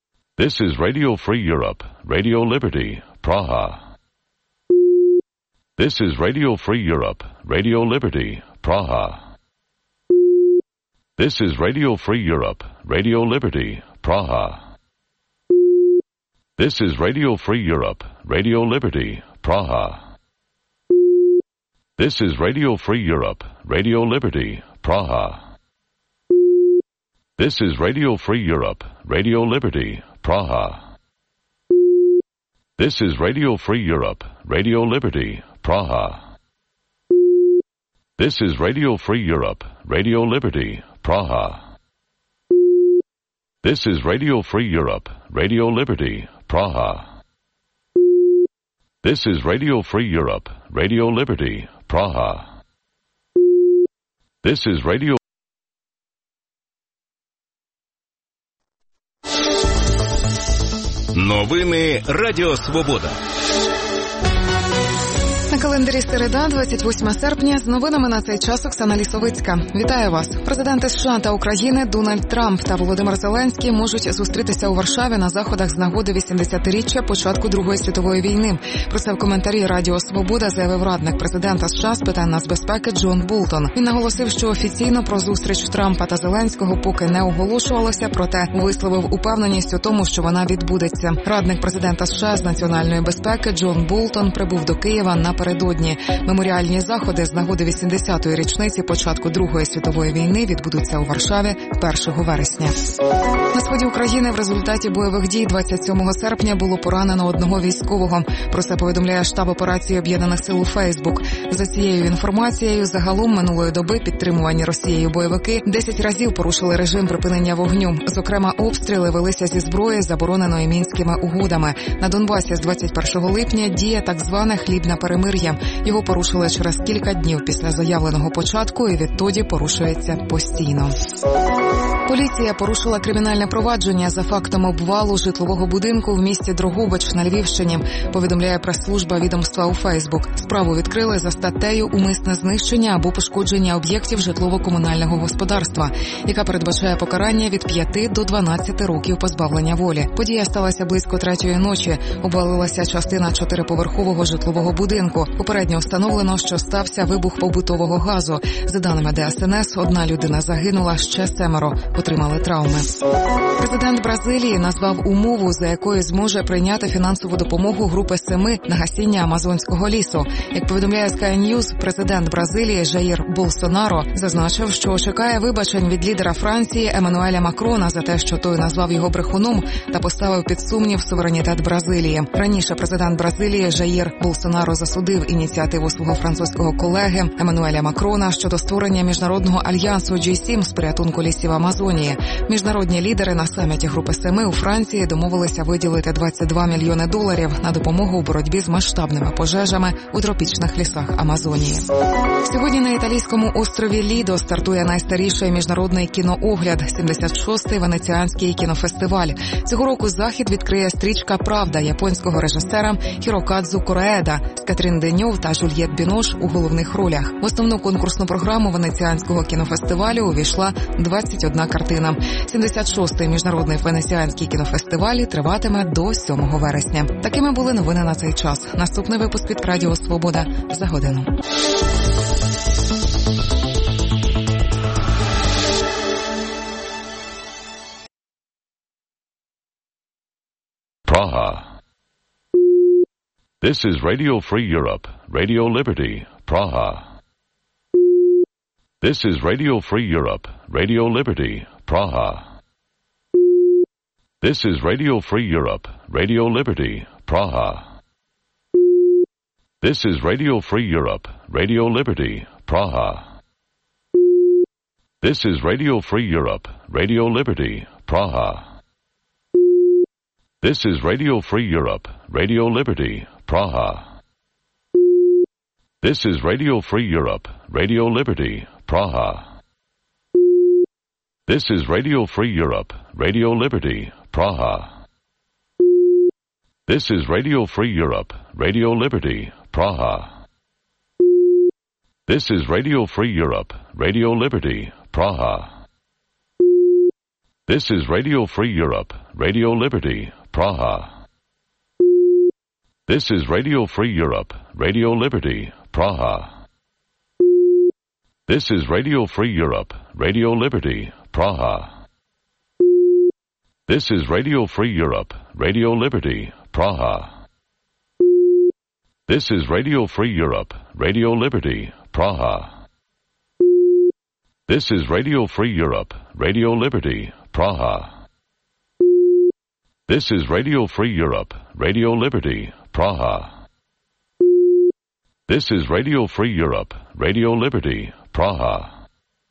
This is Radio Free Europe, Radio Liberty, Praha. This is Radio Free Europe, Radio Liberty, Praha. This is Radio Free Europe, Radio Liberty, Praha. This is Radio Free Europe, Radio Liberty, Praha. This is Radio Free Europe, Radio Liberty, Praha. This is Radio Free Europe, Radio Liberty, Praha. This is Radio Free Europe, Radio Liberty, Praha. This is Radio Free Europe, Radio Liberty, Praha. This is Radio Free Europe, Radio Liberty, Praha. This is Radio Free Europe, Radio Liberty, Praha. This is Radio Новини Радіо Свобода. На календарі середа, двадцять восьме серпня, з новинами на цей час Оксана Лісовицька. Вітаю вас. Президенти США та України Дональд Трамп та Володимир Зеленський можуть зустрітися у Варшаві на заходах з нагоди вісімдесятиріччя початку Другої світової війни. Про це в коментарі Радіо Свобода заявив радник президента США з питань нацбезпеки Джон Болтон. Він наголосив, що офіційно про зустріч Трампа та Зеленського поки не оголошувалося, проте висловив упевненість у тому, що вона відбудеться. Радник президента США з національної безпеки Джон Болтон прибув до Києва на Напередодні. Меморіальні заходи з нагоди вісімдесятої річниці початку Другої світової війни відбудуться у Варшаві першого вересня. На сході України в результаті бойових дій двадцять сьомого серпня було поранено одного військового. Про це повідомляє штаб операції Об'єднаних сил у Фейсбук. За цією інформацією, загалом минулої доби підтримувані Росією бойовики десять разів порушили режим припинення вогню. Зокрема, обстріли велися зі зброї, забороненої Мінськими угодами. На Донбасі з двадцять першого липня діє так зване хлібне перемир'я. Його порушили через кілька днів після заявленого початку і відтоді порушується постійно. Поліція порушила кримінальне провадження за фактом обвалу житлового будинку в місті Дрогобич на Львівщині, повідомляє прес-служба відомства у Фейсбук. Справу відкрили за статтею «Умисне знищення або пошкодження об'єктів житлово-комунального господарства», яка передбачає покарання від п'яти до дванадцяти років позбавлення волі. Подія сталася близько третьої ночі. Обвалилася частина чотириповерхового житлового будинку. Попередньо встановлено, що стався вибух побутового газу. За даними Де Ес Ен Ес, одна людина загинула, ще семеро отримали травми. Президент Бразилії назвав умову, за якою зможе прийняти фінансову допомогу групи семи на гасіння Амазонського лісу. Як повідомляє Sky News, президент Бразилії Жаїр Болсонаро зазначив, що чекає вибачень від лідера Франції Еммануеля Макрона за те, що той назвав його брехуном та поставив під сумнів суверенітет Бразилії. Раніше президент Бразилії Жаїр Болсонаро засудив ініціативу свого французького колеги Еммануеля Макрона щодо створення міжнародного альянсу Джі сім з порятунку лісів Амазонії. Міжнародні лідери на саміті групи семи у Франції домовилися виділити двадцять два мільйони доларів на допомогу у боротьбі з масштабними пожежами у тропічних лісах Амазонії. Сьогодні на італійському острові Лідо стартує найстаріший міжнародний кіноогляд – сімдесят шостий Венеціанський кінофестиваль. Цього року захід відкриє стрічка «Правда» японського режисера Хірокадзу Корееда з Катрін Деньов та Жюльєт Бінош у головних ролях. В основну конкурсну програму Венеціанського кінофестивалю увійшла двадцять одна картина. сімдесят шостий міжнародний Венеціанський кінофестиваль триватиме до сьомого вересня. Такими були новини на цей час. Наступний випуск від Радіо Свобода за годину. Praha. This is Radio Free Europe, Radio Liberty, Praha. This is Radio Free Europe, Radio Liberty, Praha. This is Radio Free Europe, Radio Liberty, Praha. This is Radio Free Europe, Radio Liberty, Praha. This is Radio Free Europe, Radio Liberty, Praha. This is Radio Free Europe, Radio Liberty, Praha. This is Radio Free Europe, Radio Liberty, Praha. This is Radio Free Europe, Radio Liberty, Praha. This is Radio Free Europe, Radio Liberty, Praha. This is Radio Free Europe, Radio Liberty, Praha. This is Radio Free Europe, Radio Liberty, Praha. This is Radio Free Europe, Radio Liberty, Praha. This is Radio Free Europe, Radio Liberty, Praha. This is Radio Free Europe, Radio Liberty, Praha. This is Radio Free Europe, Radio Liberty, Praha. This is Radio Free Europe, Radio Liberty, Praha. This is Radio Free Europe, Radio Liberty, Praha. This is Radio Free Europe, Radio Liberty, Praha.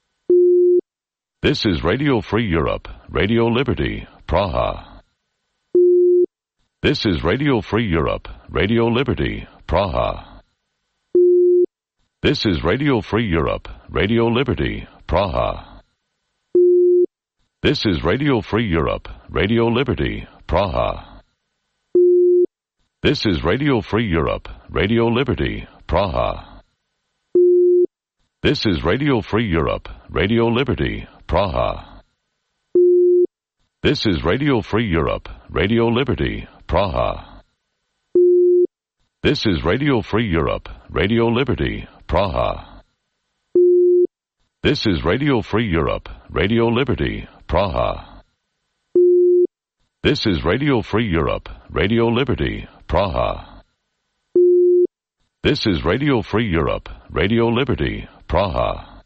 This is Radio Free Europe, Radio Liberty, Praha. This is Radio Free Europe, Radio Liberty, Praha. This is Radio Free Europe, Radio Liberty, Praha. This is Radio Free Europe, Radio Liberty, Praha. This is Radio Free Europe, Radio Liberty, Praha. This is Radio Free Europe, Radio Liberty, Praha. This is Radio Free Europe, Radio Liberty, Praha. This is Radio Free Europe, Radio Liberty, Praha. This is Radio Free Europe, Radio Liberty, Praha. This is Radio Free Europe, Radio Liberty, Praha. This is Radio Free Europe, Radio Liberty, Praha.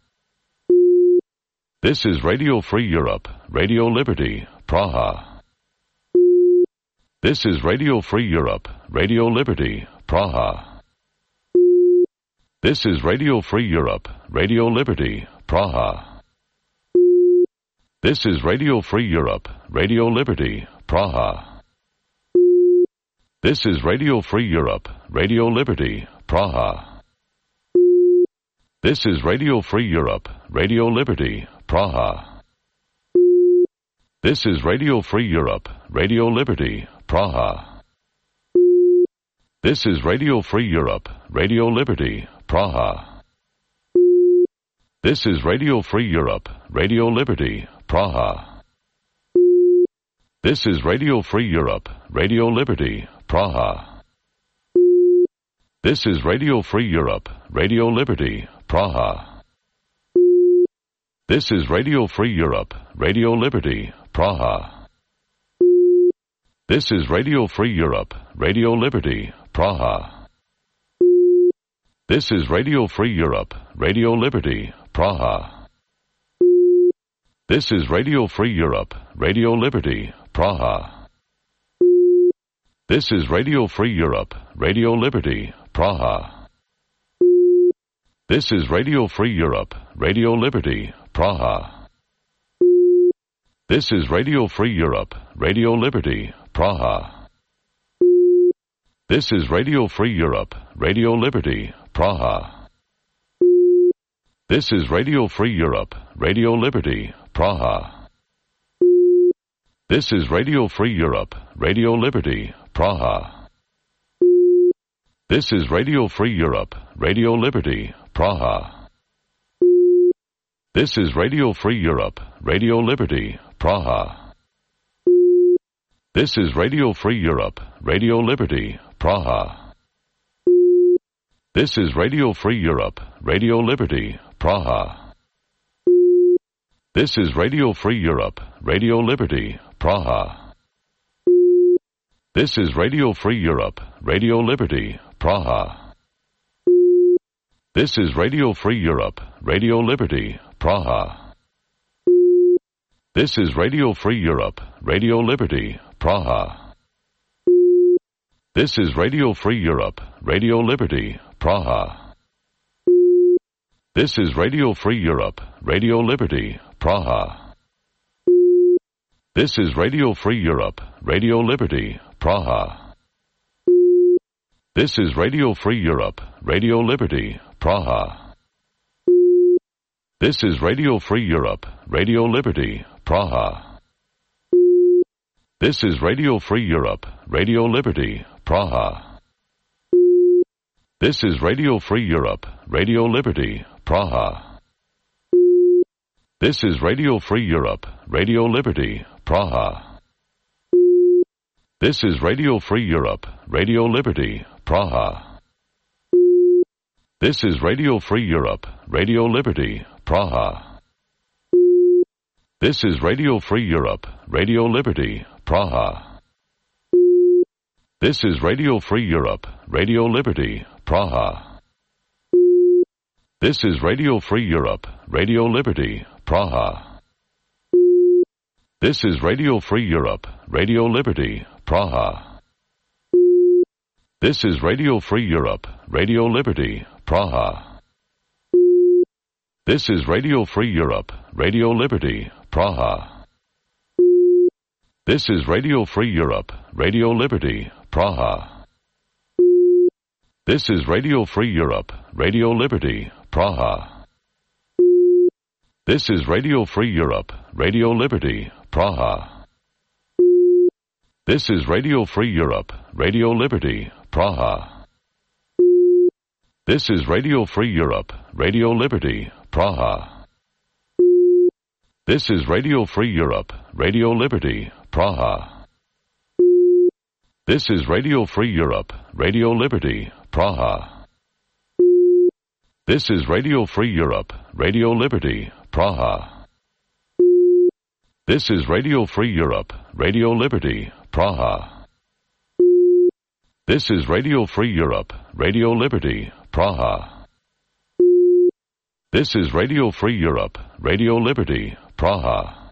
This is Radio Free Europe, Radio Liberty, Praha. This is Radio Free Europe, Radio Liberty, Praha. This is Radio Free Europe, Radio Liberty, Praha. This is Radio Free Europe, Radio Liberty, Praha. This is Radio Free Europe, Radio Liberty, Praha. This is Radio Free Europe, Radio Liberty, Praha. This is Radio Free Europe, Radio Liberty, Praha. This is Radio Free Europe, Radio Liberty, Praha. This is Radio Free Europe, Radio Liberty, Praha. This is Radio Free Europe, Radio Liberty, Praha. This is Radio Free Europe, Radio Liberty, Praha. This is Radio Free Europe, Radio Liberty, Praha. This is Radio Free Europe, Radio Liberty, Praha. This is Radio Free Europe, Radio Liberty, Praha. This is Radio Free Europe, Radio Liberty, Praha. This is Radio Free Europe, Radio Liberty, Praha. This is Radio Free Europe, Radio Liberty, Praha. This is Radio Free Europe, Radio Liberty, Praha. This is Radio Free Europe, Radio Liberty, Praha. This is Radio Free Europe, Radio Liberty, Praha. This is Radio Free Europe, Radio Liberty, Praha. This is Radio Free Europe, Radio Liberty, Praha. This is Radio Free Europe, Radio Liberty, Praha. This is Radio Free Europe, Radio Liberty, Praha. This is Radio Free Europe, Radio Liberty, Praha. This is Radio Free Europe, Radio Liberty, Praha. This is Radio Free Europe, Radio Liberty, Praha. This is Radio Free Europe, Radio Liberty, Praha. This is Radio Free Europe, Radio Liberty, Praha. This is Radio Free Europe, Radio Liberty, Praha. This is Radio Free Europe, Radio Liberty, Praha. This is Radio Free Europe, Radio Liberty, Praha. This is Radio Free Europe, Radio Liberty, Praha. This is Radio Free Europe, Radio Liberty, Praha. This is Radio Free Europe, Radio Liberty, Praha. This is Radio Free Europe, Radio Liberty, Praha. This is Radio Free Europe, Radio Liberty, Praha. This is Radio Free Europe, Radio Liberty, Praha. This is Radio Free Europe, Radio Liberty, Praha. This is Radio Free Europe, Radio Liberty, Praha. This is Radio Free Europe, Radio Liberty, Praha. This is Radio Free Europe, Radio Liberty, Praha. This is Radio Free Europe, Radio Liberty, Praha. This is Radio Free Europe, Radio Liberty, Praha. This is Radio Free Europe, Radio Liberty, Praha. This is Radio Free Europe, Radio Liberty, Praha. This is Radio Free Europe, Radio Liberty, Praha. This is Radio Free Europe, Radio Liberty, Praha. This is Radio Free Europe, Radio Liberty, Praha. This is Radio Free Europe, Radio Liberty, Praha. This is Radio Free Europe, Radio Liberty, Praha. This is Radio Free Europe, Radio Liberty, Praha. This is Radio Free Europe, Radio Liberty, Praha. This is Radio Free Europe, Radio Liberty, Praha. This is Radio Free Europe, Radio Liberty, Praha. This is Radio Free Europe, Radio Liberty, Praha.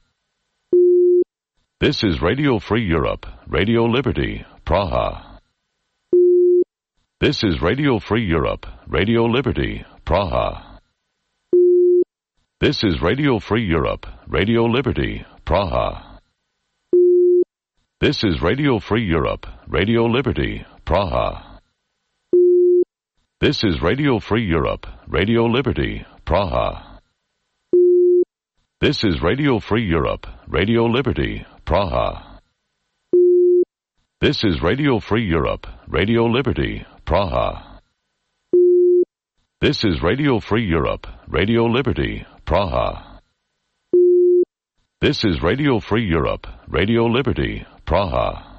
This is Radio Free Europe, Radio Liberty, Praha. This is Radio Free Europe, Radio Liberty, Praha. This is Radio Free Europe, Radio Liberty, Praha. This is Radio Free Europe, Radio Liberty, Praha. This is Radio Free Europe, Radio Liberty, Praha. This is Radio Free Europe, Radio Liberty, Praha. This is Radio Free Europe, Radio Liberty, Praha. This is Radio Free Europe, Radio Liberty, Praha. This is Radio Free Europe, Radio Liberty, Praha.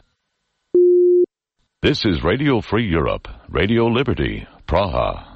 This is Radio Free Europe, Radio Liberty, Praha.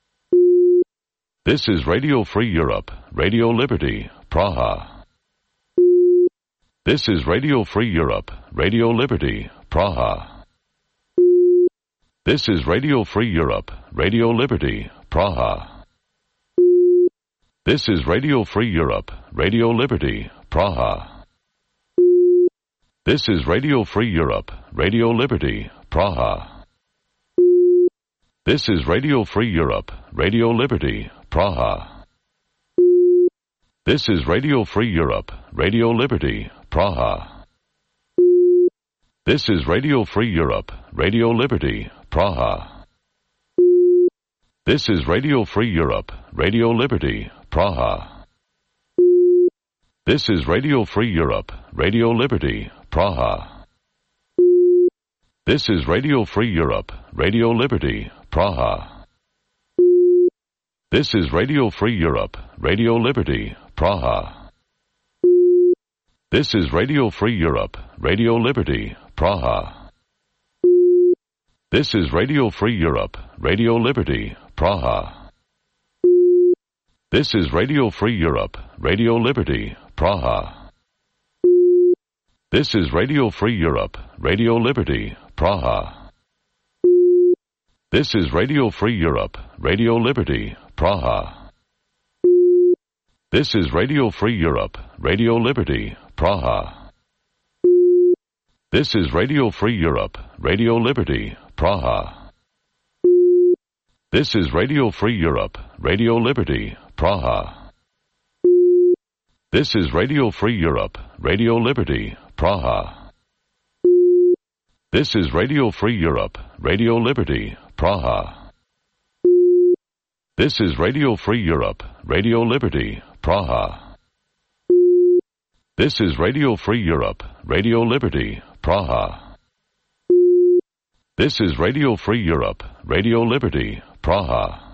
This is Radio Free Europe, Radio Liberty, Praha. This is Radio Free Europe, Radio Liberty, Praha. This is Radio Free Europe, Radio Liberty, Praha. This is Radio Free Europe, Radio Liberty, Praha. This is Radio Free Europe, Radio Liberty, Praha. This is Radio Free Europe, Radio Liberty, Praha. This is Radio Free Europe, Radio Liberty, Praha. This is Radio Free Europe, Radio Liberty, Praha. This is Radio Free Europe, Radio Liberty, Praha. This is Radio Free Europe, Radio Liberty, Praha. This is Radio Free Europe, Radio Liberty, Praha. This is Radio Free Europe, Radio Liberty, Praha. This is Radio Free Europe, Radio Liberty, Praha. This is Radio Free Europe, Radio Liberty, Praha. This is Radio Free Europe, Radio Liberty, Praha. This is Radio Free Europe, Radio Liberty, Praha. This is Radio Free Europe, Radio Liberty, Praha. This is Radio Free Europe, Radio Liberty, Praha. This is Radio Free Europe, Radio Liberty, Praha. This is Radio Free Europe, Radio Liberty, Praha. This is Radio Free Europe, Radio Liberty, Praha. This is Radio Free Europe, Radio Liberty, Praha. This is Radio Free Europe, Radio Liberty, Praha. This is Radio Free Europe, Radio Liberty, Praha. This is Radio Free Europe, Radio Liberty, Praha.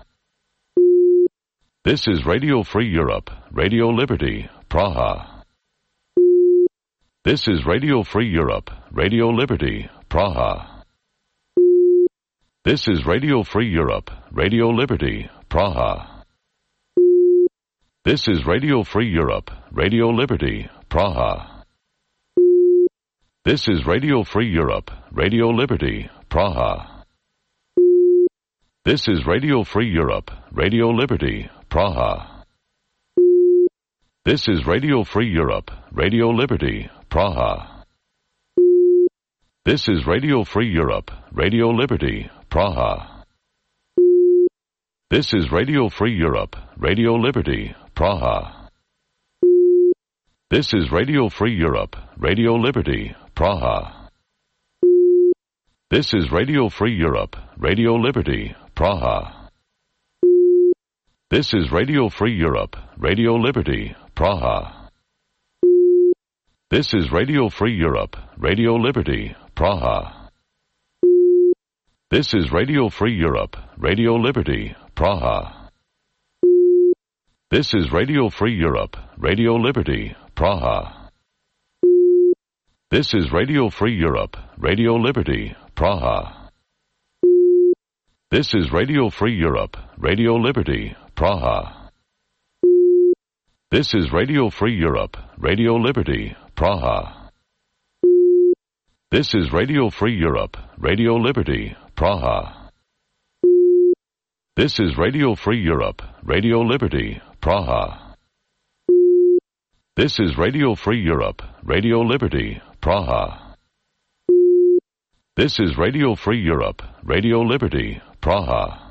This is Radio Free Europe, Radio Liberty, Praha. This is Radio Free Europe, Radio Liberty, Praha. This is Radio Free Europe, Radio Liberty, Praha. This is Radio Free Europe, Radio Liberty, Praha. This is Radio Free Europe, Radio Liberty, Praha. This is Radio Free Europe, Radio Liberty, Praha. This is Radio Free Europe, Radio Liberty, Praha. This is Radio Free Europe, Radio Liberty, Praha. This is Radio Free Europe, Radio Liberty, Praha. This is Radio Free Europe, Radio Liberty, Praha. This is Radio Free Europe, Radio Liberty, Praha. This is Radio Free Europe, Radio Liberty, Praha. This is Radio Free Europe, Radio Liberty, Praha. This is Radio Free Europe, Radio Liberty, Praha. This is Radio Free Europe, Radio Liberty, Praha. This is Radio Free Europe, Radio Liberty, Praha. This is Radio Free Europe, Radio Liberty, Praha. This is Radio Free Europe, Radio Liberty, Praha. This is Radio Free Europe, Radio Liberty, Praha. This is Radio Free Europe, Radio Liberty, Praha. This is Radio Free Europe, Radio Liberty, Praha. This is Radio Free Europe, Radio Liberty, Praha.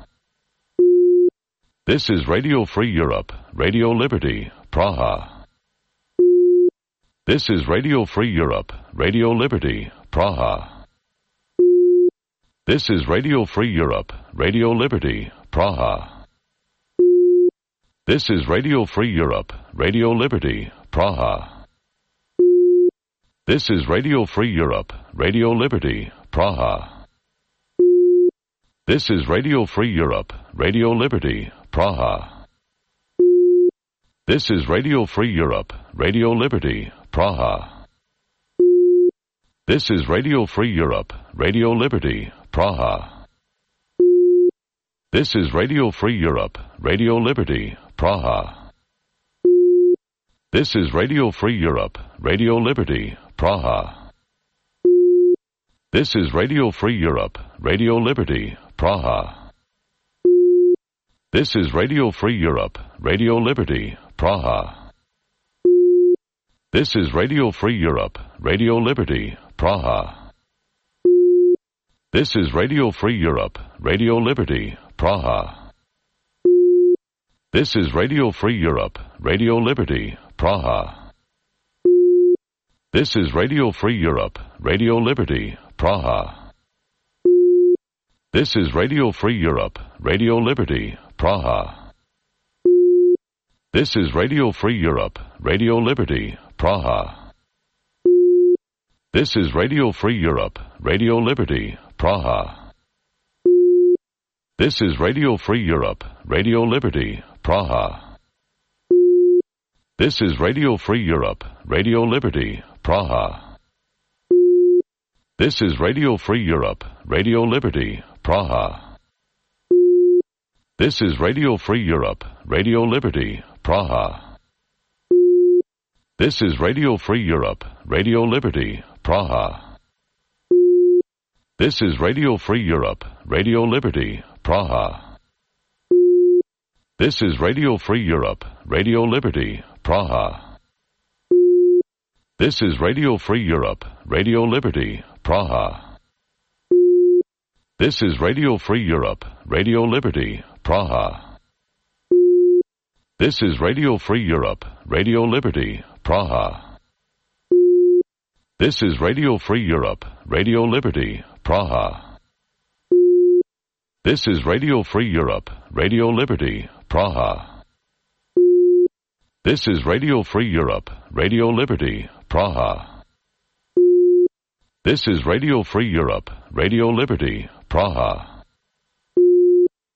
This is Radio Free Europe, Radio Liberty, Praha. This is Radio Free Europe, Radio Liberty, Praha. This is Radio Free Europe, Radio Liberty, Praha. This is Radio Free Europe, Radio Liberty, Praha. This is Radio Free Europe, Radio Liberty, Praha. This is Radio Free Europe, Radio Liberty, Praha. This is Radio Free Europe, Radio Liberty, Praha. This is Radio Free Europe, Radio Liberty, Praha. This is Radio Free Europe, Radio Liberty, Praha. This is Radio Free Europe, Radio Liberty, Praha. This is Radio Free Europe, Radio Liberty, Praha. This is Radio Free Europe, Radio Liberty, Praha. This is Radio Free Europe, Radio Liberty, Praha. This is Radio Free Europe, Radio Liberty, Praha. This is Radio Free Europe, Radio Liberty, Praha. This is Radio Free Europe, Radio Liberty, Praha. This is Radio Free Europe, Radio Liberty, Praha. This is Radio Free Europe, Radio Liberty, Praha. This is Radio Free Europe, Radio Liberty, Praha. This is Radio Free Europe, Radio Liberty, Praha. This is Radio Free Europe, Radio Liberty, Praha. This is Radio Free Europe, Radio Liberty, Praha. This is Radio Free Europe, Radio Liberty, Praha. This is Radio Free Europe, Radio Liberty, Praha. This is Radio Free Europe, Radio Liberty, Praha. This is Radio Free Europe, Radio Liberty, Praha. This is Radio Free Europe, Radio Liberty, Praha. This is Radio Free Europe, Radio Liberty, Praha. This is Radio Free Europe, Radio Liberty, Praha. This is Radio Free Europe, Radio Liberty, Praha. This is Radio Free Europe, Radio Liberty, Praha. This is Radio Free Europe, Radio Liberty, Praha. This is Radio Free Europe, Radio Liberty, Praha.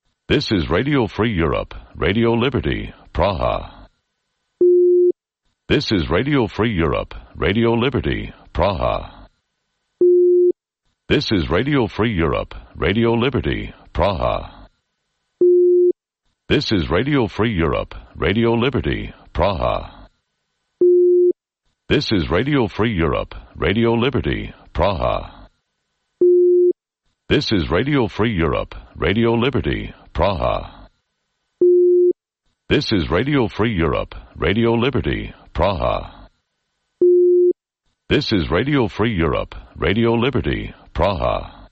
This is Radio Free Europe, Radio Liberty, Praha. This is Radio Free Europe, Radio Liberty, Praha. This is Radio Free Europe, Radio Liberty, Praha. This is Radio Free Europe, Radio Liberty, Praha. This is Radio Free Europe, Radio Liberty, Praha. This is Radio Free Europe, Radio Liberty, Praha. This is Radio Free Europe, Radio Liberty, Praha. This is Radio Free Europe, Radio Liberty, Praha.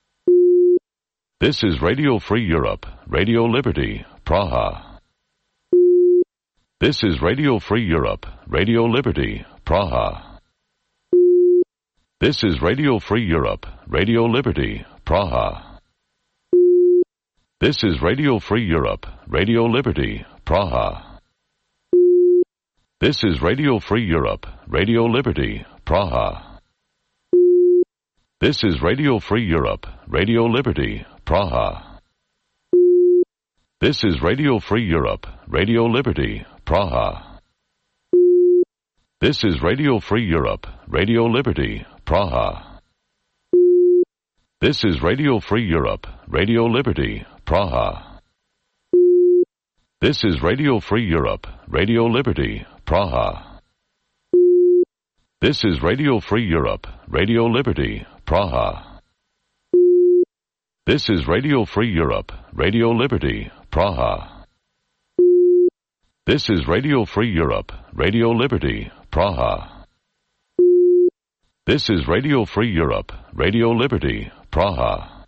This is Radio Free Europe, Radio Liberty, Praha. This is Radio Free Europe, Radio Liberty, Praha. This is Radio Free Europe, Radio Liberty, Praha. This is Radio Free Europe, Radio Liberty, Praha. This is Radio Free Europe, Radio Liberty, Praha. This is Radio Free Europe, Radio Liberty, Praha. This is Radio Free Europe, Radio Liberty, Praha. This is Radio Free Europe, Radio Liberty, Praha. This is Radio Free Europe, Radio Liberty, Praha. This is Radio Free Europe, Radio Liberty, Praha. This is Radio Free Europe, Radio Liberty, Praha. This is Radio Free Europe, Radio Liberty, Praha. This is Radio Free Europe, Radio Liberty, Praha. This is Radio Free Europe, Radio Liberty, Praha.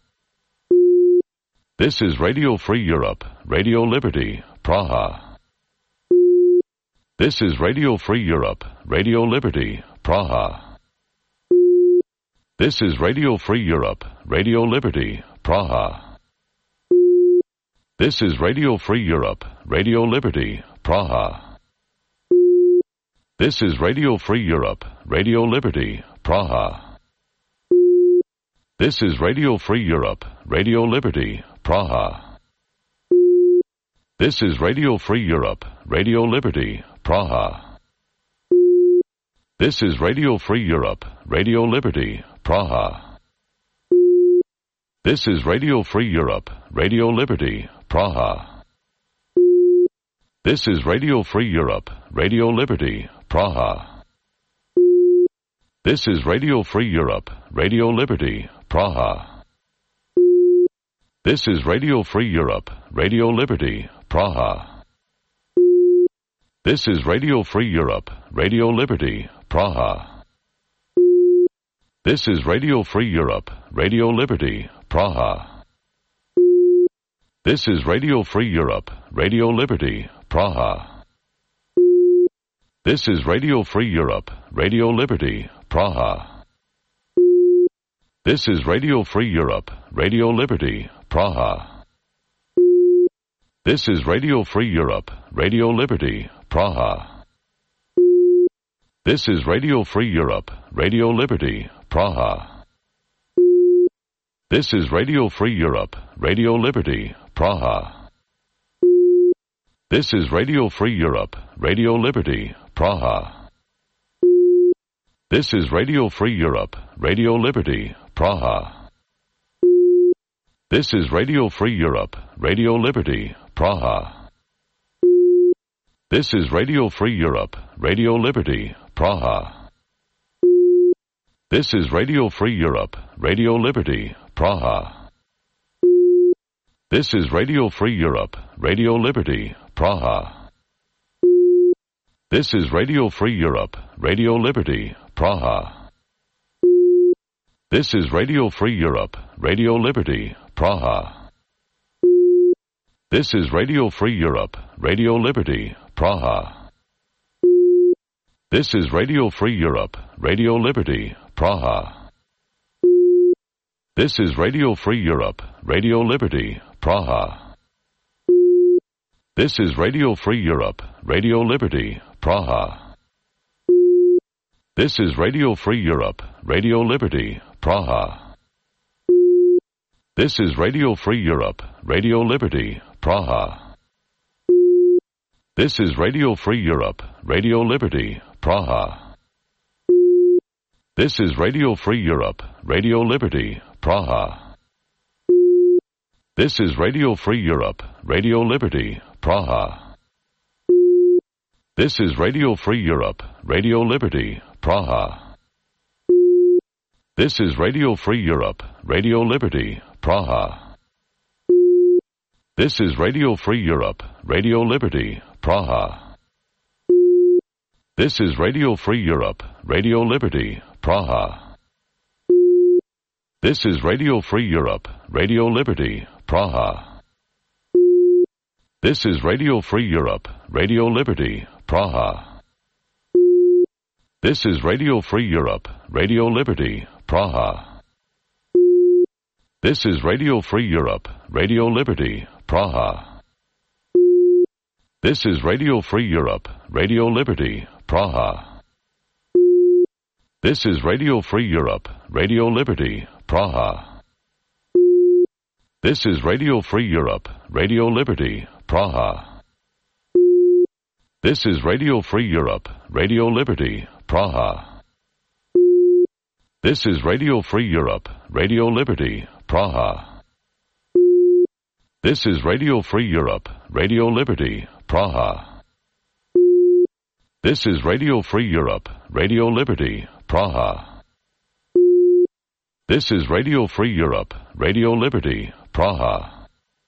This is Radio Free Europe, Radio Liberty, Praha. This is Radio Free Europe, Radio Liberty, Praha. This is Radio Free Europe, Radio Liberty, Praha. This is Radio Free Europe, Radio Liberty, Praha. This is Radio Free Europe, Radio Liberty, Praha. This is Radio Free Europe, Radio Liberty, Praha. This is Radio Free Europe, Radio Liberty, Praha. This is Radio Free Europe, Radio Liberty, Praha. This is Radio Free Europe, Radio Liberty, Praha. This is Radio Free Europe, Radio Liberty, Praha. This is Radio Free Europe, Radio Liberty, Praha. This is Radio Free Europe, Radio Liberty, Praha. This is Radio Free Europe, Radio Liberty, Praha. This is Radio Free Europe, Radio Liberty, Praha. This is Radio Free Europe, Radio Liberty, Praha. This is Radio Free Europe, Radio Liberty, Praha. This is Radio Free Europe, Radio Liberty, Praha. This is Radio Free Europe, Radio Liberty, Praha. This is Radio Free Europe, Radio Liberty, Praha. This is Radio Free Europe, Radio Liberty, Praha. This is Radio Free Europe, Radio Liberty, Praha. This is Radio Free Europe, Radio Liberty, Praha. This is Radio Free Europe, Radio Liberty, Praha. This is Radio Free Europe, Radio Liberty, Praha. This is Radio Free Europe, Radio Liberty, Praha. This is Radio Free Europe, Radio Liberty, Praha. This is Radio Free Europe, Radio Liberty, Praha. This is Radio Free Europe, Radio Liberty, Praha. This is Radio Free Europe, Radio Liberty, Praha. This is Radio Free Europe, Radio Liberty, Praha. This is Radio Free Europe, Radio Liberty, Praha. This is Radio Free Europe, Radio Liberty, Praha. This is Radio Free Europe, Radio Liberty, Praha. This is Radio Free Europe, Radio Liberty, Praha. This is Radio Free Europe, Radio Liberty, Praha. This is Radio Free Europe, Radio Liberty, Praha. This is Radio Free Europe, Radio Liberty, Praha. This is Radio Free Europe, Radio Liberty, Praha. This is Radio Free Europe, Radio Liberty, Praha. This is Radio Free Europe, Radio Liberty, Praha. This is Radio Free Europe, Radio Liberty, Praha. This is Radio Free Europe, Radio Liberty, Praha. This is Radio Free Europe, Radio Liberty, Praha. This is Radio Free Europe, Radio Liberty, Praha. This is Radio Free Europe, Radio Liberty, Praha. This is Radio Free Europe, Radio Liberty, Praha. This is Radio Free Europe, Radio Liberty, Praha. This is Radio Free Europe, Radio Liberty, Praha. This is Radio Free Europe, Radio Liberty, Praha. This is Radio Free Europe, Radio Liberty, Praha. This is Radio Free Europe, Radio Liberty, Praha. This is Radio Free Europe, Radio Liberty, Praha. This is Radio Free Europe, Radio Liberty, Praha.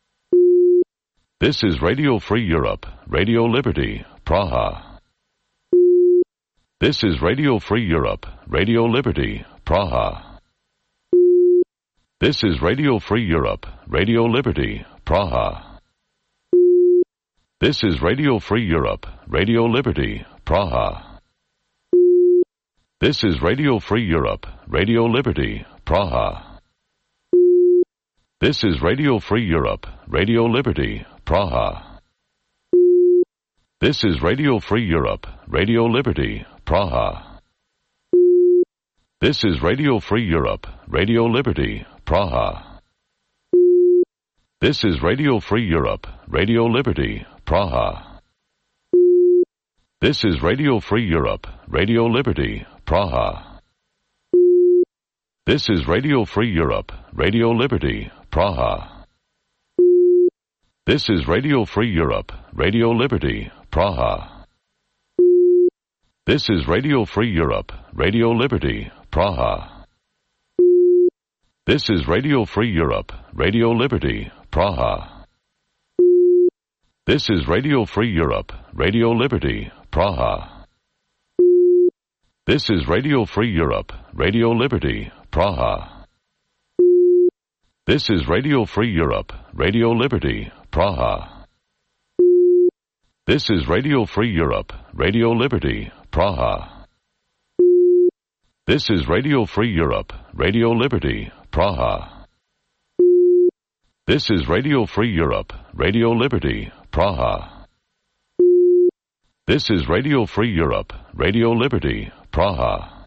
This is Radio Free Europe, Radio Liberty, Praha. This is Radio Free Europe, Radio Liberty, Praha. This is Radio Free Europe, Radio Liberty, Praha. This is Radio Free Europe, Radio Liberty, Praha. This is Radio Free Europe, Radio Liberty, Praha. This is Radio Free Europe, Radio Liberty, Praha. This is Radio Free Europe, Radio Liberty, Praha. This is Radio Free Europe, Radio Liberty, Praha. This is Radio Free Europe, Radio Liberty, Praha. This is Radio Free Europe, Radio Liberty, Praha. This is Radio Free Europe, Radio Liberty, Praha. This is Radio Free Europe, Radio Liberty, Praha. This is Radio Free Europe, Radio Liberty, Praha. This is Radio Free Europe, Radio Liberty, Praha. This is Radio Free Europe, Radio Liberty, Praha. This is Radio Free Europe, Radio Liberty, Praha. This is Radio Free Europe, Radio Liberty, Praha. This is Radio Free Europe, Radio Liberty, Praha. This is Radio Free Europe, Radio Liberty, Praha. This is Radio Free Europe, Radio Liberty, Praha. This is Radio Free Europe, Radio Liberty, Praha.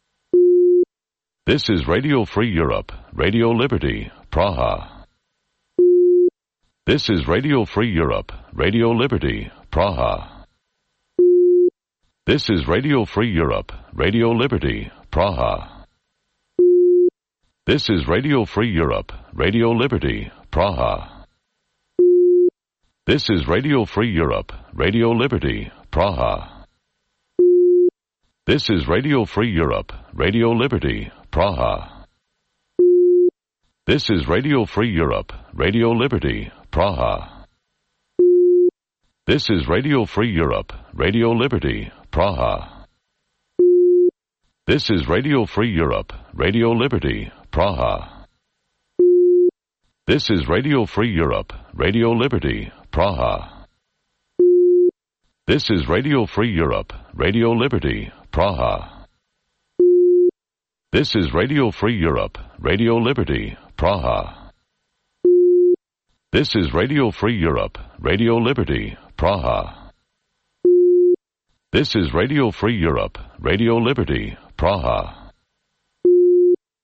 This is Radio Free Europe, Radio Liberty, Praha. This is Radio Free Europe, Radio Liberty, Praha. This is Radio Free Europe, Radio Liberty, Praha. This is Radio Free Europe, Radio Liberty, Praha. This is Radio Free Europe, Radio Liberty, Praha. This is Radio Free Europe, Radio Liberty, Praha. This is Radio Free Europe, Radio Liberty, Praha. This is Radio Free Europe, Radio Liberty, Praha. This is Radio Free Europe, Radio Liberty, Praha. This is Radio Free Europe, Radio Liberty, Praha. This is Radio Free Europe, Radio Liberty, Praha. This is Radio Free Europe, Radio Liberty, Praha. This is Radio Free Europe, Radio Liberty, Praha. This is Radio Free Europe, Radio Liberty, Praha.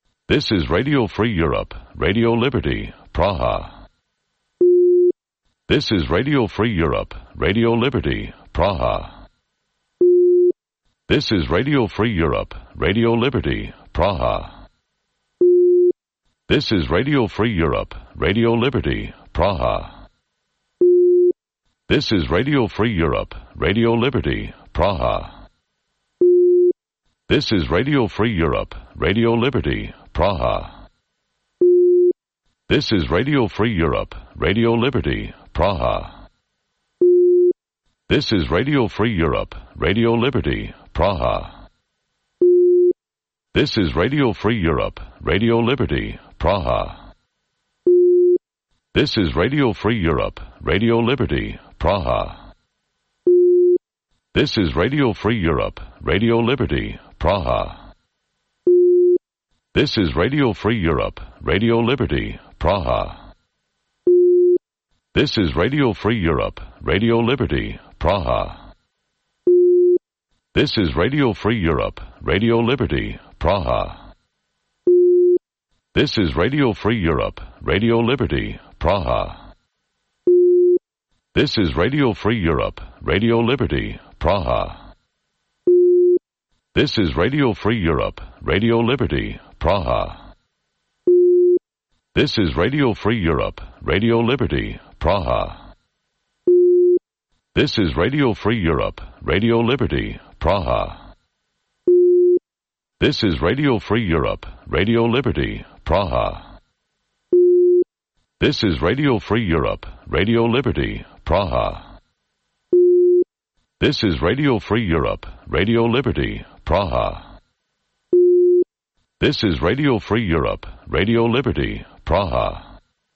This is Radio Free Europe, Radio Liberty, Praha. This is Radio Free Europe, Radio Liberty, Praha. This is Radio Free Europe, Radio Liberty, Praha. This is Radio Free Europe, Radio Liberty, Praha. This is Radio Free Europe, Radio Liberty, Praha. This is Radio Free Europe, Radio Liberty, Praha. This is Radio Free Europe, Radio Liberty, Praha. This is Radio Free Europe, Radio Liberty, Praha. This is Radio Free Europe, Radio Liberty, Praha. This is Radio Free Europe, Radio Liberty, Praha. This is Radio Free Europe, Radio Liberty, Praha. This is Radio Free Europe, Radio Liberty, Praha. This is Radio Free Europe, Radio Liberty, Praha. This is Radio Free Europe, Radio Liberty, Praha. This is Radio Free Europe, Radio Liberty, Praha. This is Radio Free Europe, Radio Liberty, Praha. This is Radio Free Europe, Radio Liberty, Praha. This is Radio Free Europe, Radio Liberty, Praha. This is Radio Free Europe, Radio Liberty, Praha. This is Radio Free Europe, Radio Liberty, Praha. This is Radio Free Europe, Radio Liberty, Praha. This is Radio Free Europe, Radio Liberty, Praha. This is Radio Free Europe, Radio Liberty, Praha.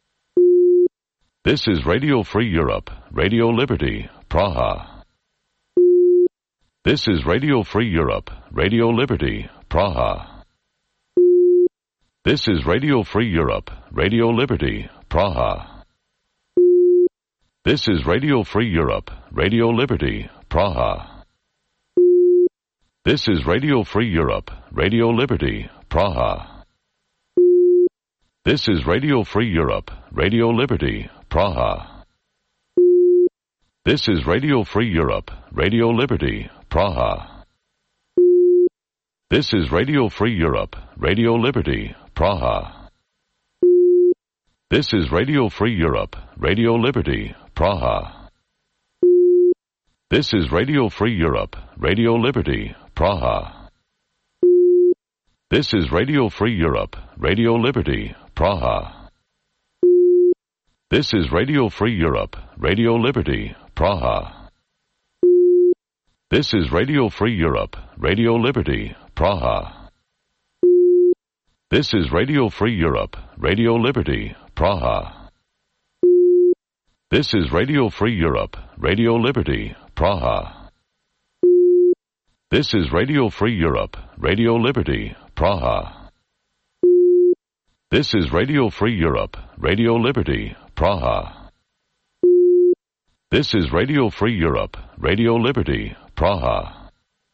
This is Radio Free Europe, Radio Liberty, Praha. This is Radio Free Europe, Radio Liberty, Praha. This is Radio Free Europe, Radio Liberty, Praha. This is Radio Free Europe, Radio Liberty, Praha. This is Radio Free Europe, Radio Liberty, Praha. This is Radio Free Europe, Radio Liberty, Praha. This is Radio Free Europe, Radio Liberty, Praha. This is Radio Free Europe, Radio Liberty, Praha. This is Radio Free Europe, Radio Liberty, Praha. This is Radio Free Europe, Radio Liberty, Praha. This is Radio Free Europe, Radio Liberty, Praha. This is Radio Free Europe, Radio Liberty, Praha. This is Radio Free Europe, Radio Liberty, Praha. This is Radio Free Europe, Radio Liberty, Praha. This is Radio Free Europe, Radio Liberty, Praha. This is Radio Free Europe, Radio Liberty, Praha. This is Radio Free Europe, Radio Liberty, Praha. This is Radio Free Europe, Radio Liberty, Praha.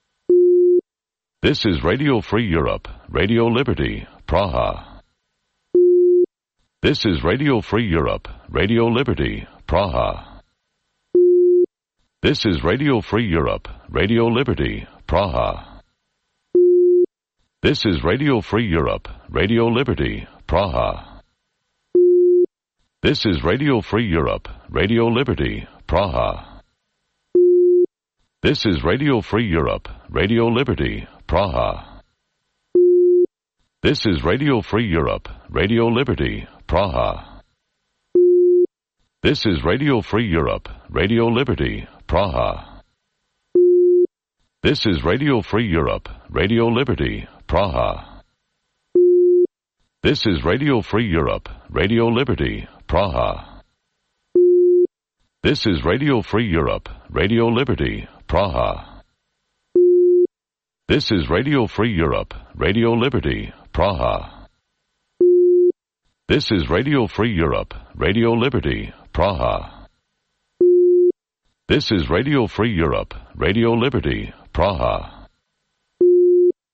This is Radio Free Europe, Radio Liberty, Praha. This is Radio Free Europe, Radio Liberty, Praha. This is Radio Free Europe, Radio Liberty, Praha. This is Radio Free Europe, Radio Liberty, Praha. This is Radio Free Europe, Radio Liberty, Praha. This is Radio Free Europe, Radio Liberty, Praha. This is Radio Free Europe, Radio Liberty, Praha. This is Radio Free Europe, Radio Liberty, Praha. This is Radio Free Europe, Radio Liberty, Praha. This is Radio Free Europe, Radio Liberty, Praha. This is Radio Free Europe, Radio Liberty, Praha. This is Radio Free Europe, Radio Liberty, Praha. This is Radio Free Europe, Radio Liberty, Praha. This is Radio Free Europe, Radio Liberty, Praha.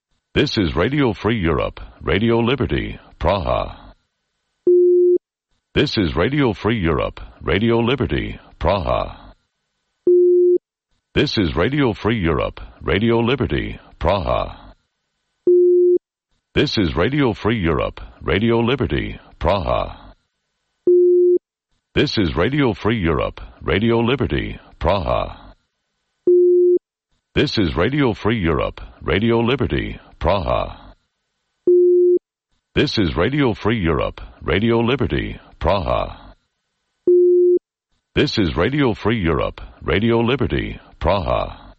This is Radio Free Europe, Radio Liberty, Praha. This is Radio Free Europe, Radio Liberty, Praha. This is Radio Free Europe, Radio Liberty, Praha. This is Radio Free Europe, Radio Liberty, Praha. This is Radio Free Europe, Radio Liberty, Praha. This is Radio Free Europe, Radio Liberty, Praha. This is Radio Free Europe, Radio Liberty, Praha. This is Radio Free Europe, Radio Liberty, Praha.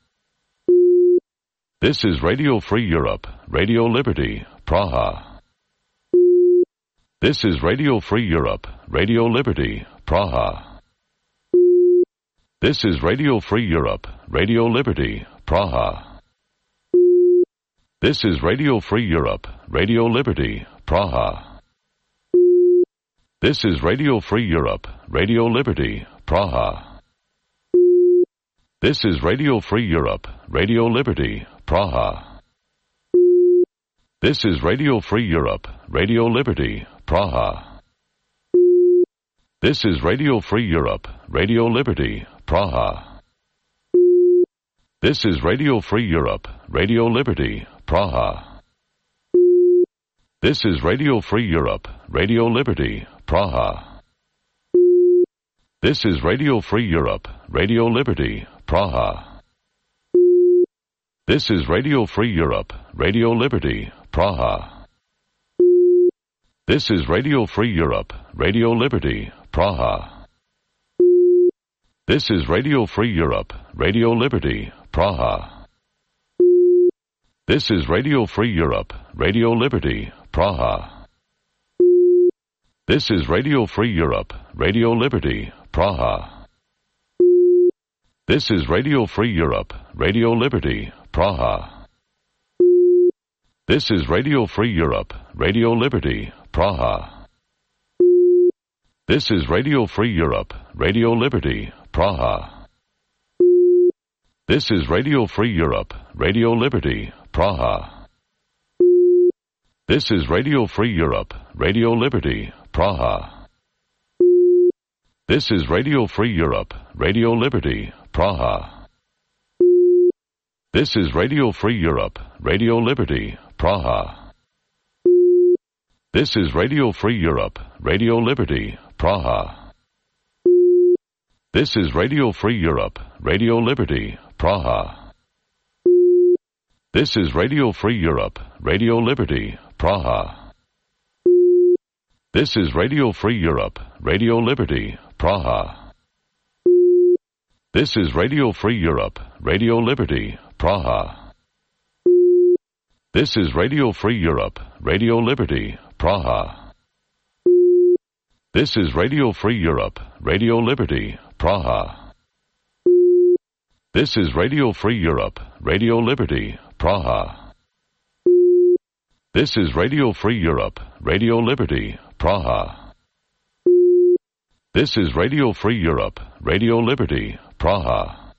This is Radio Free Europe, Radio Liberty, Praha. This is Radio Free Europe, Radio Liberty, Praha. This is Radio Free Europe, Radio Liberty, Praha. This is Radio Free Europe, Radio Liberty, Praha. This is Radio Free Europe, Radio Liberty, Praha. This is Radio Free Europe, Radio Liberty, Praha. This is Radio Free Europe, Radio Liberty, Praha. This is Radio Free Europe, Radio Liberty, Praha. This is Radio Free Europe, Radio Liberty, Praha. This is Radio Free Europe, Radio Liberty, Praha. This is Radio Free Europe, Radio Liberty, Praha. This is Radio Free Europe, Radio Liberty, Praha. This is Radio Free Europe, Radio Liberty, Praha. This is Radio Free Europe, Radio Liberty, Praha. This is Radio Free Europe, Radio Liberty, Praha. This is Radio Free Europe, Radio Liberty, Praha. This is Radio Free Europe, Radio Liberty, Praha. This is Radio Free Europe, Radio Liberty, Praha. This is Radio Free Europe, Radio Liberty, Praha. This is Radio Free Europe, Radio Liberty, Praha. This is Radio Free Europe, Radio Liberty, Praha. This is Radio Free Europe, Radio Liberty, Praha. This is Radio Free Europe, Radio Liberty, Praha. This is Radio Free Europe, Radio Liberty, Praha. This is Radio Free Europe, Radio Liberty, Praha. This is Radio Free Europe, Radio Liberty, Praha. This is Radio Free Europe, Radio Liberty, Praha. This is Radio Free Europe, Radio Liberty, Praha. This is Radio Free Europe, Radio Liberty, Praha. This is Radio Free Europe, Radio Liberty, Praha. This is Radio Free Europe, Radio Liberty, Praha. This is Radio Free Europe, Radio Liberty, Praha. This is Radio Free Europe, Radio Liberty, Praha.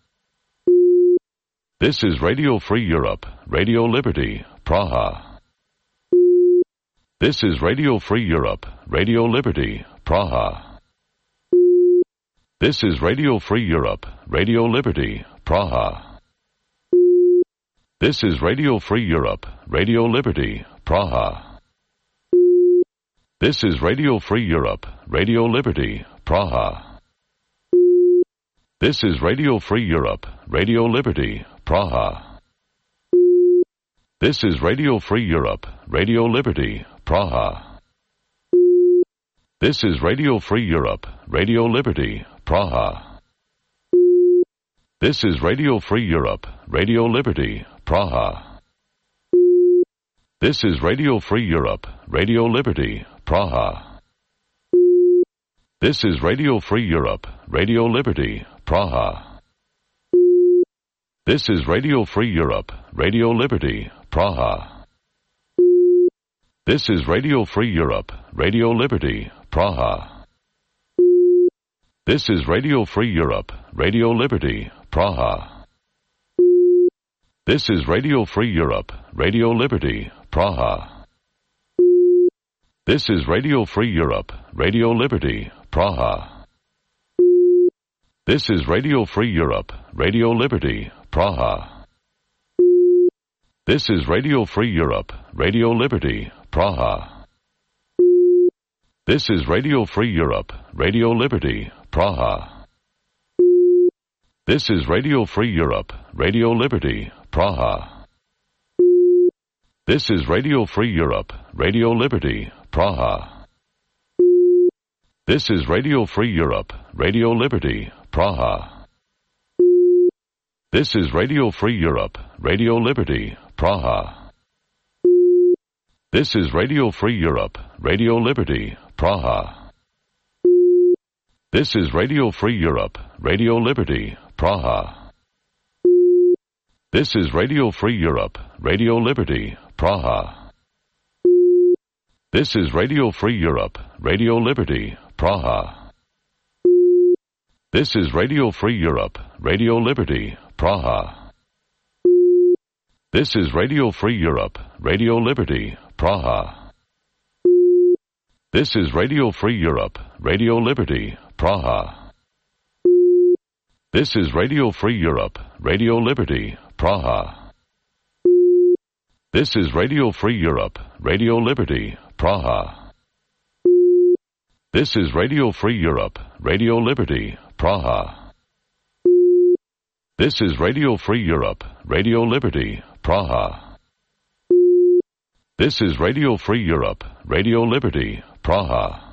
This is Radio Free Europe, Radio Liberty, Praha. This is Radio Free Europe, Radio Liberty, Praha. This is Radio Free Europe, Radio Liberty, Praha. This is Radio Free Europe, Radio Liberty, Praha. This is Radio Free Europe, Radio Liberty, Praha. This is Radio Free Europe, Radio Liberty, Praha. This is Radio Free Europe, Radio Liberty, Praha. This is Radio Free Europe, Radio Liberty, Praha. This is Radio Free Europe, Radio Liberty, Praha. This is Radio Free Europe, Radio Liberty, Praha. This is Radio Free Europe, Radio Liberty, Praha. This is Radio Free Europe, Radio Liberty, Praha. This is Radio Free Europe, Radio Liberty, Praha. This is Radio Free Europe, Radio Liberty, Praha. This is Radio Free Europe, Radio Liberty, Praha. This is Radio Free Europe, Radio Liberty, Praha. This is Radio Free Europe, Radio Liberty, Praha. This is Radio Free Europe, Radio Liberty, Praha. This is Radio Free Europe, Radio Liberty, Praha. This is Radio Free Europe, Radio Liberty, Praha. This is Radio Free Europe, Radio Liberty, Praha. This is Radio Free Europe, Radio Liberty, Praha. This is Radio Free Europe, Radio Liberty, Praha. This is Radio Free Europe, Radio Liberty, Praha. This is Radio Free Europe, Radio Liberty, Praha. This is Radio Free Europe, Radio Liberty, Praha. This is Radio Free Europe, Radio Liberty, Praha. This is Radio Free Europe, Radio Liberty, Praha. This is Radio Free Europe, Radio Liberty, Praha. This is Radio Free Europe, Radio Liberty, Praha. This is Radio Free Europe, Radio Liberty, Praha. This is Radio Free Europe, Radio Liberty, Praha. This is Radio Free Europe, Radio Liberty, Praha. This is Radio Free Europe, Radio Liberty, Praha. This is Radio Free Europe, Radio Liberty, Praha.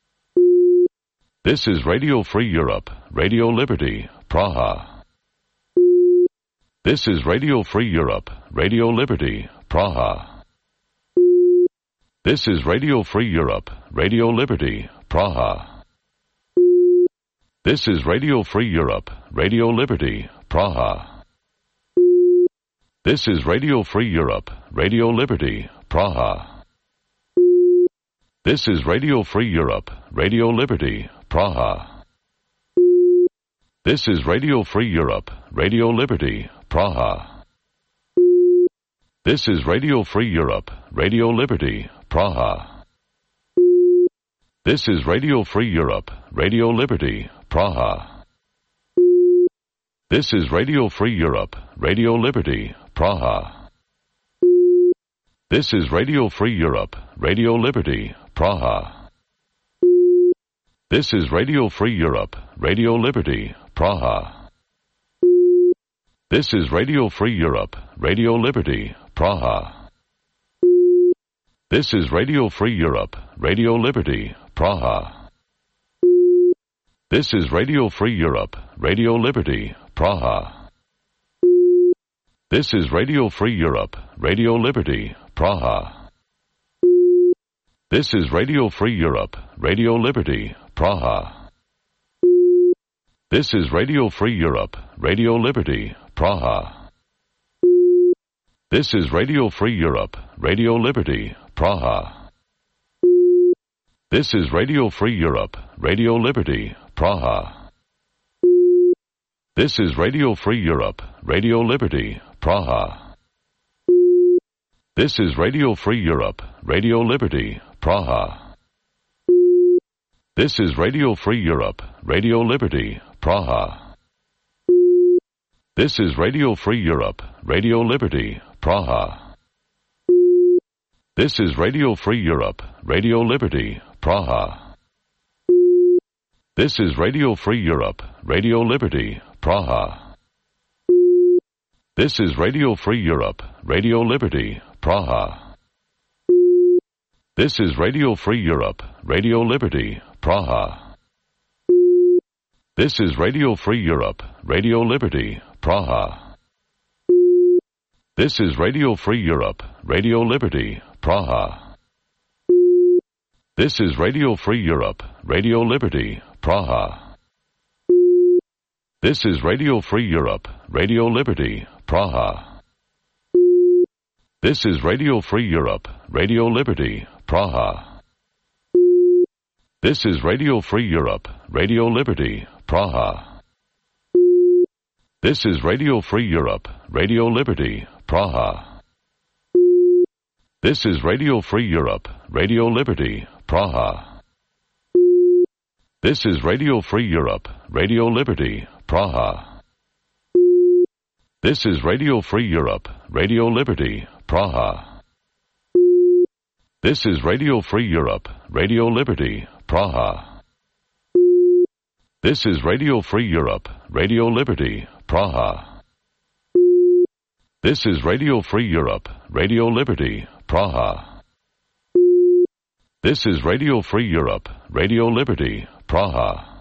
This is Radio Free Europe, Radio Liberty, Praha. This is Radio Free Europe, Radio Liberty, Praha. This is Radio Free Europe, Radio Liberty, Praha. This is Radio Free Europe, Radio Liberty, Praha. This is Radio Free Europe, Radio Liberty, Praha. This is Radio Free Europe, Radio Liberty, Praha. This is Radio Free Europe, Radio Liberty, Praha. This is Radio Free Europe, Radio Liberty, Praha. This is Radio Free Europe, Radio Liberty, Praha. This is Radio Free Europe, Radio Liberty, Praha. This is Radio Free Europe, Radio Liberty, Praha. This is Radio Free Europe, Radio Liberty, Praha. This is Radio Free Europe, Radio Liberty, Praha. This is Radio Free Europe, Radio Liberty, Praha. This is Radio Free Europe, Radio Liberty, Praha. This is Radio Free Europe, Radio Liberty, Praha. This is Radio Free Europe, Radio Liberty, Praha. This is Radio Free Europe, Radio Liberty, Praha. This is Radio Free Europe, Radio Liberty, Praha. This is Radio Free Europe, Radio Liberty, Praha. This is Radio Free Europe, Radio Liberty, Praha. This is Radio Free Europe, Radio Liberty, Praha. This is Radio Free Europe, Radio Liberty, Praha. This is Radio Free Europe, Radio Liberty, Praha. This is Radio Free Europe, Radio Liberty, Praha. This is Radio Free Europe, Radio Liberty, Praha. This is Radio Free Europe, Radio Liberty, Praha. This is Radio Free Europe, Radio Liberty, Praha. This is Radio Free Europe, Radio Liberty, Praha. This is Radio Free Europe, Radio Liberty, Praha. This is Radio Free Europe, Radio Liberty, Praha. This is Radio Free Europe, Radio Liberty, Praha. This is Radio Free Europe, Radio Liberty, Praha. This is Radio Free Europe, Radio Liberty, Praha. This is Radio Free Europe, Radio Liberty, Praha. This is Radio Free Europe, Radio Liberty, Praha. This is Radio Free Europe, Radio Liberty, Praha. This is Radio Free Europe, Radio Liberty, Praha. This is Radio Free Europe, Radio Liberty, Praha. This is Radio Free Europe, Radio Liberty, Praha. This is Radio Free Europe, Radio Liberty, Praha. This is Radio Free Europe, Radio Liberty, Praha.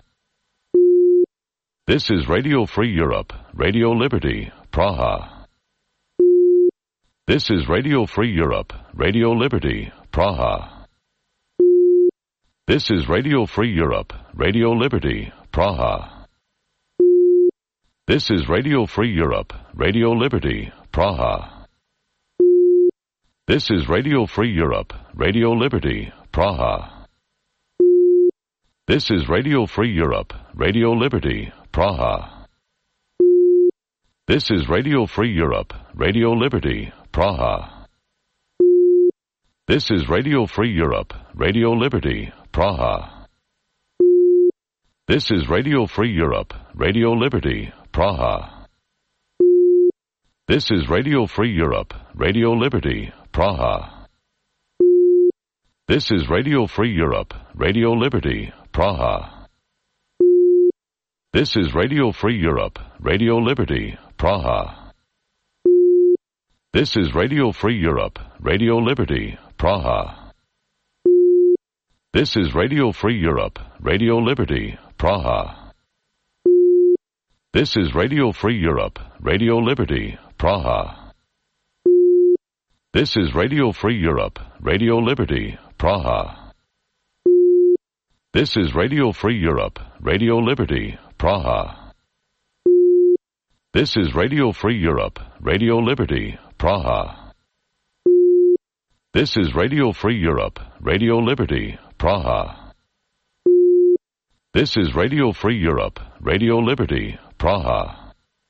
This is Radio Free Europe, Radio Liberty, Praha. This is Radio Free Europe, Radio Liberty, Praha. This is Radio Free Europe, Radio Liberty, Praha. This is Radio Free Europe, Radio Liberty, Praha. This is Radio Free Europe, Radio Liberty, Praha. This is Radio Free Europe, Radio Liberty, Praha. This is Radio Free Europe, Radio Liberty, Praha. This is Radio Free Europe, Radio Liberty, Praha. This is Radio Free Europe, Radio Liberty, Praha. This is Radio Free Europe, Radio Liberty, Praha. This is Radio Free Europe, Radio Liberty, Praha. This is Radio Free Europe, Radio Liberty, Praha. This is Radio Free Europe, Radio Liberty, Praha. This is Radio Free Europe, Radio Liberty, Praha. This is Radio Free Europe, Radio Liberty, Praha. This is Radio Free Europe, Radio Liberty, Praha. This is Radio Free Europe, Radio Liberty, Praha. This is Radio Free Europe, Radio Liberty, Praha. This is Radio Free Europe, Radio Liberty, Praha. This is Radio Free Europe, Radio Liberty, Praha.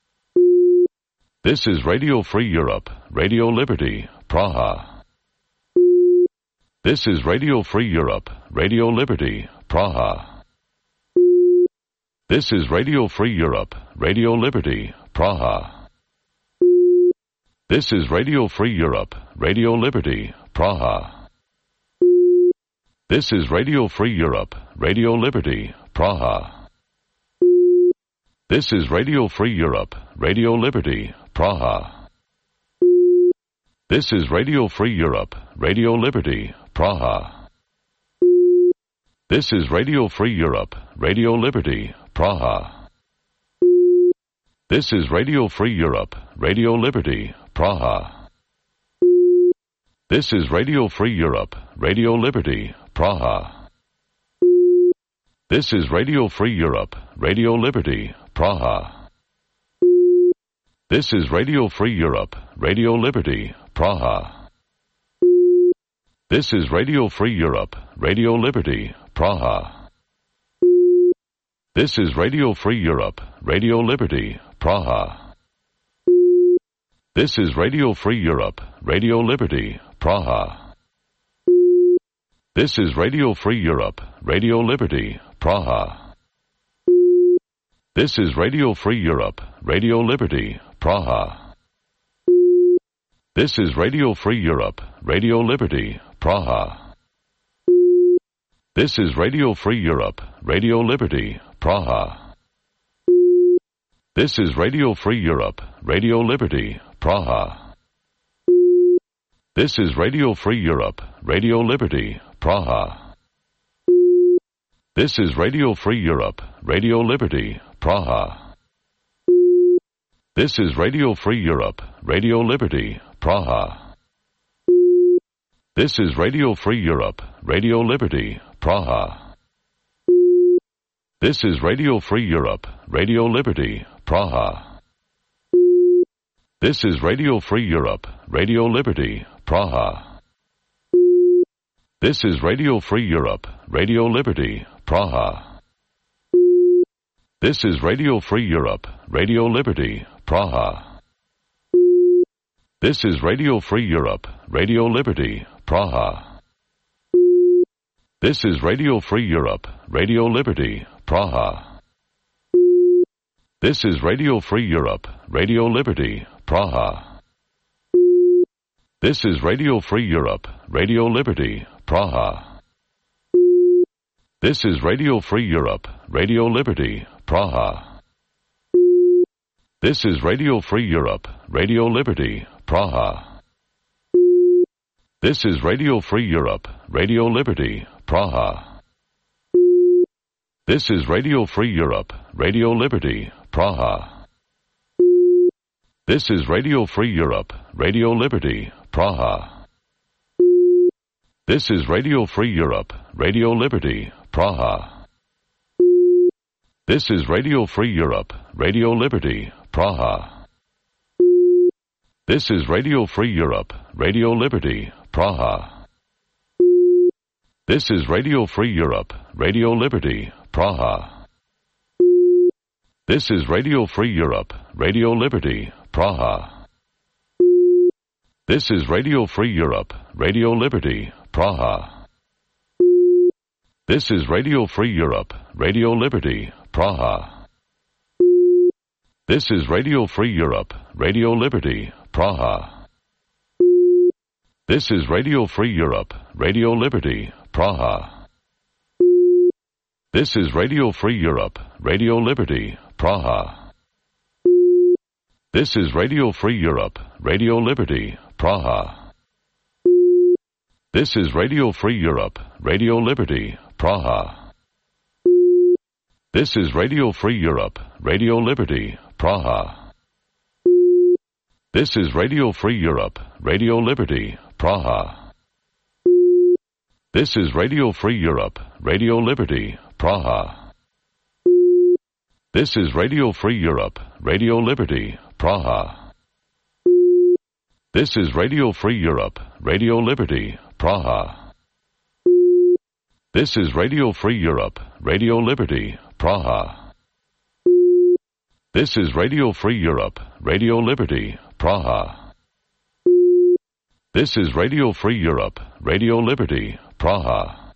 This is Radio Free Europe, Radio Liberty, Praha. This is Radio Free Europe, Radio Liberty, Praha. This is Radio Free Europe, Radio Liberty, Praha. This is Radio Free Europe, Radio Liberty, Praha. This is Radio Free Europe, Radio Liberty, Praha. This is Radio Free Europe, Radio Liberty, Praha. This is Radio Free Europe, Radio Liberty, Praha. This is Radio Free Europe, Radio Liberty, Praha. This is Radio Free Europe, Radio Liberty, Praha. This is Radio Free Europe, Radio Liberty, Praha. This is Radio Free Europe, Radio Liberty, Praha. This is Radio Free Europe, Radio Liberty, Praha. This is Radio Free Europe, Radio Liberty, Praha. This is Radio Free Europe, Radio Liberty, Praha. This is Radio Free Europe, Radio Liberty, Praha. This is Radio Free Europe, Radio Liberty, Praha. This is Radio Free Europe, Radio Liberty, Praha. This is Radio Free Europe, Radio Liberty, Praha. This is Radio Free Europe, Radio Liberty, Praha. This is Radio Free Europe, Radio Liberty, Praha. This is Radio Free Europe, Radio Liberty, Praha. This is Radio Free Europe, Radio Liberty, Praha. This is Radio Free Europe, Radio Liberty, Praha. This is Radio Free Europe, Radio Liberty, Praha. This is Radio Free Europe, Radio Liberty, Praha. This is Radio Free Europe, Radio Liberty, Praha. This is Radio Free Europe, Radio Liberty, Praha. This is Radio Free Europe, Radio Liberty, Praha. This is Radio Free Europe, Radio Liberty, Praha. This is Radio Free Europe, Radio Liberty, Praha. This is Radio Free Europe, Radio Liberty, Praha. This is Radio Free Europe, Radio Liberty, Praha. This is Radio Free Europe, Radio Liberty, Praha. This is Radio Free Europe, Radio Liberty, Praha. This is Radio Free Europe, Radio Liberty, Praha. This is Radio Free Europe, Radio Liberty, Praha. This is Radio Free Europe, Radio Liberty, Praha. This is Radio Free Europe, Radio Liberty, Praha. This is Radio Free Europe, Radio Liberty, Praha. This is Radio Free Europe, Radio Liberty, Praha. This is Radio Free Europe, Radio Liberty, Praha. This is Radio Free Europe, Radio Liberty, Praha. This is Radio Free Europe, Radio Liberty, Praha. This is Radio Free Europe, Radio Liberty, Praha. This is Radio Free Europe, Radio Liberty, Praha. This is Radio Free Europe, Radio Liberty, Praha. This is Radio Free Europe, Radio Liberty, Praha. This is Radio Free Europe, Radio Liberty, Praha. This is Radio Free Europe, Radio Liberty, Praha. This is Radio Free Europe, Radio Liberty, Praha. This is Radio Free Europe, Radio Liberty, Praha. This is Radio Free Europe, Radio Liberty, Praha. This is Radio Free Europe, Radio Liberty, Praha. This is Radio Free Europe, Radio Liberty, Praha. This is Radio Free Europe, Radio Liberty, Praha. This is Radio Free Europe, Radio Liberty, Praha. This is Radio Free Europe, Radio Liberty, Praha.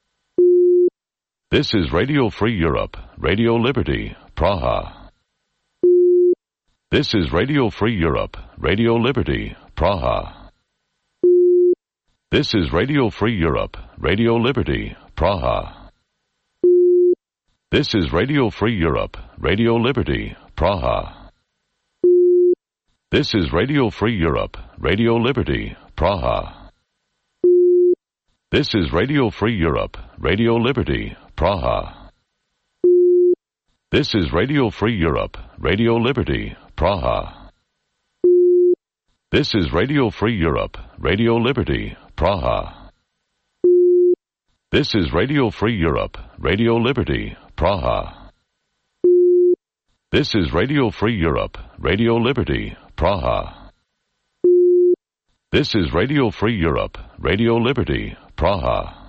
This is Radio Free Europe, Radio Liberty, Praha. This is Radio Free Europe, Radio Liberty, Praha. This is Radio Free Europe, Radio Liberty, Praha. This is Radio Free Europe, Radio Liberty, Praha. This is Radio Free Europe, Radio Liberty, Praha. This is Radio Free Europe, Radio Liberty, Praha. This is Radio Free Europe, Radio Liberty, Praha. This is Radio Free Europe, Radio Liberty, Praha. This is Radio Free Europe, Radio Liberty, Praha. This is Radio Free Europe, Radio Liberty, Praha. This is Radio Free Europe, Radio Liberty, Praha.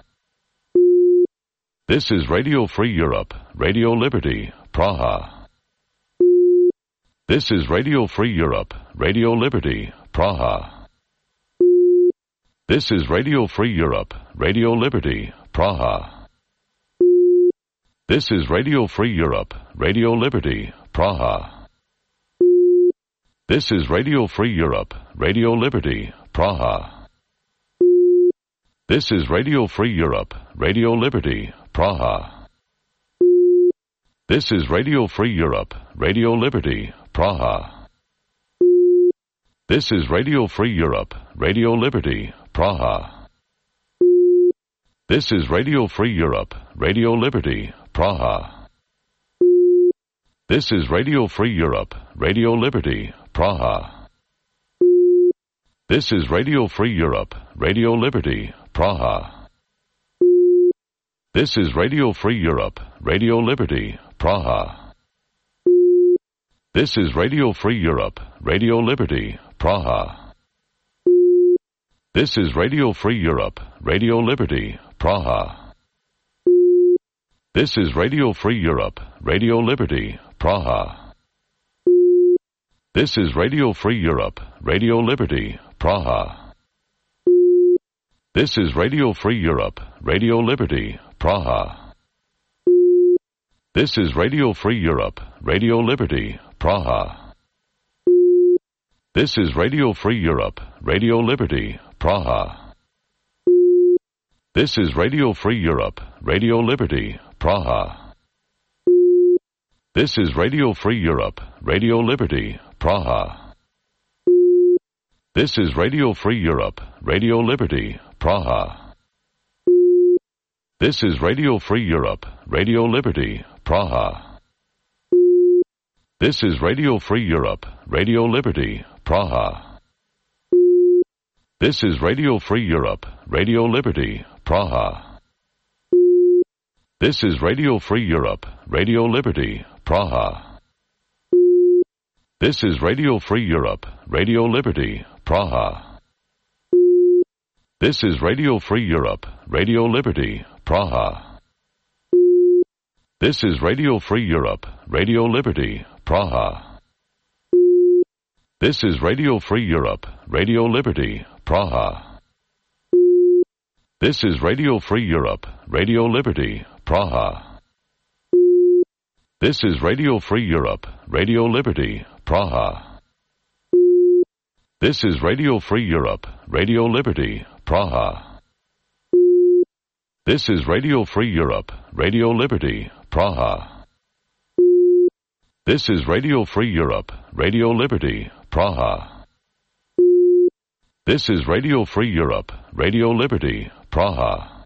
This is Radio Free Europe, Radio Liberty, Praha. This is Radio Free Europe, Radio Liberty, Praha. This is Radio Free Europe, Radio Liberty, Praha. This is Radio Free Europe, Radio Liberty, Praha. This is Radio Free Europe, Radio Liberty, Praha. This is Radio Free Europe, Radio Liberty, Praha. This is Radio Free Europe, Radio Liberty, Praha. This is Radio Free Europe, Radio Liberty, Praha. This is Radio Free Europe, Radio Liberty, Praha. This is Radio Free Europe, Radio Liberty, Praha. This is Radio Free Europe, Radio Liberty, Praha. This is Radio Free Europe, Radio Liberty, Praha. This is Radio Free Europe, Radio Liberty, Praha. This is Radio Free Europe, Radio Liberty, Praha. This is Radio Free Europe, Radio Liberty, Praha. This is Radio Free Europe, Radio Liberty, Praha. This is Radio Free Europe, Radio Liberty, Praha. This is Radio Free Europe, Radio Liberty, Praha. This is Radio Free Europe, Radio Liberty, Praha. This is Radio Free Europe, Radio Liberty, Praha. This is Radio Free Europe, Radio Liberty, Praha. This is Radio Free Europe, Radio Liberty, Praha. This is Radio Free Europe, Radio Liberty, Praha. This is Radio Free Europe, Radio Liberty, Praha. This is Radio Free Europe, Radio Liberty, Praha. This is Radio Free Europe, Radio Liberty, Praha. This is Radio Free Europe, Radio Liberty, Praha. This is Radio Free Europe, Radio Liberty, Praha. This is Radio Free Europe, Radio Liberty, Praha. This is Radio Free Europe, Radio Liberty, Praha. This is Radio Free Europe, Radio Liberty, Praha. This is Radio Free Europe, Radio Liberty, Praha. This is Radio Free Europe, Radio Liberty, Praha. This is Radio Free Europe, Radio Liberty, Praha. This is Radio Free Europe, Radio Liberty, Praha. This is Radio Free Europe, Radio Liberty, Praha.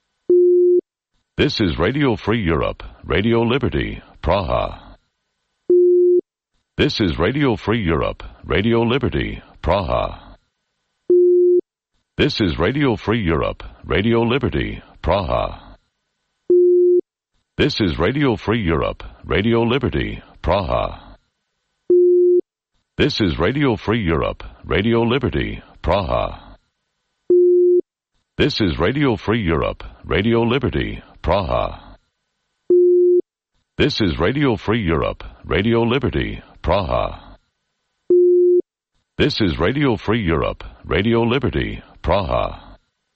This is Radio Free Europe, Radio Liberty, Praha. This is Radio Free Europe, Radio Liberty, Praha. This is Radio Free Europe, Radio Liberty, Praha. This is Radio Free Europe, Radio Liberty, Praha. This is Radio Free Europe, Radio Liberty, Praha. This is Radio Free Europe, Radio Liberty, Praha. This is Radio Free Europe, Radio Liberty, Praha. This is Radio Free Europe, Radio Liberty, Praha.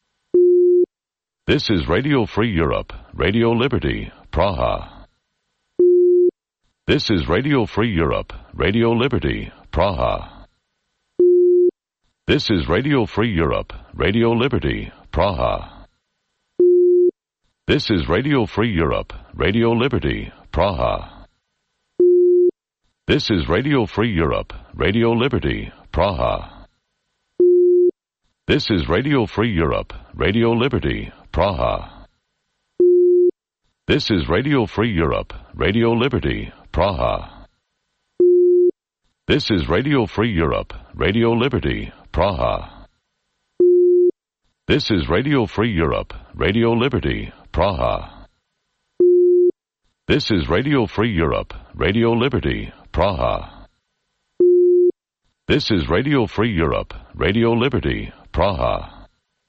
This is Radio Free Europe, Radio Liberty, Praha. This is Radio Free Europe, Radio Liberty, Praha. This is Radio Free Europe, Radio Liberty, Praha. This is Radio Free Europe, Radio Liberty, Praha. This is Radio Free Europe, Radio Liberty, Praha. This is Radio Free Europe, Radio Liberty, Praha. This is Radio Free Europe, Radio Liberty, Praha. This is Radio Free Europe, Radio Liberty, Praha. This is Radio Free Europe, Radio Liberty, Praha. This is Radio Free Europe, Radio Liberty, Praha. This is Radio Free Europe, Radio Liberty, Praha.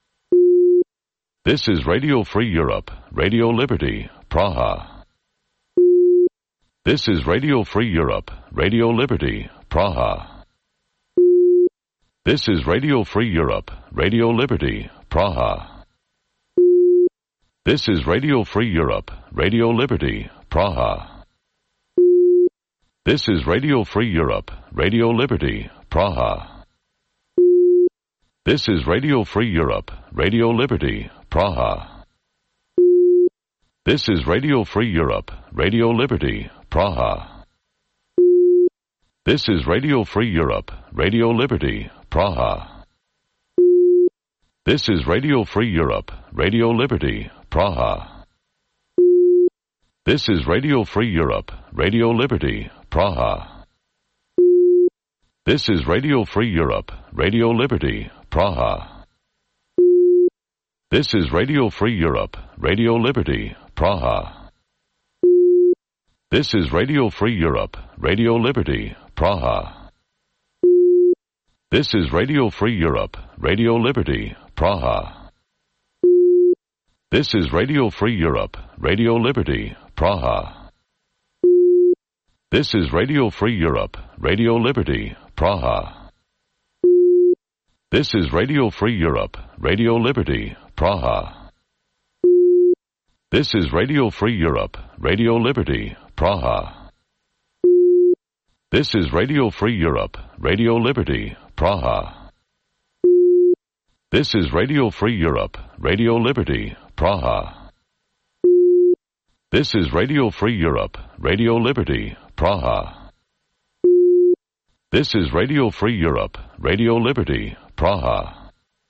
This is Radio Free Europe, Radio Liberty, Praha. This is Radio Free Europe, Radio Liberty, Praha. This is Radio Free Europe, Radio Liberty, Praha. This is Radio Free Europe, Radio Liberty, Praha. This is Radio Free Europe, Radio Liberty, Praha. This is Radio Free Europe, Radio Liberty, Praha. This is Radio Free Europe, Radio Liberty, Praha. This is Radio Free Europe, Radio Liberty, Praha. This is Radio Free Europe, Radio Liberty, Praha. This is Radio Free Europe, Radio Liberty, Praha. This is Radio Free Europe, Radio Liberty, Praha. This is Radio Free Europe, Radio Liberty, Praha. This is Radio Free Europe, Radio Liberty, Praha. This is Radio Free Europe, Radio Liberty, Praha. This is Radio Free Europe, Radio Liberty, Praha. This is Radio Free Europe, Radio Liberty, Praha. This is Radio Free Europe, Radio Liberty, Praha. This is Radio Free Europe, Radio Liberty, Praha. This is Radio Free Europe, Radio Liberty, Praha. This is Radio Free Europe, Radio Liberty, Praha. This is Radio Free Europe, Radio Liberty, Praha. This is Radio Free Europe, Radio Liberty, Praha.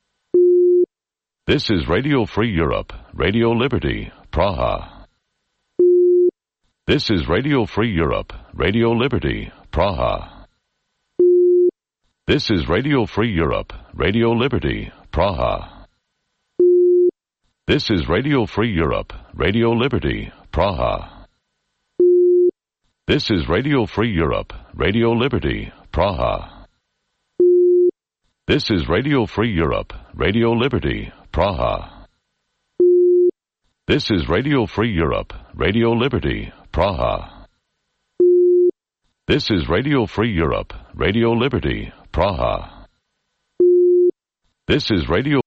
This is Radio Free Europe, Radio Liberty, Praha. This is Radio Free Europe, Radio Liberty, Praha. This is Radio Free Europe, Radio Liberty, Praha. This is Radio Free Europe, Radio Liberty, Praha. This is Radio Free Europe, Radio Liberty, Praha. This is Radio Free Europe, Radio Liberty, Praha. This is Radio Free Europe, Radio Liberty, Praha. This is Radio Free Europe, Radio Liberty, Praha. This is Radio